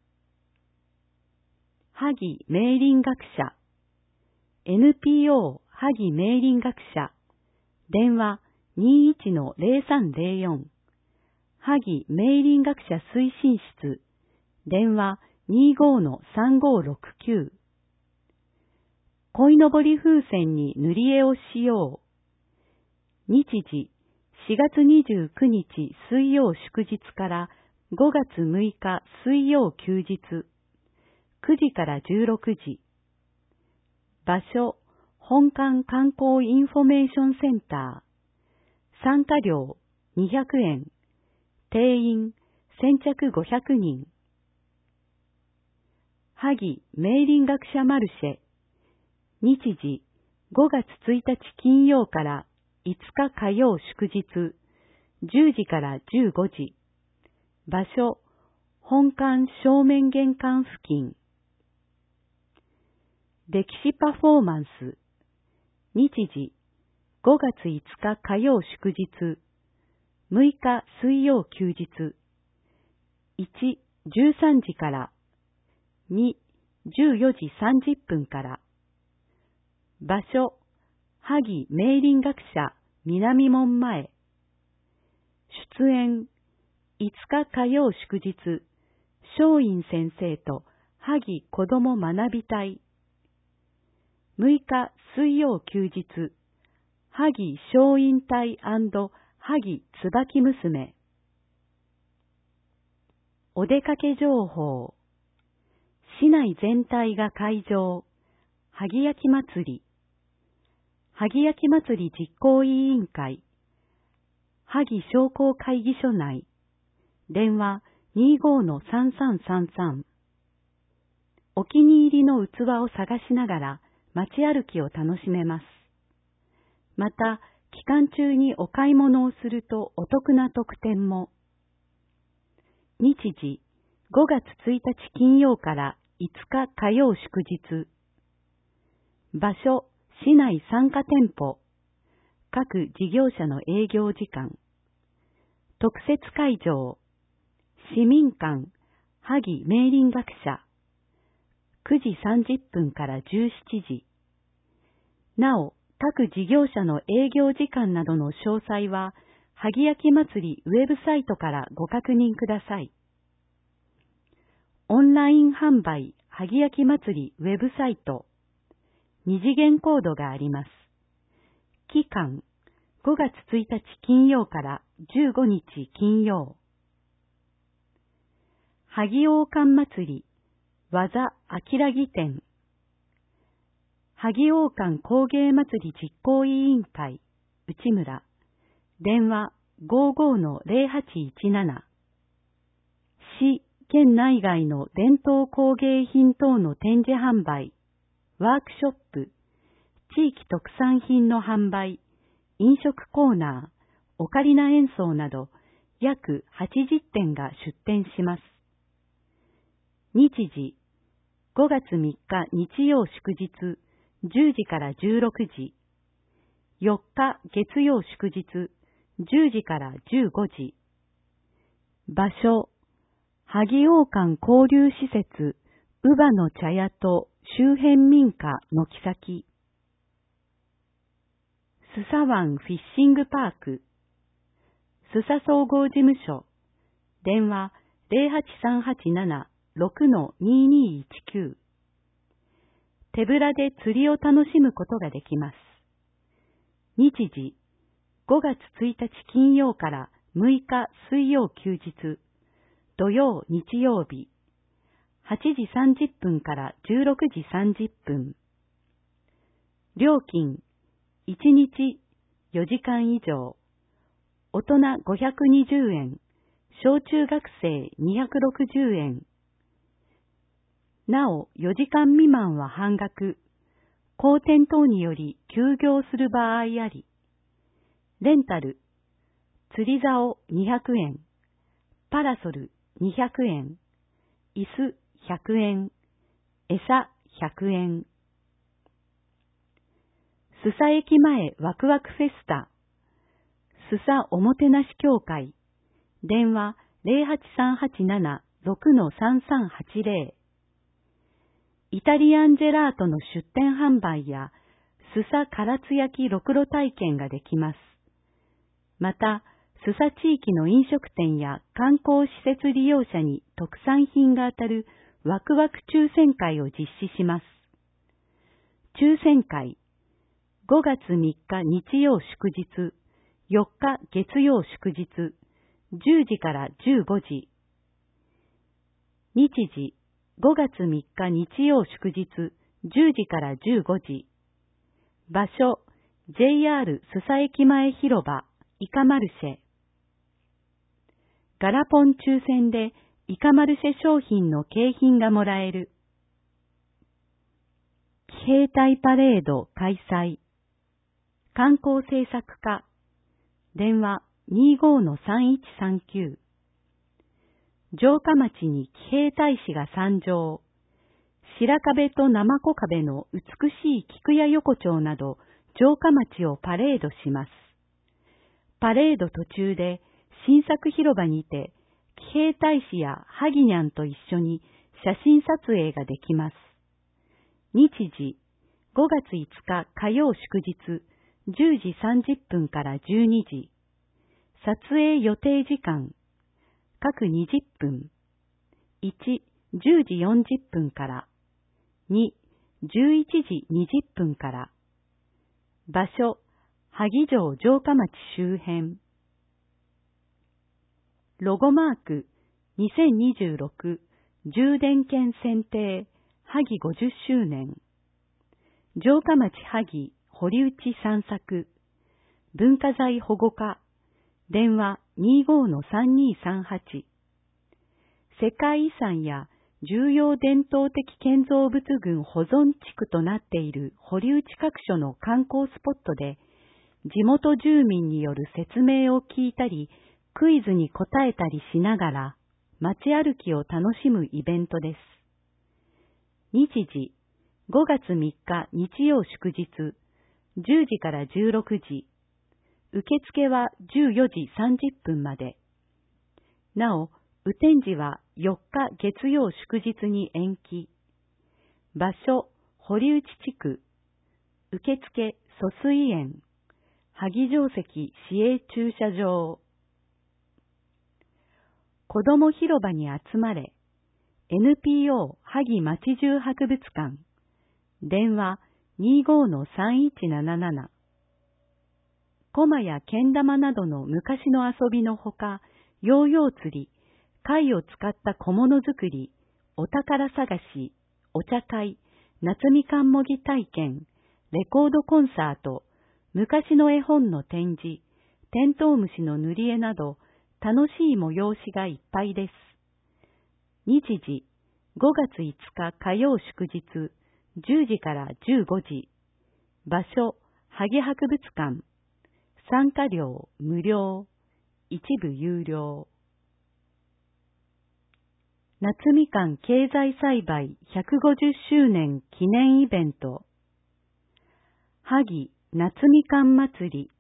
萩明林学者 エヌピーオー 萩明林学者電話 にじゅういちのゼロさんゼロよん 萩明林学者推進室電話 にじゅうごのさんごろくきゅう 鯉のぼり風船に塗り絵をしよう。日時しがつにじゅうくにち水曜祝日からごがつむいか水曜休日くじからじゅうろくじ。場所本館観光インフォメーションセンター。参加料にひゃくえん。定員先着ごひゃくにん。萩明林学者マルシェ。日時ごがつついたち金曜からいつか火曜祝日じゅうじからじゅうごじ。場所本館正面玄関付近。歴史パフォーマンス。日時ごがついつか火曜祝日むいか水曜休日いち、じゅうさんじからに、じゅうよじさんじゅっぷんから場所萩明林学者南門前。出演いつか火曜祝日松陰先生と萩子ども学び隊。むいか水曜休日萩松陰隊&萩椿娘。お出かけ情報。市内全体が会場萩焼き祭り。萩焼き祭り実行委員会。萩商工会議所内。電話 にじゅうごのさんさんさんさん。お気に入りの器を探しながら街歩きを楽しめます。また、期間中にお買い物をするとお得な特典も。日時ごがつついたち金曜からいつか火曜祝日。場所市内参加店舗。各事業者の営業時間。特設会場。市民館萩明林学者。くじさんじゅっぷんからじゅうしちじ。なお、各事業者の営業時間などの詳細は、萩焼き祭りウェブサイトからご確認ください。オンライン販売萩焼き祭りウェブサイト。二次元コードがあります。期間、ごがつついたち金曜からじゅうごにち金曜。萩王冠祭り技明木店。萩王冠工芸祭り実行委員会内村。電話 ごじゅうごのゼロはちいちなな。市県内外の伝統工芸品等の展示販売、ワークショップ、地域特産品の販売、飲食コーナー、オカリナ演奏など約はちじゅってんが出展します。日時ごがつみっか日曜祝日じゅうじからじゅうろくじ。よっか月曜祝日じゅうじからじゅうごじ。場所萩王冠交流施設乳母の茶屋と周辺民家軒先。須佐湾フィッシングパーク。須佐総合事務所。電話 ゼロはちさんはちななろくのににいちきゅう。手ぶらで釣りを楽しむことができます。日時ごがつついたち金曜からむいか水曜休日土曜日曜日はちじさんじゅっぷんからじゅうろくじさんじゅっぷん。料金いちにちよじかん以上。大人ごひゃくにじゅうえん、小中学生にひゃくろくじゅうえん。なおよじかん未満は半額。荒天等により休業する場合あり。レンタル釣り竿にひゃくえん、パラソルにひゃくえん、椅子ひゃくえん、餌ひゃくえん。須佐駅前ワクワクフェスタ、須佐おもてなし協会。電話ゼロはちさんはちなな ろくのさんさんはちゼロ。イタリアンジェラートの出店販売や、スサ唐津焼きろくろ体験ができます。また、スサ地域の飲食店や観光施設利用者に特産品が当たるワクワク抽選会を実施します。抽選会、ごがつみっか日曜祝日、よっか月曜祝日、じゅうじからじゅうごじ。日時、ごがつみっか日曜祝日、じゅうじからじゅうごじ。場所、ジェイアール 須佐駅前広場、イカマルシェ。ガラポン抽選でイカマルシェ商品の景品がもらえる。騎兵隊パレード開催。観光政策課。電話 にじゅうごのさんいちさんきゅう。城下町に騎兵隊士が参上。白壁と生子壁の美しい菊屋横丁など城下町をパレードします。パレード途中で新作広場にて騎兵隊士やハギニャンと一緒に写真撮影ができます。日時、ごがついつか火曜祝日、じゅうじさんじゅっぷんからじゅうにじ。撮影予定時間、各にじゅっぷん。いち、じゅうじよんじゅっぷんから。に、じゅういちじにじゅっぷんから。場所、萩城城下町周辺。ロゴマーク、にせんにじゅうろく充電券選定、萩ごじゅっしゅうねん。城下町萩堀内散策。文化財保護課。電話 にじゅうごのさんにさんはち。世界遺産や重要伝統的建造物群保存地区となっている堀内各所の観光スポットで、地元住民による説明を聞いたり、クイズに答えたりしながら、街歩きを楽しむイベントです。日時、ごがつみっか日曜祝日、じゅうじからじゅうろくじ。受付はじゅうよじさんじゅっぷんまで。なお、雨天時はよっか月曜祝日に延期。場所、堀内地区。受付、疎水園。萩城跡市営駐車場。子ども広場に集まれ。エヌピーオー 萩町中博物館。電話 にじゅうごのさんいちなななな。駒やけん玉などの昔の遊びのほか、ヨーヨー釣り、貝を使った小物作り、お宝探し、お茶会、夏みかんもぎ体験、レコードコンサート、昔の絵本の展示、テントウムシの塗り絵など、楽しい催しがいっぱいです。日時、ごがついつか火曜祝日、じゅうじからじゅうごじ。場所、萩博物館。参加料無料、一部有料。夏みかん経済栽培ひゃくごじゅっしゅうねん記念イベント。萩夏みかん祭り。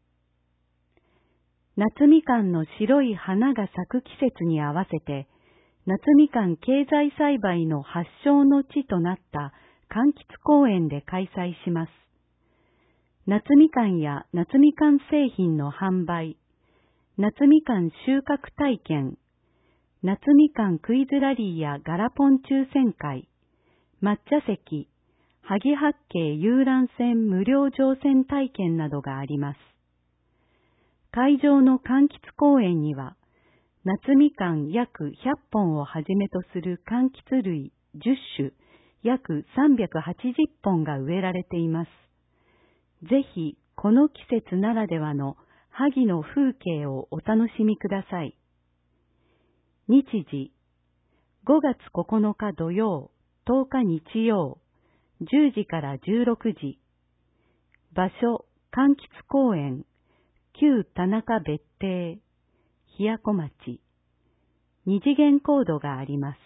夏みかんの白い花が咲く季節に合わせて、夏みかん経済栽培の発祥の地となった柑橘公園で開催します。夏みかんや夏みかん製品の販売、夏みかん収穫体験、夏みかんクイズラリーやガラポン抽選会、抹茶席、萩八景遊覧船無料乗船体験などがあります。会場の柑橘公園には、夏みかん約ひゃっぽんをはじめとする柑橘類じゅっしゅ、約さんびゃくはちじゅっぽんが植えられています。ぜひ、この季節ならではの萩の風景をお楽しみください。日時、ごがつここのか土曜、とおか日曜、じゅうじからじゅうろくじ。場所、柑橘公園、旧田中別邸、ひやこ町。二次元コードがあります。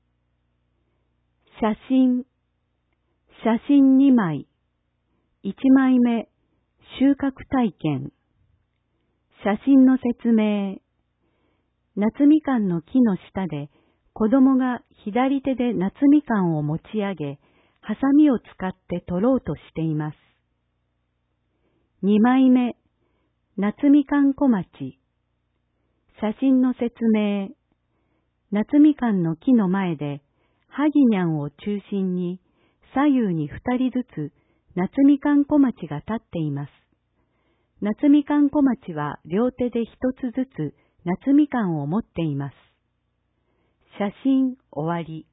写真、写真にまい。いちまいめ、収穫体験。写真の説明。 夏みかんの木の下で、子供が左手で夏みかんを持ち上げ、ハサミを使って取ろうとしています。にまいめ、夏みかん小町。写真の説明。夏みかんの木の前で、はぎにゃんを中心に、左右に二人ずつ、夏みかん小町が立っています。夏みかん小町は両手で一つずつ夏みかんを持っています。写真終わり。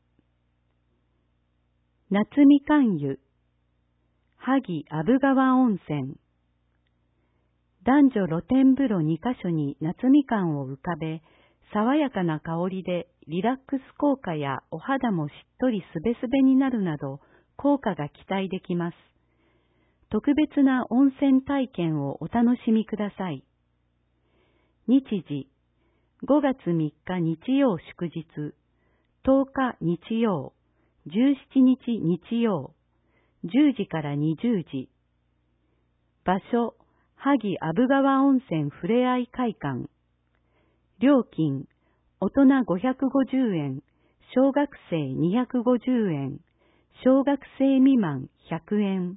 夏みかん湯。萩阿武川温泉。男女露天風呂にかしょに夏みかんを浮かべ、爽やかな香りでリラックス効果やお肌もしっとりすべすべになるなど効果が期待できます。特別な温泉体験をお楽しみください。日時、ごがつみっか日曜祝日、とおか日曜、じゅうしちにち日曜、じゅうじからにじゅうじ。場所、萩阿武川温泉ふれあい会館。料金、大人ごひゃくごじゅうえん、小学生にひゃくごじゅうえん、小学生未満ひゃくえん。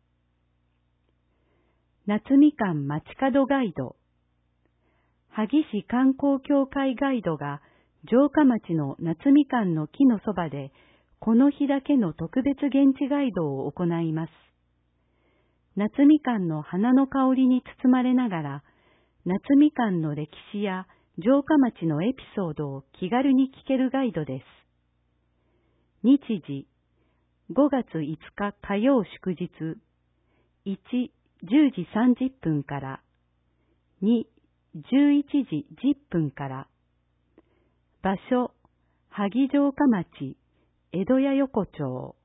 夏みかん街角ガイド。萩市観光協会ガイドが城下町の夏みかんの木のそばでこの日だけの特別現地ガイドを行います。夏みかんの花の香りに包まれながら夏みかんの歴史や城下町のエピソードを気軽に聞けるガイドです。日時、ごがついつか火曜祝日、いち、じゅうじさんじゅっぷんから、に、じゅういちじじゅっぷんから。場所、萩城下町、江戸屋横丁。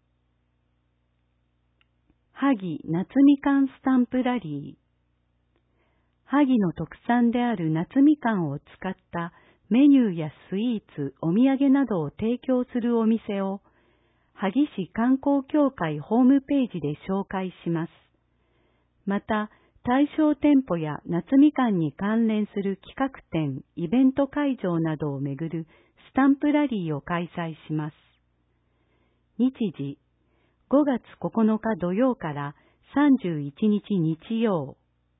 萩夏みかんスタンプラリー。萩の特産である夏みかんを使ったメニューやスイーツ、お土産などを提供するお店を、萩市観光協会ホームページで紹介します。また、対象店舗や夏みかんに関連する企画展、イベント会場などをめぐるスタンプラリーを開催します。日時、ごがつここのか土曜からさんじゅういちにち日曜。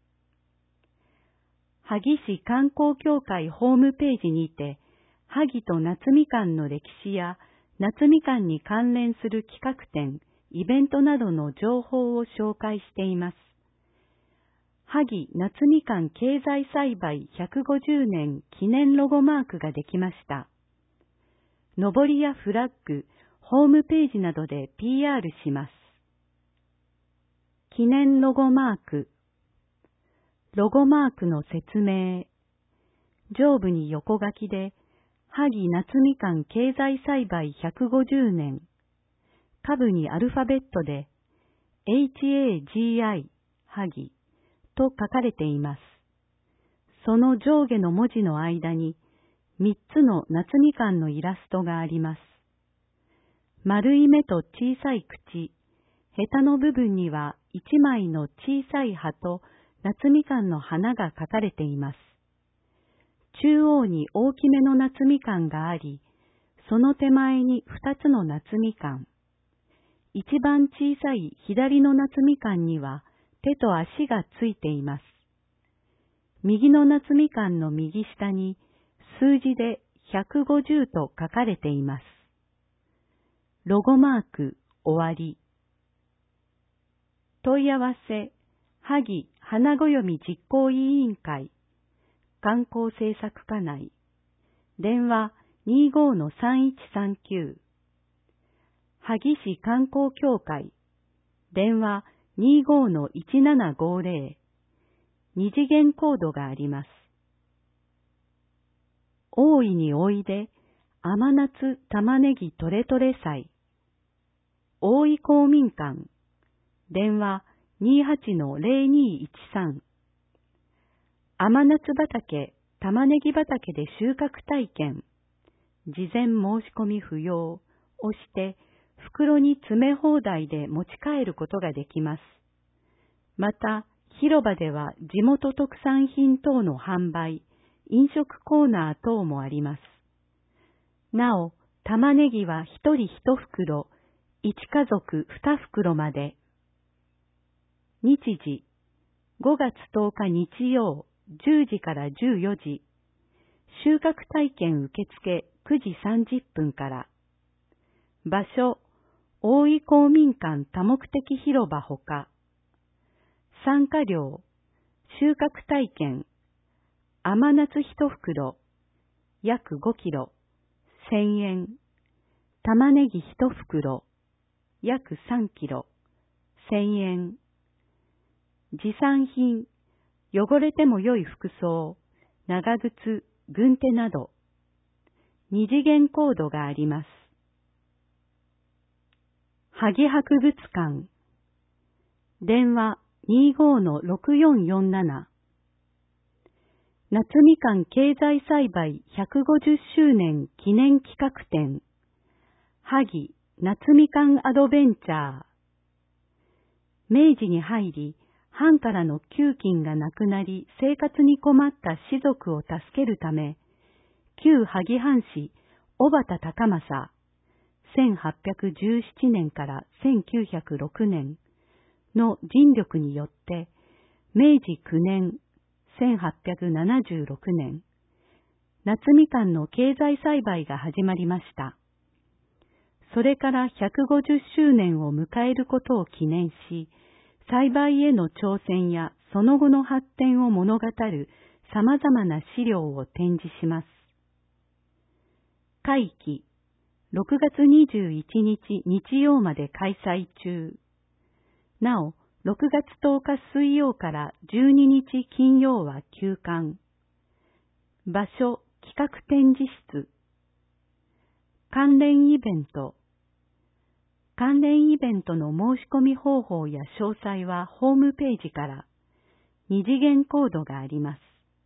萩市観光協会ホームページにて、萩と夏みかんの歴史や夏みかんに関連する企画展、イベントなどの情報を紹介しています。萩夏みかん経済栽培ひゃくごじゅうねん記念ロゴマークができました。のぼりやフラッグ、ホームページなどで ピーアール します。記念ロゴマーク。ロゴマークの説明。上部に横書きで、萩夏みかん経済栽培ひゃくごじゅうねん。下部にアルファベットで、エイチエージーアイ、萩と書かれています。その上下の文字の間に、みっつの夏みかんのイラストがあります。丸い目と小さい口、ヘタの部分にはいちまいの小さい葉と夏みかんの花が描かれています。中央に大きめの夏みかんがあり、その手前にふたつの夏みかん。一番小さい左の夏みかんには手と足がついています。右の夏みかんの右下に数字でひゃくごじゅうと書かれています。ロゴマーク終わり。問い合わせ、萩花暦実行委員会、観光政策課内、電話 にじゅうごのさんいちさんきゅう、萩市観光協会、電話 にじゅうごのいちななごぜろ、二次元コードがあります。大いにおいで、甘夏玉ねぎトレトレ祭、大井公民館、電話 にじゅうはちのぜろにいちさん、甘夏畑、玉ねぎ畑で収穫体験、事前申し込み不要をして、袋に詰め放題で持ち帰ることができます。また、広場では地元特産品等の販売、 飲食コーナー等もあります。なお、玉ねぎは一人一袋、一家族二袋まで。日時、ごがつとおか日曜、じゅうじからじゅうよじ。収穫体験受付くじさんじゅっぷんから。場所、大井公民館多目的広場ほか。参加料、収穫体験、甘夏一袋、約ごキロ、せんえん。玉ねぎ一袋、約さんキロ、せんえん。持参品、汚れても良い服装、長靴、軍手など、二次元コードがあります。萩博物館、電話 にじゅうご ろくよんよんなな。夏みかん経済栽培ひゃくごじゅっしゅうねん記念企画展、萩夏みかんアドベンチャー。明治に入り、藩からの給金がなくなり生活に困った士族を助けるため、旧萩藩士小畑高政、せんはっぴゃくじゅうななねんからせんきゅうひゃくろくねんの尽力によって、明治くねん、せんはっぴゃくななじゅうろくねん、夏みかんの経済栽培が始まりました。それからひゃくごじゅっしゅうねんを迎えることを記念し、栽培への挑戦やその後の発展を物語る様々な資料を展示します。会期、ろくがつにじゅういちにち日曜まで開催中。なお、ろくがつとおか水曜からじゅうににち金曜は休館。場所、企画展示室。関連イベント。関連イベントの申し込み方法や詳細はホームページから。二次元コードがあります。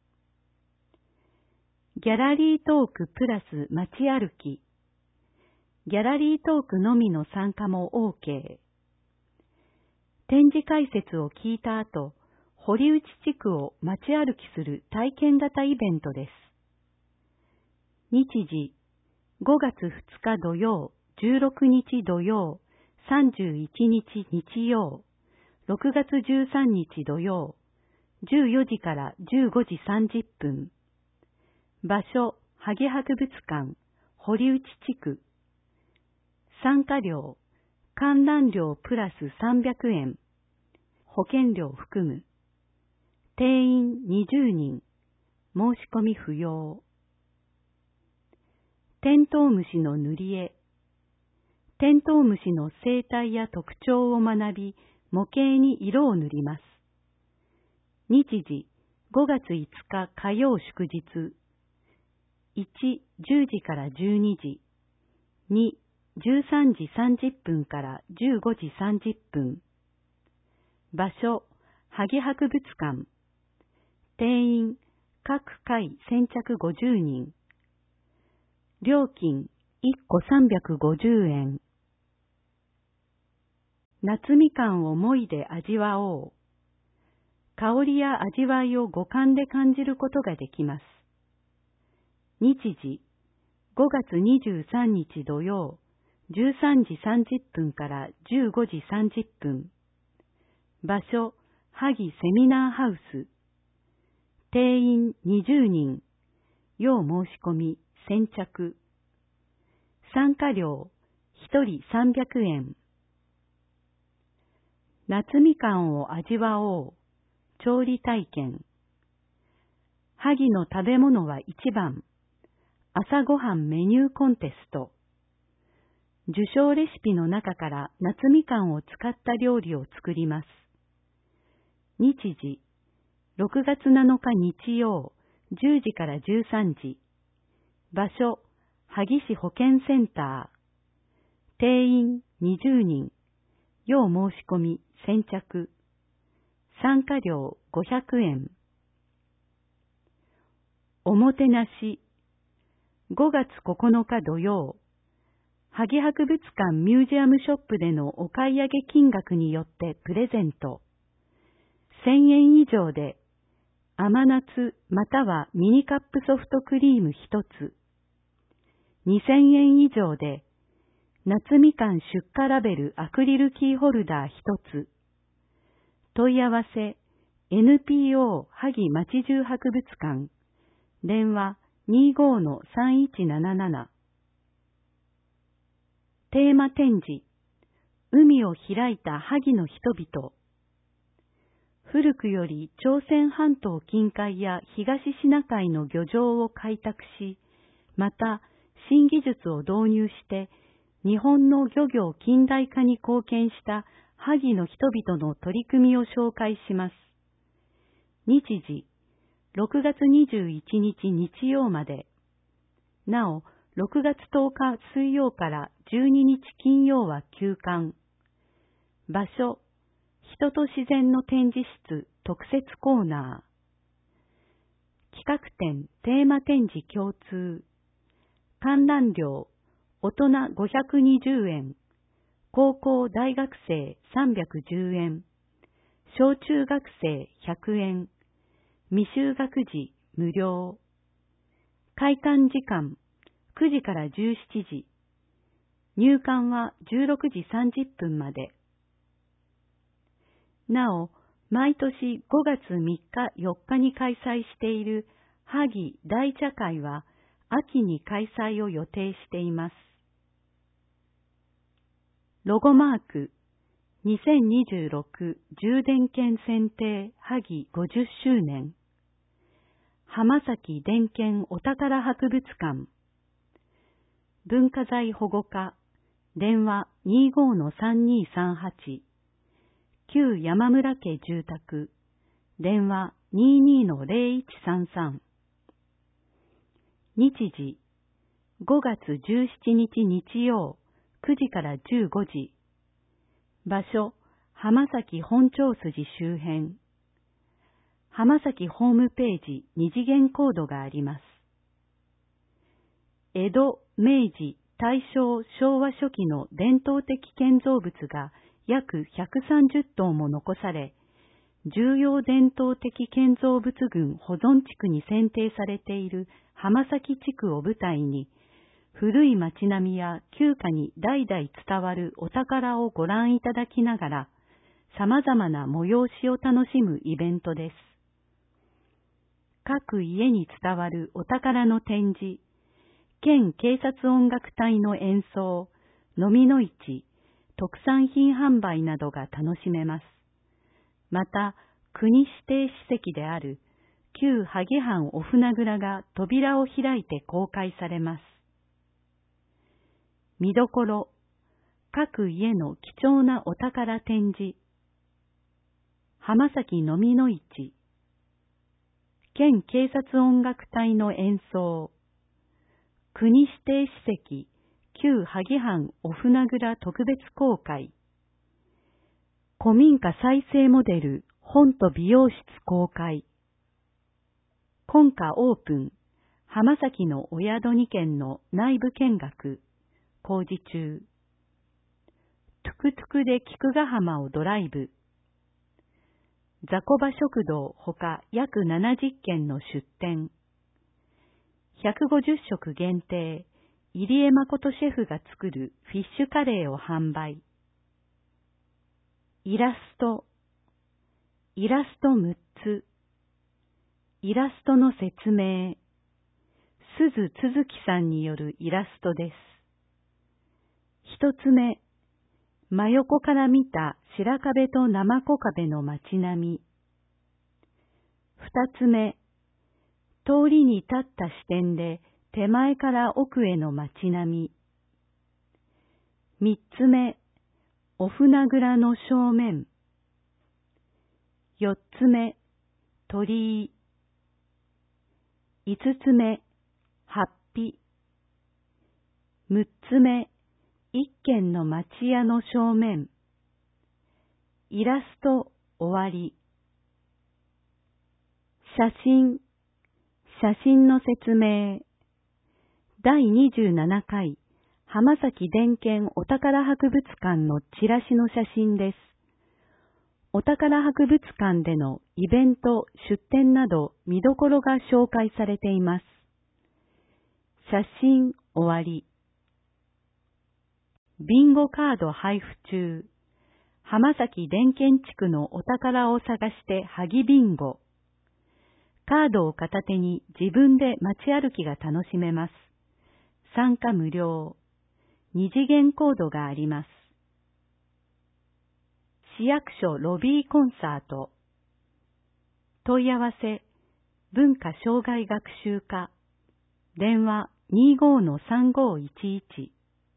ギャラリートークプラス街歩き。ギャラリートークのみの参加も OK。展示解説を聞いた後、堀内地区を街歩きする体験型イベントです。日時、ごがつふつか土曜、じゅうろくにち土曜、さんじゅういちにち日曜、ろくがつじゅうさんにち土曜、じゅうよじからじゅうごじさんじゅっぷん。場所、萩博物館、堀内地区。参加料、観覧料プラスさんびゃくえん。保険料含む。定員にじゅうにん。申し込み不要。テントウムシの塗り絵。テントウムシの生態や特徴を学び、模型に色を塗ります。日時、ごがついつか火曜祝日。いち、じゅうじからじゅうにじ。に、じゅうさんじさんじゅっぷんからじゅうごじさんじゅっぷん。場所、萩博物館。定員、各回先着ごじゅうにん。料金、いっこさんびゃくごじゅうえん。夏みかんをもいで味わおう。香りや味わいを五感で感じることができます。日時、ごがつにじゅうさんにち土曜、じゅうさんじさんじゅっぷんからじゅうごじさんじゅっぷん。場所、萩セミナーハウス。定員にじゅうにん。要申し込み、先着。参加料、ひとりさんびゃくえん。夏みかんを味わおう。調理体験。萩の食べ物はいちばん。朝ごはんメニューコンテスト。受賞レシピの中から夏みかんを使った料理を作ります。日時、ろくがつなのか日曜、じゅうじからじゅうさんじ。場所、萩市保健センター。定員にじゅうにん。要申し込み、先着。参加料ごひゃくえん。おもてなし。ごがつここのか土曜。萩博物館ミュージアムショップでのお買い上げ金額によってプレゼント。せんえん以上で、 甘夏またはミニカップソフトクリームひとつ、にせんえん以上で、夏みかん出荷ラベルアクリルキーホルダーひとつ、問い合わせ エヌピーオー 萩町中博物館、電話 にじゅうごのさんいちなななな。テーマ展示、海を開いた萩の人々。古くより朝鮮半島近海や東シナ海の漁場を開拓し、また新技術を導入して日本の漁業近代化に貢献した萩の人々の取り組みを紹介します。日時、ろくがつにじゅういちにち日曜まで。なお、ろくがつとおか水曜からじゅうににち金曜は休館。場所、人と自然の展示室特設コーナー。企画展テーマ展示共通。観覧料、大人ごひゃくにじゅうえん、高校大学生さんびゃくじゅうえん、小中学生ひゃくえん、未就学児無料。開館時間くじからじゅうしちじ、入館はじゅうろくじさんじゅっぷんまで。なお、毎年ごがつみっかよっかに開催している萩大茶会は秋に開催を予定しています。ロゴマーク、にせんにじゅうろく充電券選定萩ごじゅっしゅうねん。浜崎電研お宝博物館。文化財保護課、電話 にじゅうごのさんにさんはち。旧山村家住宅、電話 にじゅうにのぜろいちさんさん。日時、ごがつじゅうしちにち日曜、くじからじゅうごじ。場所、浜崎本町筋周辺。浜崎ホームページ二次元コードがあります。江戸、明治、大正、昭和初期の伝統的建造物が約ひゃくさんじゅっとうも残され、重要伝統的建造物群保存地区に選定されている浜崎地区を舞台に、古い町並みや旧家に代々伝わるお宝をご覧いただきながら、様々な催しを楽しむイベントです。各家に伝わるお宝の展示、県警察音楽隊の演奏、飲みの市、特産品販売などが楽しめます。また、国指定史跡である旧萩藩御船蔵が扉を開いて公開されます。見どころ、各家の貴重なお宝展示、浜崎飲みの市、県警察音楽隊の演奏、国指定史跡、旧萩藩御船蔵特別公開、古民家再生モデル本と美容室公開、今夏オープン、浜崎のお宿にけんの内部見学、工事中、トゥクトゥクで菊ヶ浜をドライブ、雑魚場食堂ほか約ななじゅっけんの出店、ひゃくごじゅっしょく限定、入江誠シェフが作るフィッシュカレーを販売。イラスト、イラストむっつ、イラストの説明、鈴つづきさんによるイラストです。一つ目、真横から見た白壁と生子壁の街並み。二つ目、通りに立った視点で手前から奥への街並み。三つ目、お船蔵の正面。四つ目、鳥居。五つ目、はっぴ。六つ目、一軒の町屋の正面。イラスト終わり。写真、写真の説明。だいにじゅうななかい浜崎伝研お宝博物館のチラシの写真です。 お宝博物館でのイベント、出展など見どころが紹介されています。写真終わり。ビンゴカード配布中。浜崎電検地区のお宝を探してはぎビンゴ。カードを片手に自分で街歩きが楽しめます。参加無料。二次元コードがあります。市役所ロビーコンサート。問い合わせ、文化障害学習課。電話 にじゅうごのさんごいちいち。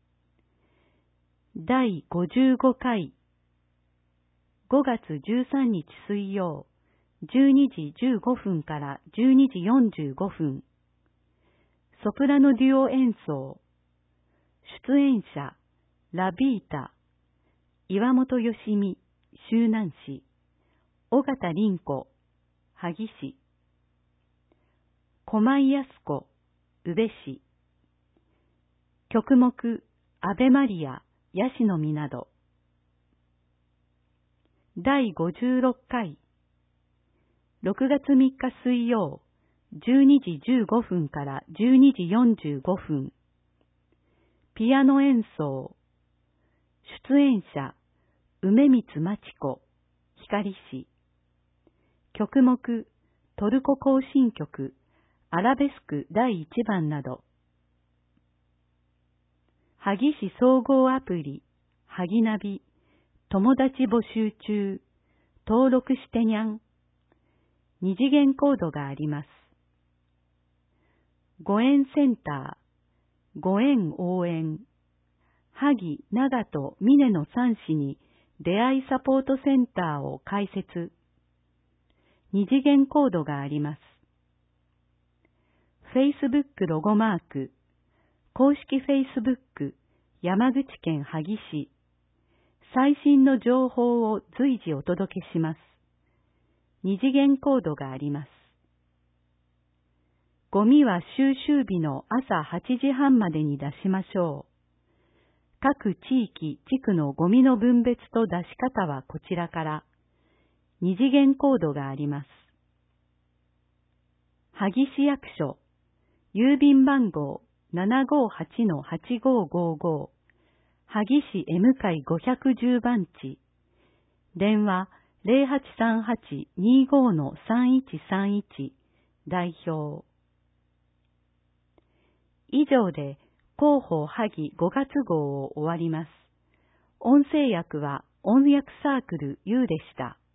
だいごじゅうごかい。ごがつじゅうさんにち水曜、じゅうにじじゅうごふんからじゅうにじよんじゅうごふん。ソプラノデュオ演奏。出演者、ラビータ、岩本よしみ、周南市、尾形凛子、萩市、駒井靖子、宇部市、曲目、アベマリア、ヤシの実など。だいごじゅうろっかい、ろくがつみっか水曜、じゅうにじじゅうごふんからじゅうにじよんじゅうごふん。ピアノ演奏。出演者、梅光真知子、光市。曲目、トルコ行進曲、アラベスクだいいちばんなど。萩市総合アプリ、萩ナビ、友達募集中、登録してにゃん。二次元コードがあります。ご縁センター、ご縁応援、萩、長門、峰のさん市に出会いサポートセンターを開設。二次元コードがあります。Facebook ロゴマーク、公式 Facebook、山口県萩市。最新の情報を随時お届けします。二次元コードがあります。ゴミは収集日の朝はちじはんまでに出しましょう。各地域、地区のゴミの分別と出し方はこちらから。二次元コードがあります。萩市役所、郵便番号 ななごはちのはちごごご、萩市 M 会ごひゃくじゅう番地。電話 ゼロはちさんはちにじゅうごのさんいちさんいち、代表。以上で広報萩ごがつ号を終わります。音声訳は音訳サークル U でした。